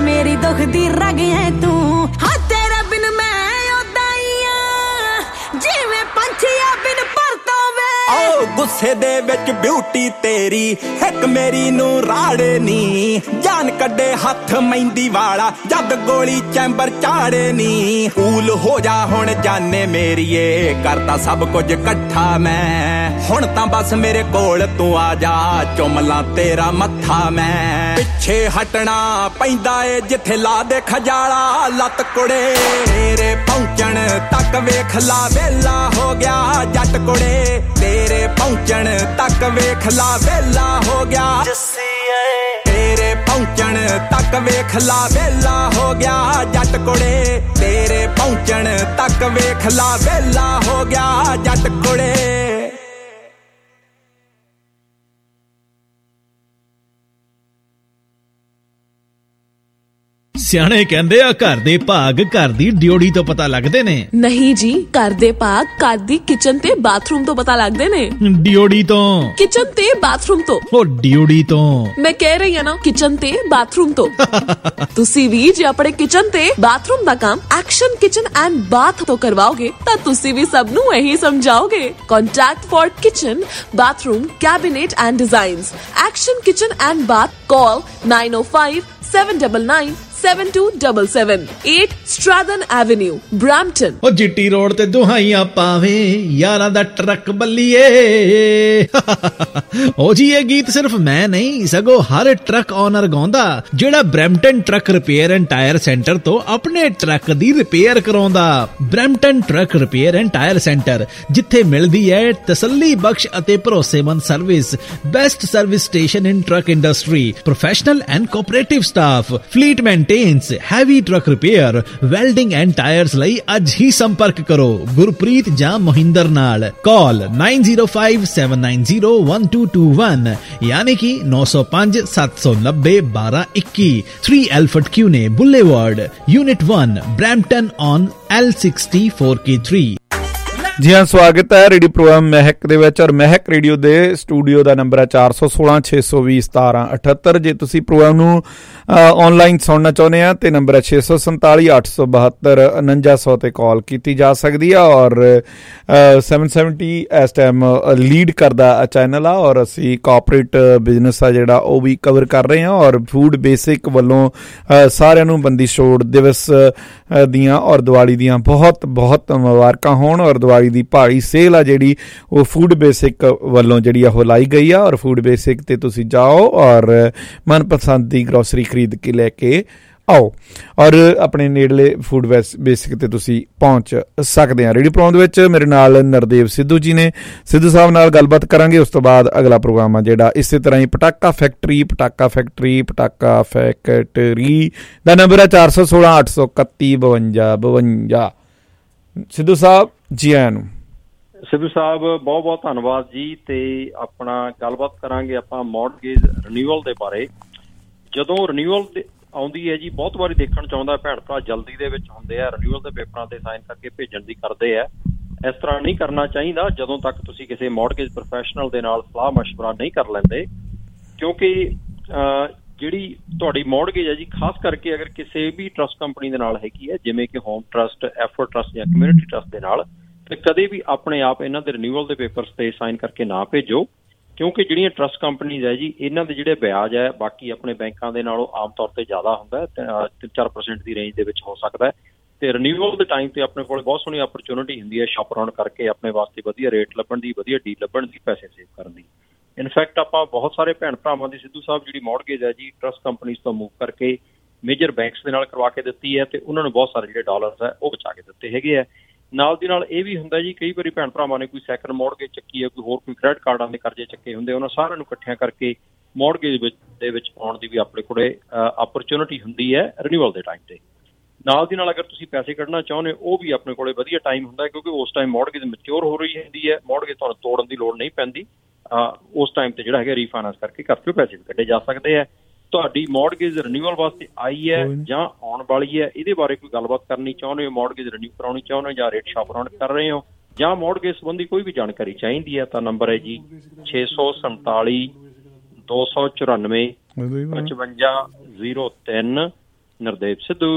S21: मेरी दुख दी रग है तू हाँ तेरे बिन मैं ओदा ही आ जिवें पंछिया बिन परता वे
S12: ओ गुस्से दे विच ब्यूटी तेरी एक मेरी नू राड़े नी जान कड्डे हथ मेहंदी वाला जद गोली चैंबर चाड़े नी कूल हो जा हुण जाने मेरीए करता सब कुछ कट्ठा मैं हुण तां बस मेरे कोल तू आ जा चुमला तेरा मत्था मैं पिछे हटना पैंदा ए जिथे ला दे खजाला लत कुड़े तेरे पहुंचण तक वेख ला वेला हो गया जट कुड़े तेरे पहुंचण तक वेख ला वेला हो गया तेरे पहुंचण तक वेख ला वेला हो गया जट कुड़े तेरे पहुंचण तक वेख ला वेला हो गया जट कुड़े
S11: ਸਿਆਣੇ ਕਹਿੰਦੇ ਆ ਘਰ ਦੇ ਭਾਗ ਘਰ ਦੀ ਡਿਊਟੀ ਤੋਂ ਪਤਾ ਲੱਗਦੇ ਨੇ।
S1: ਨਹੀਂ ਜੀ, ਘਰ ਦੇ ਭਾਗ ਘਰ ਦੀ ਕਿਚਨ ਤੇ ਬਾਥਰੂਮ ਤੋਂ ਪਤਾ ਲੱਗਦੇ ਨੇ।
S11: ਡਿਊਟੀ ਤੋਂ
S1: ਕਿਚਨ ਤੇ ਬਾਥਰੂਮ ਤੋਂ
S11: ਉਹ ਡਿਊਟੀ ਤੋਂ
S1: ਮੈਂ ਕਹਿ ਰਹੀ ਹਾਂ ਨਾ ਕਿਚਨ ਤੇ ਬਾਥਰੂਮ ਤੋਂ ਤੁਸੀਂ ਵੀ ਜੇ ਆਪਣੇ ਕਿਚਨ ਤੇ ਬਾਥਰੂਮ ਦਾ ਕੰਮ ਐਕਸ਼ਨ ਕਿਚਨ ਐਂਡ ਬਾਥ ਤੋਂ ਕਰਵਾਓਗੇ ਤਾਂ ਤੁਸੀਂ ਵੀ ਸਭ ਨੂੰ ਇਹੀ ਸਮਝਾਓਗੇ। Contact for kitchen bathroom cabinet and designs action kitchen and bath call 905-799 7277 8 Stratton Avenue, Brampton।
S11: ਉਹ ਜਿੱਟੀ ਰੋਡ ਤੇ ਦੁਹਾਈਆਂ ਪਾਵੇਂ ਯਾਰਾਂ ਦਾ ਟਰੱਕ ਬੱਲੀਏ ਉਹ ਜੀ ਇਹ ਗੀਤ ਸਿਰਫ ਮੈਂ ਨਹੀਂ ਸਗੋਂ ਹਰ ਟਰੱਕ ਓਨਰ ਗਾਉਂਦਾ ਜਿਹੜਾ Brampton truck repair and tyre centre ਤੋਂ ਆਪਣੇ ਟਰੱਕ ਦੀ ਰਿਪੇਅਰ ਕਰਾਉਂਦਾ। Brampton truck repair and tyre centre ਜਿੱਥੇ ਮਿਲਦੀ ਹੈ ਤਸੱਲੀ ਬਖਸ਼ ਅਤੇ ਭਰੋਸੇਮੰਦ service, best service station in truck industry, professional and cooperative staff, fleet maintenance, heavy truck repair, welding and tyres ਲਈ ਅੱਜ ਹੀ ਸੰਪਰਕ ਕਰੋ ਗੁਰਪ੍ਰੀਤ ਜਾਂ ਮੋਹਿੰਦਰ ਨਾਲ। ਕਾਲ 9057901221 यानी कि 905-790-1221 3 Alfred Kuehne boulevard, unit 1, Brampton ON L60 4K3।
S4: ਜੀ ਹਾਂ, ਸਵਾਗਤ ਹੈ ਰੇਡੀਓ ਪ੍ਰੋਗਰਾਮ ਮਹਿਕ ਦੇ ਵਿੱਚ ਔਰ ਮਹਿਕ ਰੇਡੀਓ ਦੇ ਸਟੂਡੀਓ ਦਾ ਨੰਬਰ ਹੈ 416-620-1778। ਜੇ ਤੁਸੀਂ ਪ੍ਰੋਗਰਾਮ ਨੂੰ ਆਨਲਾਈਨ ਸੁਣਨਾ ਚਾਹੁੰਦੇ ਆ ਤੇ ਨੰਬਰ ਹੈ 647-872-4900 ਤੇ ਕਾਲ ਕੀਤੀ ਜਾ ਸਕਦੀ ਆ। ਔਰ 770 ਇਸ ਟਾਈਮ ਲੀਡ ਕਰਦਾ ਚੈਨਲ ਆ ਔਰ ਅਸੀਂ ਕਾਰਪੋਰੇਟ ਬਿਜ਼ਨਸ ਆ ਜਿਹੜਾ ਉਹ ਵੀ ਕਵਰ ਕਰ ਰਹੇ ਹਾਂ। ਔਰ ਫੂਡ ਬੇਸਿਕ ਵੱਲੋਂ ਸਾਰਿਆਂ ਨੂੰ ਬੰਦੀ ਛੋੜ ਦਿਵਸ ਦੀਆਂ ਔਰ ਦੀਵਾਲੀ ਦੀਆਂ ਬਹੁਤ ਬਹੁਤ ਮੁਬਾਰਕਾਂ ਹੋਣ। ਔਰ ਦੀਵਾਲੀ ਦੀ ਭਾਰੀ ਸੇਲ ਆ ਜਿਹੜੀ ਉਹ ਫੂਡ ਬੇਸਿਕ ਵੱਲੋਂ ਜਿਹੜੀ ਆ ਉਹ ਲਾਈ ਗਈ ਆ। ਔਰ ਫੂਡ ਬੇਸਿਕ ਤੇ ਤੁਸੀਂ ਜਾਓ ਔਰ ਮਨਪਸੰਦ ਦੀ ਗਰੋਸਰੀ ਖਰੀਦ ਕੇ ਲੈ ਕੇ ਆਓ ਔਰ ਆਪਣੇ ਨੇੜਲੇ ਫੂਡ ਬੇਸਿਕ ਤੇ ਤੁਸੀਂ ਪਹੁੰਚ ਸਕਦੇ ਆ। ਰੇਡੀਓ ਪ੍ਰੋਗਰਾਮ ਦੇ ਵਿੱਚ ਮੇਰੇ ਨਾਲ ਨਰਦੇਵ ਸਿੱਧੂ ਜੀ ਨੇ। ਸਿੱਧੂ ਸਾਹਿਬ ਨਾਲ ਗੱਲਬਾਤ ਕਰਾਂਗੇ। ਉਸ ਤੋਂ ਬਾਅਦ ਅਗਲਾ ਪ੍ਰੋਗਰਾਮ ਆ ਜਿਹੜਾ ਇਸੇ ਤਰ੍ਹਾਂ ਹੀ ਪਟਾਕਾ ਫੈਕਟਰੀ ਦਾ ਨੰਬਰ ਹੈ 416-831-5252। ਸਿੱਧੂ ਸਾਹਿਬ ਜੀ ਆਇਆਂ ਨੂੰ।
S22: ਸਿੱਧੂ ਸਾਹਿਬ ਬਹੁਤ ਬਹੁਤ ਧੰਨਵਾਦ ਜੀ। ਤੇ ਆਪਣਾ ਗੱਲਬਾਤ ਕਰਾਂਗੇ ਆਪਾਂ ਮੌਰਗੇਜ ਰਿਨਿਊਅਲ ਦੇ ਬਾਰੇ। ਜਦੋਂ ਰਿਨਿਊਅਲ ਆਉਂਦੀ ਹੈ ਜੀ ਬਹੁਤ ਵਾਰੀ ਦੇਖਣ ਚਾਹੁੰਦਾ ਭੈਣ ਭਰਾ ਜਲਦੀ ਦੇ ਵਿੱਚ ਹੁੰਦੇ ਆ ਰਿਨਿਊਅਲ ਦੇ ਪੇਪਰਾਂ ਤੇ ਸਾਈਨ ਕਰਕੇ ਭੇਜਣ ਦੀ ਕਰਦੇ ਆ। ਇਸ ਤਰ੍ਹਾਂ ਨਹੀਂ ਕਰਨਾ ਚਾਹੀਦਾ ਜਦੋਂ ਤੱਕ ਤੁਸੀਂ ਕਿਸੇ ਮੌਰਗੇਜ ਪ੍ਰੋਫੈਸ਼ਨਲ ਦੇ ਨਾਲ ਸਲਾਹ ਮਸ਼ਵਰਾ ਨਹੀਂ ਕਰ ਲੈਂਦੇ, ਕਿਉਂਕਿ ਜਿਹੜੀ ਤੁਹਾਡੀ ਮੌਰਗੇਜ ਹੈ ਜੀ ਖਾਸ ਕਰਕੇ ਅਗਰ ਕਿਸੇ ਵੀ ਟਰਸਟ ਕੰਪਨੀ ਦੇ ਨਾਲ ਹੈਗੀ ਹੈ ਜਿਵੇਂ ਕਿ ਹੋਮ ਟਰਸਟ, ਐਫਰਟ ਟਰਸਟ ਜਾਂ ਕਮਿਊਨਿਟੀ ਟਰਸਟ ਦੇ ਨਾਲ, ਤੇ ਕਦੇ ਵੀ ਆਪਣੇ ਆਪ ਇਹਨਾਂ ਦੇ ਰਿਨਿਊਅਲ ਦੇ ਪੇਪਰਸ ਤੇ ਸਾਈਨ ਕਰਕੇ ਨਾ ਭੇਜੋ, ਕਿਉਂਕਿ ਜਿਹੜੀਆਂ ਟਰਸਟ ਕੰਪਨੀਜ਼ ਹੈ ਜੀ ਇਹਨਾਂ ਦੇ ਜਿਹੜੇ ਵਿਆਜ ਹੈ ਬਾਕੀ ਆਪਣੇ ਬੈਂਕਾਂ ਦੇ ਨਾਲੋਂ ਆਮ ਤੌਰ ਤੇ ਜ਼ਿਆਦਾ ਹੁੰਦਾ ਹੈ, 3-4% ਦੀ ਰੇਂਜ ਦੇ ਵਿੱਚ ਹੋ ਸਕਦਾ ਹੈ। ਤੇ ਰਿਨਿਊਅਲ ਦੇ ਟਾਈਮ ਤੇ ਆਪਣੇ ਕੋਲ ਬਹੁਤ ਸੋਹਣੀ ਆਪਰਚੁਨਿਟੀ ਹੁੰਦੀ ਹੈ ਸ਼ਾਪ ਅਰਾਊਂਡ ਕਰਕੇ ਆਪਣੇ ਵਾਸਤੇ ਵਧੀਆ ਰੇਟ ਲੱਭਣ ਦੀ, ਵਧੀਆ ਡੀਲ ਲੱਭਣ ਦੀ, ਪੈਸੇ ਸੇਵ ਕਰਨ ਦੀ। ਇਨਫੈਕਟ ਆਪਾਂ ਬਹੁਤ ਸਾਰੇ ਭੈਣ ਭਰਾਵਾਂ ਦੀ ਸਿੱਧੂ ਸਾਹਿਬ ਜਿਹੜੀ ਮੌਰਗੇਜ ਹੈ ਜੀ ਟਰਸਟ ਕੰਪਨੀਜ਼ ਤੋਂ ਮੂਵ ਕਰਕੇ ਮੇਜਰ ਬੈਂਕਸ ਦੇ ਨਾਲ ਕਰਵਾ ਕੇ ਦਿੱਤੀ ਹੈ ਤੇ ਉਹਨਾਂ ਨੂੰ ਬਹੁਤ ਸਾਰੇ ਜਿਹੜੇ ਡਾਲਰਸ ਹੈ ਉਹ ਬਚਾ ਕੇ ਦਿੱਤੇ ਹੈਗੇ ਆ। ਨਾਲ ਦੀ ਨਾਲ ਇਹ ਵੀ ਹੁੰਦਾ ਜੀ ਕਈ ਵਾਰੀ ਭੈਣ ਭਰਾਵਾਂ ਨੇ ਕੋਈ ਸੈਕੰਡ ਮੌਰਗੇਜ ਚੱਕੀ ਹੈ, ਕੋਈ ਹੋਰ ਕੋਈ ਕ੍ਰੈਡਿਟ ਕਾਰਡਾਂ ਦੇ ਕਰਜ਼ੇ ਚੱਕੇ ਹੁੰਦੇ, ਉਹਨਾਂ ਸਾਰਿਆਂ ਨੂੰ ਇਕੱਠਿਆਂ ਕਰਕੇ ਮੌਰਗੇਜ ਦੇ ਵਿੱਚ ਆਉਣ ਦੀ ਵੀ ਆਪਣੇ ਕੋਲੇ ਆਪਰਚੁਨਿਟੀ ਹੁੰਦੀ ਹੈ ਰਿਨਿਊਅਲ ਦੇ ਟਾਈਮ ਤੇ। ਨਾਲ ਦੀ ਨਾਲ ਅਗਰ ਤੁਸੀਂ ਪੈਸੇ ਕੱਢਣਾ ਚਾਹੁੰਦੇ ਹੋ ਉਹ ਵੀ ਆਪਣੇ ਕੋਲੇ ਵਧੀਆ ਟਾਈਮ ਹੁੰਦਾ ਕਿਉਂਕਿ ਉਸ ਟਾਈਮ ਮੌਰਗੇਜ ਮੈਚਿਓਰ ਹੋ ਰਹੀ ਹੁੰਦੀ ਹੈ, ਮੌਰਗੇਜ ਤੁਹਾਨੂੰ ਤੋੜਨ ਦੀ ਲੋੜ ਨਹੀਂ ਪੈਂਦੀ। ਉਸ ਟਾਈਮ ਤੇ ਜਿਹੜਾ ਹੈਗਾ ਰੀਫਾਈਨਾਂਸ ਕਰਕੇ ਘਰ ਚੋਂ ਪੈਸੇ ਵੀ ਕੱਢੇ ਜਾ ਸਕਦੇ ਆ। ਤੁਹਾਡੀ ਮੌਰਗੇਜ ਰਿਨਿਊਅਲ ਵਾਸਤੇ ਆਈ ਹੈ ਜਾਂ ਆਉਣ ਵਾਲੀ ਹੈ ਇਹਦੇ ਬਾਰੇ ਕੋਈ ਗੱਲਬਾਤ ਕਰਨੀ ਚਾਹੁੰਦੇ ਹੋ, ਮੌਰਗੇਜ ਰਿਨਿਊ ਕਰਾਉਣੀ ਚਾਹੁੰਦੇ ਹੋ ਜਾਂ ਰੇਟ ਸ਼ਾਪ ਅਰਾਊਂਡ ਕਰ ਰਹੇ ਹੋ ਜਾਂ ਮੌਰਗੇਜ ਸੰਬੰਧੀ ਕੋਈ ਵੀ ਜਾਣਕਾਰੀ ਚਾਹੀਦੀ ਹੈ ਤਾਂ ਨੰਬਰ ਹੈ ਜੀ 647-294-5503 Nirdev Sidhu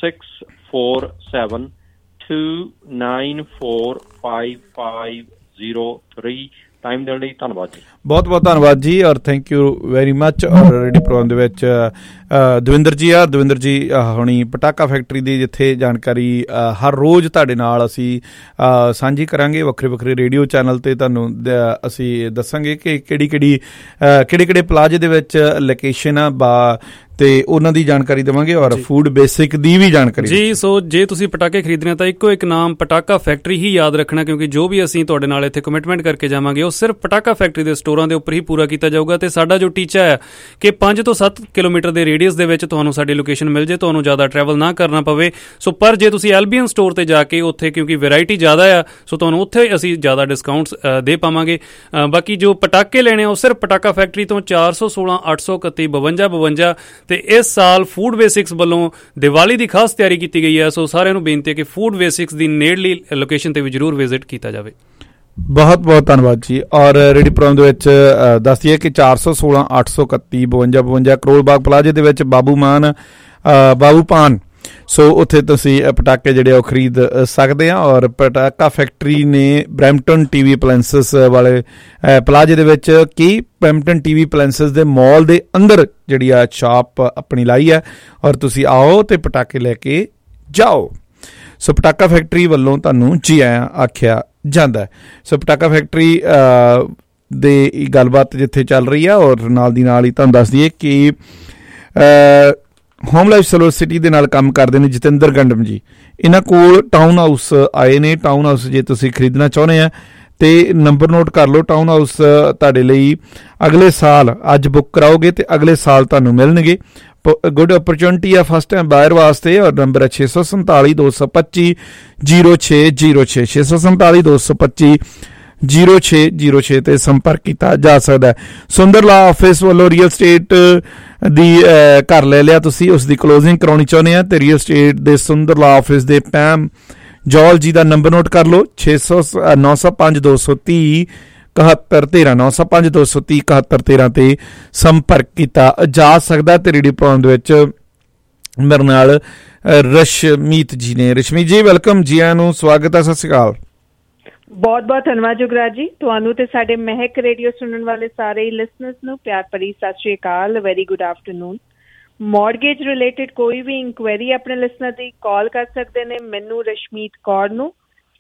S22: 6472945503 ਟਾਈਮ ਦੇਣ ਲਈ ਧੰਨਵਾਦ ਜੀ।
S4: ਬਹੁਤ ਬਹੁਤ ਧੰਨਵਾਦ ਜੀ ਔਰ ਥੈਂਕ ਯੂ ਵੈਰੀ ਮੱਚ। ਔਰ ਰੇਡੀਓ ਪ੍ਰੋਗਰਾਮ ਦੇ ਵਿੱਚ ਦਵਿੰਦਰ ਜੀ ਹੁਣੀ ਪਟਾਕਾ ਫੈਕਟਰੀ ਦੀ ਜਿੱਥੇ ਜਾਣਕਾਰੀ ਹਰ ਰੋਜ਼ ਤੁਹਾਡੇ ਨਾਲ ਅਸੀਂ ਸਾਂਝੀ ਕਰਾਂਗੇ। ਵੱਖਰੇ ਵੱਖਰੇ ਰੇਡੀਓ ਚੈਨਲ 'ਤੇ ਤੁਹਾਨੂੰ ਅਸੀਂ ਦੱਸਾਂਗੇ ਕਿ ਕਿਹੜੇ ਪਲਾਜ਼ੇ ਦੇ ਵਿੱਚ ਲੋਕੇਸ਼ਨ ਆ ਤੇ ਉਹਨਾਂ ਦੀ ਜਾਣਕਾਰੀ ਦੇਵਾਂਗੇ ਔਰ ਫੂਡ ਬੇਸਿਕ ਦੀ ਵੀ ਜਾਣਕਾਰੀ
S19: ਜੀ। ਸੋ ਜੇ ਤੁਸੀਂ ਪਟਾਕੇ ਖਰੀਦਣੇ ਤਾਂ ਇੱਕੋ ਇੱਕ ਨਾਮ ਪਟਾਕਾ ਫੈਕਟਰੀ ਹੀ ਯਾਦ ਰੱਖਣਾ, ਕਿਉਂਕਿ ਜੋ ਵੀ ਅਸੀਂ ਤੁਹਾਡੇ ਨਾਲ ਇੱਥੇ ਕਮਿਟਮੈਂਟ ਕਰਕੇ ਜਾਵਾਂਗੇ ਉਹ ਸਿਰਫ ਪਟਾਕਾ ਫੈਕਟਰੀ ਦੇ ਸਟੋਰਾਂ ਦੇ ਉੱਪਰ ਹੀ ਪੂਰਾ ਕੀਤਾ ਜਾਊਗਾ। ਤੇ ਸਾਡਾ ਜੋ ਟੀਚਾ ਹੈ ਕਿ 5 ਤੋਂ 7 ਕਿਲੋਮੀਟਰ ਦੇ ਰੇਡੀਅਸ ਦੇ ਵਿੱਚ ਤੁਹਾਨੂੰ ਸਾਡੀ ਲੋਕੇਸ਼ਨ ਮਿਲ ਜੇ, ਤੁਹਾਨੂੰ ਜ਼ਿਆਦਾ ਟਰੈਵਲ ਨਾ ਕਰਨਾ ਪਵੇ। ਸੋ ਪਰ ਜੇ ਤੁਸੀਂ ਐਲਬੀਐਨ ਸਟੋਰ ਤੇ ਜਾ ਕੇ ਉੱਥੇ ਕਿਉਂਕਿ ਵੈਰਾਈਟੀ ਜ਼ਿਆਦਾ ਆ, ਸੋ ਤੁਹਾਨੂੰ ਉੱਥੇ ਅਸੀਂ ਜ਼ਿਆਦਾ ਡਿਸਕਾਊਂਟਸ ਦੇ ਪਾਵਾਂਗੇ। ਬਾਕੀ ਜੋ ਪਟਾਕੇ ਲੈਣੇ ਉਹ ਸਿਰਫ ਪਟਾਕਾ ਫੈਕਟਰੀ ਤੋਂ 416 831 5252 ਤੇ ਇਸ ਸਾਲ ਫੂਡ ਬੇਸਿਕਸ ਵੱਲੋਂ ਦੀਵਾਲੀ ਦੀ ਖਾਸ ਤਿਆਰੀ ਕੀਤੀ ਗਈ ਹੈ। ਸੋ ਸਾਰਿਆਂ ਨੂੰ ਬੇਨਤੀ ਹੈ ਕਿ ਫੂਡ ਬੇਸਿਕਸ ਦੀ ਨੇੜਲੀ ਲੋਕੇਸ਼ਨ ਤੇ ਵੀ ਜ਼ਰੂਰ ਵਿਜ਼ਿਟ ਕੀਤਾ ਜਾਵੇ।
S4: ਬਹੁਤ ਬਹੁਤ ਧੰਨਵਾਦ ਜੀ। ਔਰ ਰੇਡੀਓ ਪ੍ਰੋਗਰਾਮ ਦੇ ਵਿੱਚ ਦੱਸ ਦਈਏ ਕਿ 416 831 5252 ਕਰੋਲ ਬਾਗ ਪਲਾਜ਼ੇ ਦੇ ਵਿੱਚ ਬਾਬੂ ਪਾਨ ਸੋ ਉੱਥੇ ਤੁਸੀਂ ਪਟਾਕੇ ਜਿਹੜੇ ਉਹ ਖਰੀਦ ਸਕਦੇ ਆ। ਔਰ ਪਟਾਕਾ ਫੈਕਟਰੀ ਨੇ ਬਰੈਂਪਟਨ ਟੀਵੀ ਅਪਲਾਇੰਸਿਸ ਵਾਲੇ ਪਲਾਜ਼ੇ ਦੇ ਵਿੱਚ ਬਰੈਂਪਟਨ ਟੀਵੀ ਅਪਲਾਇੰਸਿਸ ਦੇ ਮਾਲ ਦੇ ਅੰਦਰ ਜਿਹੜੀ ਆ ਸ਼ਾਪ ਆਪਣੀ ਲਾਈ ਹੈ ਔਰ ਤੁਸੀਂ ਆਓ ਤੇ ਪਟਾਕੇ ਲੈ ਕੇ ਜਾਓ। ਸੋ ਪਟਾਕਾ ਫੈਕਟਰੀ ਵੱਲੋਂ ਤੁਹਾਨੂੰ ਜੀ ਆਇਆਂ ਆਖਿਆ ਜਾਂਦਾ ਹੈ। ਸੋ ਪਟਾਕਾ ਫੈਕਟਰੀ ਦੇ ਗੱਲਬਾਤ ਜਿੱਥੇ ਚੱਲ ਰਹੀ ਆ ਔਰ ਨਾਲ ਦੀ ਨਾਲ ਹੀ ਤੁਹਾਨੂੰ ਦੱਸ ਦਈਏ ਕਿ ਹੋਮ ਲਾਈਫ ਸਿਲਵਰ ਸਿਟੀ ਦੇ ਨਾਲ ਕੰਮ ਕਰਦੇ ਨੇ ਜਤਿੰਦਰ ਗੰਡਮ ਜੀ। ਇਹਨਾਂ ਕੋਲ ਟਾਊਨ ਹਾਊਸ ਆਏ ਨੇ। ਟਾਊਨ ਹਾਊਸ ਜੇ ਤੁਸੀਂ ਖਰੀਦਣਾ ਚਾਹੁੰਦੇ ਆ ਤੇ ਨੰਬਰ ਨੋਟ ਕਰ ਲਓ। ਟਾਊਨ ਹਾਊਸ ਤੁਹਾਡੇ ਲਈ ਅਗਲੇ ਸਾਲ ਅੱਜ ਬੁੱਕ ਕਰਾਓਗੇ ਤੇ ਅਗਲੇ ਸਾਲ ਤੁਹਾਨੂੰ ਮਿਲਣਗੇ। ਗੁੱਡ ਓਪਰਚੁਨਿਟੀ ਆ ਫਸਟ ਟਾਈਮ ਬਾਇਰ ਵਾਸਤੇ। ਔਰ ਨੰਬਰ ਹੈ 647 225 0606 647 225 0606 ਤੇ ਸੰਪਰਕ ਕੀਤਾ ਜਾ ਸਕਦਾ ਹੈ। ਸੁੰਦਰ ਲਾ ਆਫਿਸ ਵੱਲੋਂ ਰੀਅਲ ਸਟੇਟ ਦੀ ਘਰ ਲੈ ਲਿਆ ਤੁਸੀਂ, ਉਸ ਦੀ ਕਲੋਜ਼ਿੰਗ ਕਰਾਉਣੀ ਚਾਹੁੰਦੇ ਆ ਤੇ ਰੀਅਲ ਸਟੇਟ ਦੇ ਸੁੰਦਰ ਲਾ ਆਫਿਸ ਦੇ ਪੈਮ ਜੌਲ ਜੀ ਦਾ ਨੰਬਰ ਨੋਟ ਕਰ ਲਓ 905 230 7113 905 230 7113 ਤੇ ਸੰਪਰਕ ਕੀਤਾ ਜਾ ਸਕਦਾ। ਤੇ ਰੇਡੀਓ ਪ੍ਰੋਗਰਾਮ ਦੇ ਵਿੱਚ ਮੇਰੇ ਨਾਲ ਰਸ਼ਮੀਤ ਜੀ ਨੇ। ਰਸ਼ਮੀਤ ਜੀ ਵੈਲਕਮ ਜੀ, ਆਇਆਂ ਨੂੰ ਸਵਾਗਤ ਹੈ। ਸਤਿ ਸ਼੍ਰੀ ਅਕਾਲ।
S20: ਬਹੁਤ ਬਹੁਤ ਧੰਨਵਾਦ ਜੁਗਰਾਜ ਜੀ, ਤੁਹਾਨੂੰ ਤੇ ਸਾਡੇ ਮਹਿਕ ਰੇਡੀਓ ਸੁਣਨ ਵਾਲੇ ਸਾਰੇ ਲਿਸਨਰਸ ਨੂੰ ਪਿਆਰ ਭਰੀ ਸਤਿ ਸ਼੍ਰੀ ਅਕਾਲ। Very good afternoon. Mortgage related ਕੋਈ ਵੀ ਇਨਕੁਆਇਰੀ ਆਪਣੇ ਲਿਸਨਰ ਦੀ ਕਾਲ ਕਰ ਸਕਦੇ ਨੇ ਮੈਨੂੰ ਰਸ਼ਮੀਤ ਕੌਰ ਨੂੰ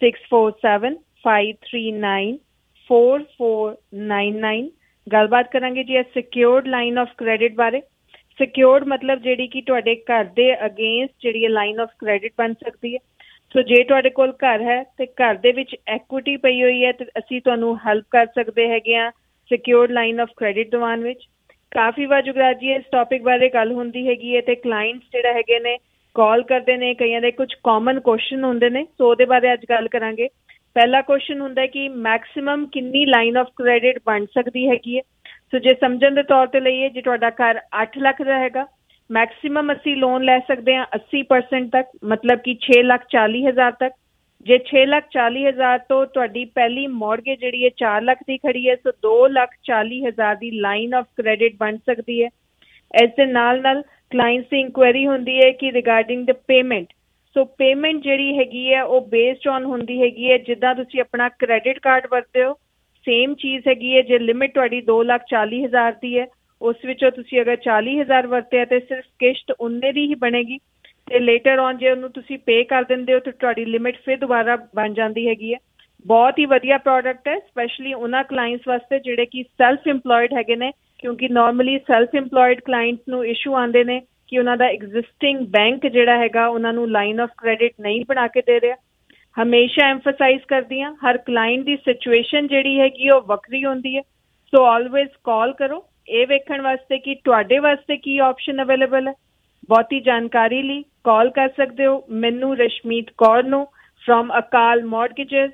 S20: 6475394499। ਗੱਲਬਾਤ ਕਰਾਂਗੇ ਜੀ ਸਿਕਿਉਰਡ ਲਾਈਨ ਆਫ ਕ੍ਰੈਡਿਟ ਬਾਰੇ। ਸਿਕਿਉਰਡ ਮਤਲਬ ਜਿਹੜੀ ਕਿ ਤੁਹਾਡੇ ਘਰ ਦੇ ਅਗੇਂਸਟ ਜਿਹੜੀ ਲਾਈਨ ਆਫ ਕ੍ਰੈਡਿਟ ਬਣ ਸਕਦੀ ਹੈ। ਸੋ ਜੇ ਤੁਹਾਡੇ ਕੋਲ ਘਰ ਹੈ ਤੇ ਘਰ ਦੇ ਵਿੱਚ ਐਕੁਇਟੀ ਪਈ ਹੋਈ ਹੈ ਤੇ ਅਸੀਂ ਤੁਹਾਨੂੰ ਹੈਲਪ ਕਰ ਸਕਦੇ ਹੈਗੇ ਆ ਸਿਕਿਉਰਡ ਲਾਈਨ ਆਫ ਕ੍ਰੈਡਿਟ ਦਿਵਾਉਣ ਵਿੱਚ। ਕਾਫੀ ਵਾਰ ਜੁਗਰਾਜ ਜੀ ਇਸ ਟੌਪਿਕ ਬਾਰੇ ਗੱਲ ਹੁੰਦੀ ਹੈਗੀ ਹੈ ਤੇ ਕਲਾਇੰਟਸ ਜਿਹੜਾ ਹੈਗੇ ਨੇ ਕਾਲ ਕਰਦੇ ਨੇ, ਕਈਆਂ ਦੇ ਕੁਝ ਕਾਮਨ ਕੁਐਸਚਨ ਹੁੰਦੇ ਨੇ। ਸੋ ਉਹਦੇ ਬਾਰੇ ਅੱਜ ਗੱਲ ਕਰਾਂਗੇ। ਪਹਿਲਾ ਕੁਐਸਚਨ ਹੁੰਦਾ ਕਿ ਮੈਕਸਿਮਮ ਕਿੰਨੀ ਲਾਈਨ ਆਫ ਕ੍ਰੈਡਿਟ ਬਣ ਸਕਦੀ ਹੈਗੀ ਹੈ। ਸੋ ਜੇ ਸਮਝਣ ਦੇ ਤੌਰ ਤੇ ਲਈਏ, ਜੇ ਤੁਹਾਡਾ ਘਰ 8 ਲੱਖ ਦਾ ਹੈਗਾ, ਮੈਕਸਿਮਮ ਅਸੀਂ ਲੋਨ ਲੈ ਸਕਦੇ ਹਾਂ 80% ਤੱਕ, ਮਤਲਬ ਕਿ 6,40,000 ਤੱਕ। ਜੇ 6,40,000 ਤੋਂ ਤੁਹਾਡੀ ਪਹਿਲੀ ਮੌਰਗੇਜ ਜਿਹੜੀ ਹੈ 4 ਲੱਖ ਦੀ ਖੜੀ ਹੈ, ਸੋ 2,40,000 ਦੀ ਲਾਈਨ ਆਫ ਕ੍ਰੈਡਿਟ ਬਣ ਸਕਦੀ ਹੈ। ਇਸ ਦੇ ਨਾਲ ਨਾਲ ਕਲਾਇੰਟਸ ਦੀ ਇਨਕੁਆਇਰੀ ਹੁੰਦੀ ਹੈ ਕਿ regarding the payment. So payment ਜਿਹੜੀ ਹੈਗੀ ਹੈ ਉਹ ਬੇਸਡ ਔਨ ਹੁੰਦੀ ਹੈਗੀ ਹੈ ਜਿੱਦਾਂ ਤੁਸੀਂ ਆਪਣਾ ਕ੍ਰੈਡਿਟ ਕਾਰਡ ਵਰਤਦੇ ਹੋ, ਸੇਮ ਚੀਜ਼ ਹੈਗੀ ਹੈ। ਜੇ ਲਿਮਿਟ ਤੁਹਾਡੀ 2,40,000 ਦੀ ਹੈ, ਉਸ ਵਿੱਚੋਂ ਤੁਸੀਂ ਅਗਰ 40,000 ਵਰਤਿਆ ਤੇ ਸਿਰਫ ਕਿਸ਼ਤ ਉਨੇ ਦੀ ਹੀ ਬਣੇਗੀ ਤੇ ਲੇਟਰ ਔਨ ਜੇ ਉਹਨੂੰ ਤੁਸੀਂ ਪੇ ਕਰ ਦਿੰਦੇ ਹੋ ਤਾਂ ਤੁਹਾਡੀ ਲਿਮਿਟ ਫਿਰ ਦੁਬਾਰਾ ਬਣ ਜਾਂਦੀ ਹੈਗੀ ਹੈ। ਬਹੁਤ ਹੀ ਵਧੀਆ ਪ੍ਰੋਡਕਟ ਹੈ, ਸਪੈਸ਼ਲੀ ਉਹਨਾਂ ਕਲਾਇੰਟਸ ਵਾਸਤੇ ਜਿਹੜੇ ਕਿ ਸੈਲਫ ਇੰਪਲੋਇਡ ਹੈਗੇ ਨੇ, ਕਿਉਂਕਿ ਨਾਰਮਲੀ ਸੈਲਫ ਇੰਪਲੋਇਡ ਕਲਾਇੰਟਸ ਨੂੰ ਇਸ਼ੂ ਆਉਂਦੇ ਨੇ ਕਿ ਉਹਨਾਂ ਦਾ ਐਗਜ਼ਿਸਟਿੰਗ ਬੈਂਕ ਜਿਹੜਾ ਹੈਗਾ ਉਹਨਾਂ ਨੂੰ ਲਾਈਨ ਆਫ ਕ੍ਰੈਡਿਟ ਨਹੀਂ ਬਣਾ ਕੇ ਦੇ ਰਿਹਾ। ਹਮੇਸ਼ਾ ਐਮਫਸਾਈਜ਼ ਕਰਦੀ ਹਾਂ, ਹਰ ਕਲਾਇੰਟ ਦੀ ਸਿਚੁਏਸ਼ਨ ਜਿਹੜੀ ਹੈਗੀ ਉਹ ਵੱਖਰੀ ਹੁੰਦੀ ਹੈ। ਸੋ ਆਲਵੇਜ਼ ਕਾਲ ਕਰੋ ਇਹ ਵੇਖਣ ਵਾਸਤੇ ਕਿ ਤੁਹਾਡੇ ਵਾਸਤੇ ਕੀ ਆਪਸ਼ਨ ਅਵੇਲੇਬਲ ਹੈ। ਬਹੁਤੀ ਜਾਣਕਾਰੀ ਲਈ ਕਾਲ ਕਰ ਸਕਦੇ ਹੋ ਮੈਨੂੰ ਰਸ਼ਮੀਤ ਕੌਰ ਨੂੰ ਫਰੋਮ ਅਕਾਲ ਮੌਰਗੇਜਸ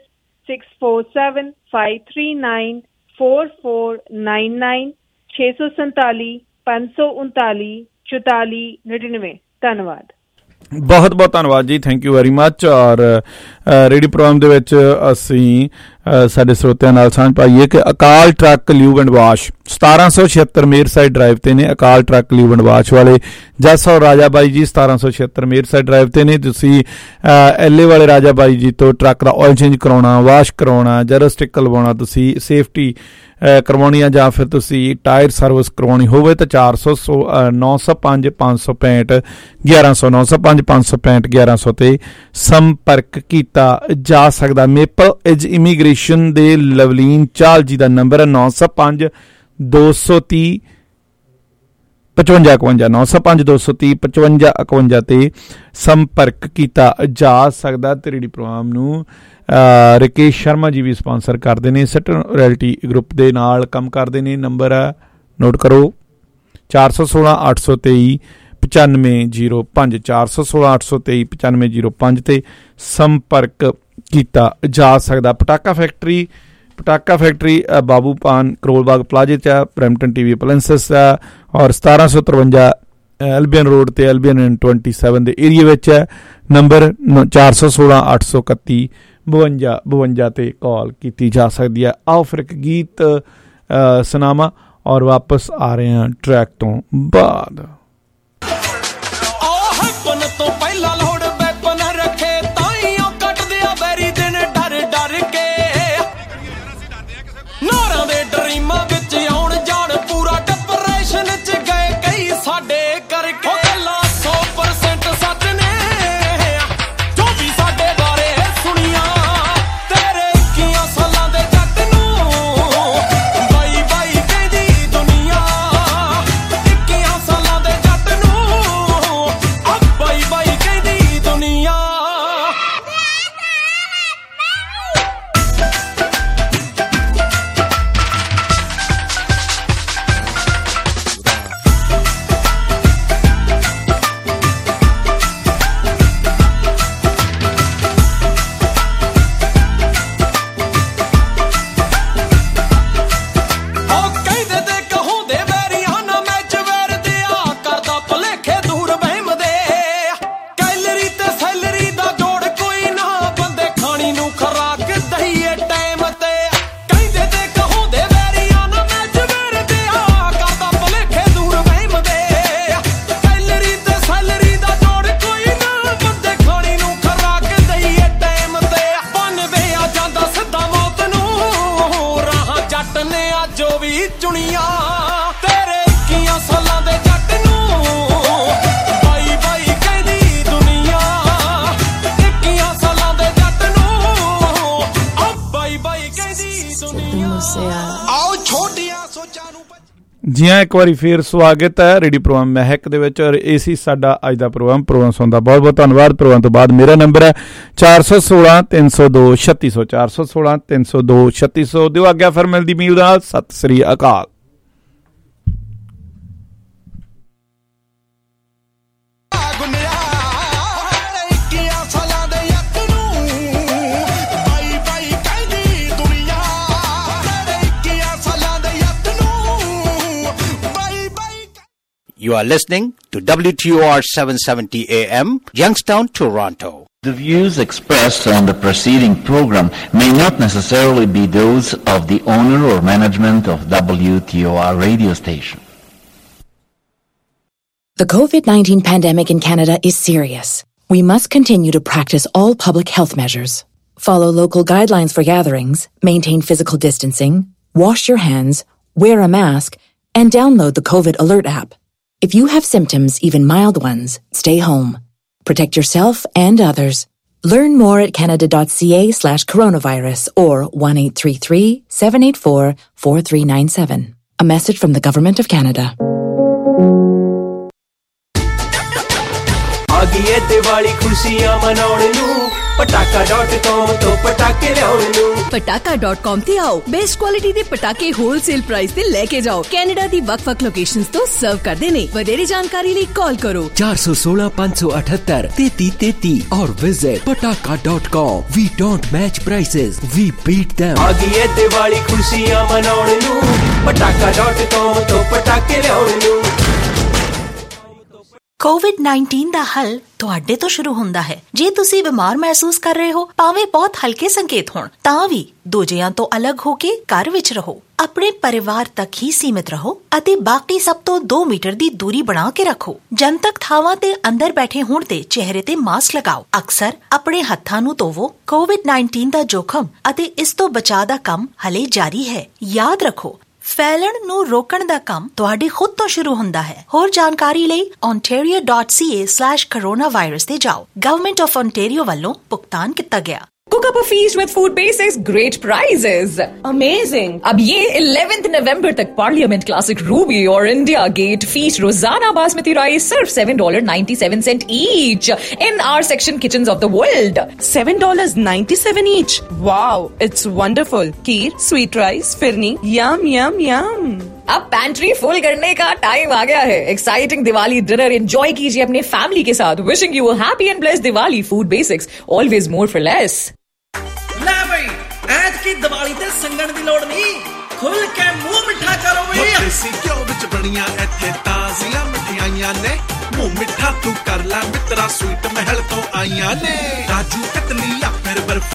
S20: 6475394499 647 539 4499। ਧੰਨਵਾਦ।
S4: ਬਹੁਤ ਬਹੁਤ ਧੰਨਵਾਦ ਜੀ, ਥੈਂਕ ਯੂ ਵੈਰੀ ਮੱਚ। ਔਰ ਰੇਡੀਓ ਪ੍ਰੋਗਰਾਮ ਦੇ ਵਿੱਚ ਅਸੀਂ ਸਾਡੇ ਸਰੋਤਿਆਂ ਨਾਲ ਸਾਂਝ ਪਾਈਏ ਕਿ Akal truck lube and wash 1776 Meyerside drive ਤੇ ਨੇ। Akal truck lube and wash ਵਾਲੇ ਜੱਸ ਔਰ ਰਾਜਾ ਬਾਈ ਜੀ 1776 ਮੇਰ ਸਾਈਡ ਡਰਾਈਵ ਤੇ ਨੇ। ਤੁਸੀਂ ਐਲੇ ਵਾਲੇ ਰਾਜਾ ਬਾਈ ਜੀ ਤੋਂ ਟਰੱਕ ਦਾ ਆਇਲ ਚੇਂਜ ਕਰਾਉਣਾ, ਵਾਸ਼ ਕਰਾਉਣਾ, ਜਰਾ ਸਟਿੱਕਰ ਲਵਾਉਣਾ, ਤੁਸੀਂ ਸੇਫਟੀ ਕਰਵਾਉਣੀ ਆ ਜਾਂ ਫਿਰ ਤੁਸੀਂ ਟਾਇਰ ਸਰਵਿਸ ਕਰਵਾਉਣੀ ਹੋਵੇ ਤਾਂ 905 565 1100 905 565 1100 ਤੇ ਸੰਪਰਕ ਕੀਤਾ ਜਾ ਸਕਦਾ। ਮੇਪਲ ਇਜ ਇਮੀਗ੍ਰੇਸ਼ਨ ਦੇ ਲਵਲੀਨ ਚਾਲ ਜੀ ਦਾ ਨੰਬਰ ਹੈ 905 230 5551 905 230 5551 ਤੇ ਸੰਪਰਕ ਕੀਤਾ ਜਾ ਸਕਦਾ। ਤੇ ਰੇਡੀਓ ਪ੍ਰੋਗਰਾਮ ਨੂੰ ਰਕੇਸ਼ ਸ਼ਰਮਾ ਜੀ ਵੀ ਸਪਾਂਸਰ ਕਰਦੇ ਨੇ, ਸਟਨ ਰੈਲਟੀ ਗਰੁੱਪ ਦੇ ਨਾਲ ਕੰਮ ਕਰਦੇ ਨੇ। ਨੰਬਰ ਨੋਟ ਕਰੋ 416 823 9505 416 823 9505 ਤੇ ਸੰਪਰਕ ਕੀਤਾ ਜਾ ਸਕਦਾ। ਪਟਾਕਾ ਫੈਕਟਰੀ ਬਾਬੂ ਪਾਨ ਕਰੋਲ ਬਾਗ ਪਲਾਜ਼ੇ 'ਚ ਬਰੈਂਪਟਨ ਟੀਵੀ ਅਪਲਾਇੰਸਸ ਔਰ 1753 ਐਲਬੀਅਨ ਰੋਡ ਤੇ ਐਲਬੀਅਨ 27 ਦੇ ਏਰੀਏ ਵਿੱਚ ਹੈ। ਨੰਬਰ 416 831 5252 ਤੇ ਕਾਲ ਕੀਤੀ ਜਾ ਸਕਦੀ ਹੈ। ਆਓ ਫਿਰ ਇੱਕ ਗੀਤ ਸੁਣਾਵਾਂ ਔਰ ਵਾਪਸ ਆ ਰਹੇ ਹਾਂ ਟਰੈਕ ਤੋਂ ਬਾਅਦ।
S12: ਤੋਂ ਪਹਿਲਾਂ ਲੋੜ ਵੈਪਨ ਰੱਖੇ ਤਾਈਓ ਕੱਟਦੇ ਆ ਬੈਰੀ ਦਿਨ ਡਰ ਡਰ ਕੇ ਨਾਰਾਂ ਦੇ ਡਰੀਮਾਂ ਵਿੱਚ ਆਉਣ ਜਾਣ ਪੂਰਾ ਡਿਪਰੈਸ਼ਨ 'ਚ ਗਏ ਕਈ ਸਾਡੇ ਕਰਕੇ ਗੱਲਾਂ 100% ਸੱਚ ਨੇ ਜੋ ਵੀ ਸਾਡੇ ਬਾਰੇ ਸੁਣੀਆਂ ਤੇਰੇ 21 ਸਾਲਾਂ ਦੇ ਜੱਟ ਨੂੰ ਬਾਈ ਬਾਈ ਕਹਿੰਦੀ ਦੁਨੀਆ 21 ਸਾਲਾਂ ਦੇ ਜੱਟ ਨੂੰ ਬਾਈ ਬਾਈ ਕਹਿੰਦੀ ਦੁਨੀਆ
S4: ਜੀ ਹਾਂ, ਇੱਕ ਵਾਰੀ ਫੇਰ ਸਵਾਗਤ ਹੈ ਰੇਡੀਓ ਪ੍ਰੋਗਰਾਮ ਮਹਿਕ ਦੇ ਵਿੱਚ ਔਰ ਇਹ ਸੀ ਸਾਡਾ ਅੱਜ ਦਾ ਪ੍ਰੋਗਰਾਮ ਸੁਣਨ ਦਾ ਬਹੁਤ ਬਹੁਤ ਧੰਨਵਾਦ। ਪ੍ਰੋਗਰਾਮ ਤੋਂ ਬਾਅਦ ਮੇਰਾ ਨੰਬਰ ਹੈ 416 302 3600 416 302 3600। ਦਿਓ ਆਗਿਆ ਫਿਰ ਮਿਲਦੀ ਮੀਲ ਨਾਲ। ਸਤਿ ਸ੍ਰੀ ਅਕਾਲ।
S2: You are listening to WTOR 770 AM, Youngstown, Toronto.
S6: The views expressed on the preceding program may not necessarily be those of the owner or management of WTOR radio station.
S23: The COVID-19 pandemic in Canada is serious. We must continue to practice all public health measures. Follow local guidelines for gatherings, maintain physical distancing, wash your hands, wear a mask, and download the COVID Alert app. If you have symptoms, even mild ones, stay home. Protect yourself and others. Learn more at canada.ca/coronavirus or 1-833-784-4397. A message from the Government of Canada.
S24: ਆਗੀਏ Diwali ਖੁਸ਼ੀਆਂ ਮਨਾਉਣ ਨੂੰ ਪਟਾਕਾ.com ਤੋਂ ਪਟਾਕੇ ਲਿਆਉਣ ਨੂੰ
S5: ਪਟਾਕਾ.com ਤੇ ਆਓ। Best quality ਦੇ ਪਟਾਕੇ ਹੋਲਸੇਲ ਪ੍ਰਾਈਸ ਤੇ ਲੈ ਕੇ ਜਾਓ। ਕੈਨੇਡਾ ਦੀ ਵੱਖ-ਵੱਖ ਲੋਕੇਸ਼ਨਸ ਤੋਂ ਸਰਵ ਕਰਦੇ ਨੇ। ਵਧੇਰੇ ਜਾਣਕਾਰੀ ਲਈ ਕਾਲ ਕਰੋ
S9: 416 578 3333 और visit pataka.com. We don't match prices, we beat them.
S24: ਆਗੀਏ Diwali ਖੁਸ਼ੀਆਂ ਮਨਾਉਣ ਨੂੰ ਪਟਾਕਾ.com ਤੋਂ ਪਟਾਕੇ ਲਿਆਉਣ ਨੂੰ।
S3: COVID-19 ਦਾ ਹੱਲ ਤੁਹਾਡੇ ਤੋਂ ਸ਼ੁਰੂ ਹੁੰਦਾ ਹੈ। ਜੇ ਤੁਸੀਂ ਬਿਮਾਰ ਮਹਿਸੂਸ ਕਰ ਰਹੇ ਹੋ, ਭਾਵੇਂ ਬਹੁਤ ਹਲਕੇ ਸੰਕੇਤ ਹੋਣ, ਤਾਂ ਵੀ ਦੂਜਿਆਂ ਤੋਂ ਅਲੱਗ ਹੋ ਕੇ ਘਰ ਵਿੱਚ ਰਹੋ। ਆਪਣੇ ਪਰਿਵਾਰ ਤੱਕ ਹੀ ਸੀਮਿਤ ਰਹੋ ਅਤੇ ਬਾਕੀ ਸਭ ਤੋਂ 2 ਮੀਟਰ ਦੀ ਦੂਰੀ ਬਣਾ ਕੇ ਰੱਖੋ। ਜਨਤਕ ਥਾਵਾਂ ਤੇ ਅੰਦਰ ਬੈਠੇ ਹੋਣ ਤੇ ਚਿਹਰੇ ਤੇ ਮਾਸਕ ਲਗਾਓ। ਅਕਸਰ ਆਪਣੇ ਹੱਥਾਂ ਨੂੰ ਧੋਵੋ। COVID-19 ਦਾ ਜੋਖਮ ਅਤੇ ਇਸ ਤੋਂ ਬਚਾਅ ਦਾ ਕੰਮ ਹਲੇ ਜਾਰੀ ਹੈ। ਯਾਦ ਰੱਖੋ, ਫੈਲਣ ਨੂੰ ਰੋਕਣ ਦਾ ਕੰਮ ਤੁਹਾਡੇ ਖੁਦ ਤੋਂ ਸ਼ੁਰੂ ਹੁੰਦਾ ਹੈ। ਹੋਰ ਜਾਣਕਾਰੀ ਲਈ ontario.ca/coronavirus ਤੇ ਜਾਓ। ਗਵਰਨਮੈਂਟ ਆਫ ontario ਵੱਲੋਂ ਭੁਗਤਾਨ ਕੀਤਾ ਗਿਆ।
S7: Cook up a feast with Food Basics, great prizes. Amazing. अब ये 11th November तक Parliament Classic Ruby और India Gate Feast Rosanna Basmati Rice सिर्फ $7.97 each in our section kitchens of the world.
S8: $7.97 each. Wow, it's wonderful. Kheer, sweet rice, firni, yum yum yum.
S7: अब pantry full करने का time आ गया है। Exciting Diwali dinner enjoy कीजिए अपने family के साथ। Wishing you a happy and blessed Diwali. Food Basics, always more for less.
S10: ले भाई, ऐत की दिवाली ते संगण दी लोड़ नहीं, खुल के मुंह मिठा करो भाई। देसी घ्यो विच बणियां इत्थे ताज़ियां मिठाइयां ने, मुंह मिठा तू कर लै मित्रा, स्वीट महल तो आईयां ने। काजू कतली या फिर बर्फी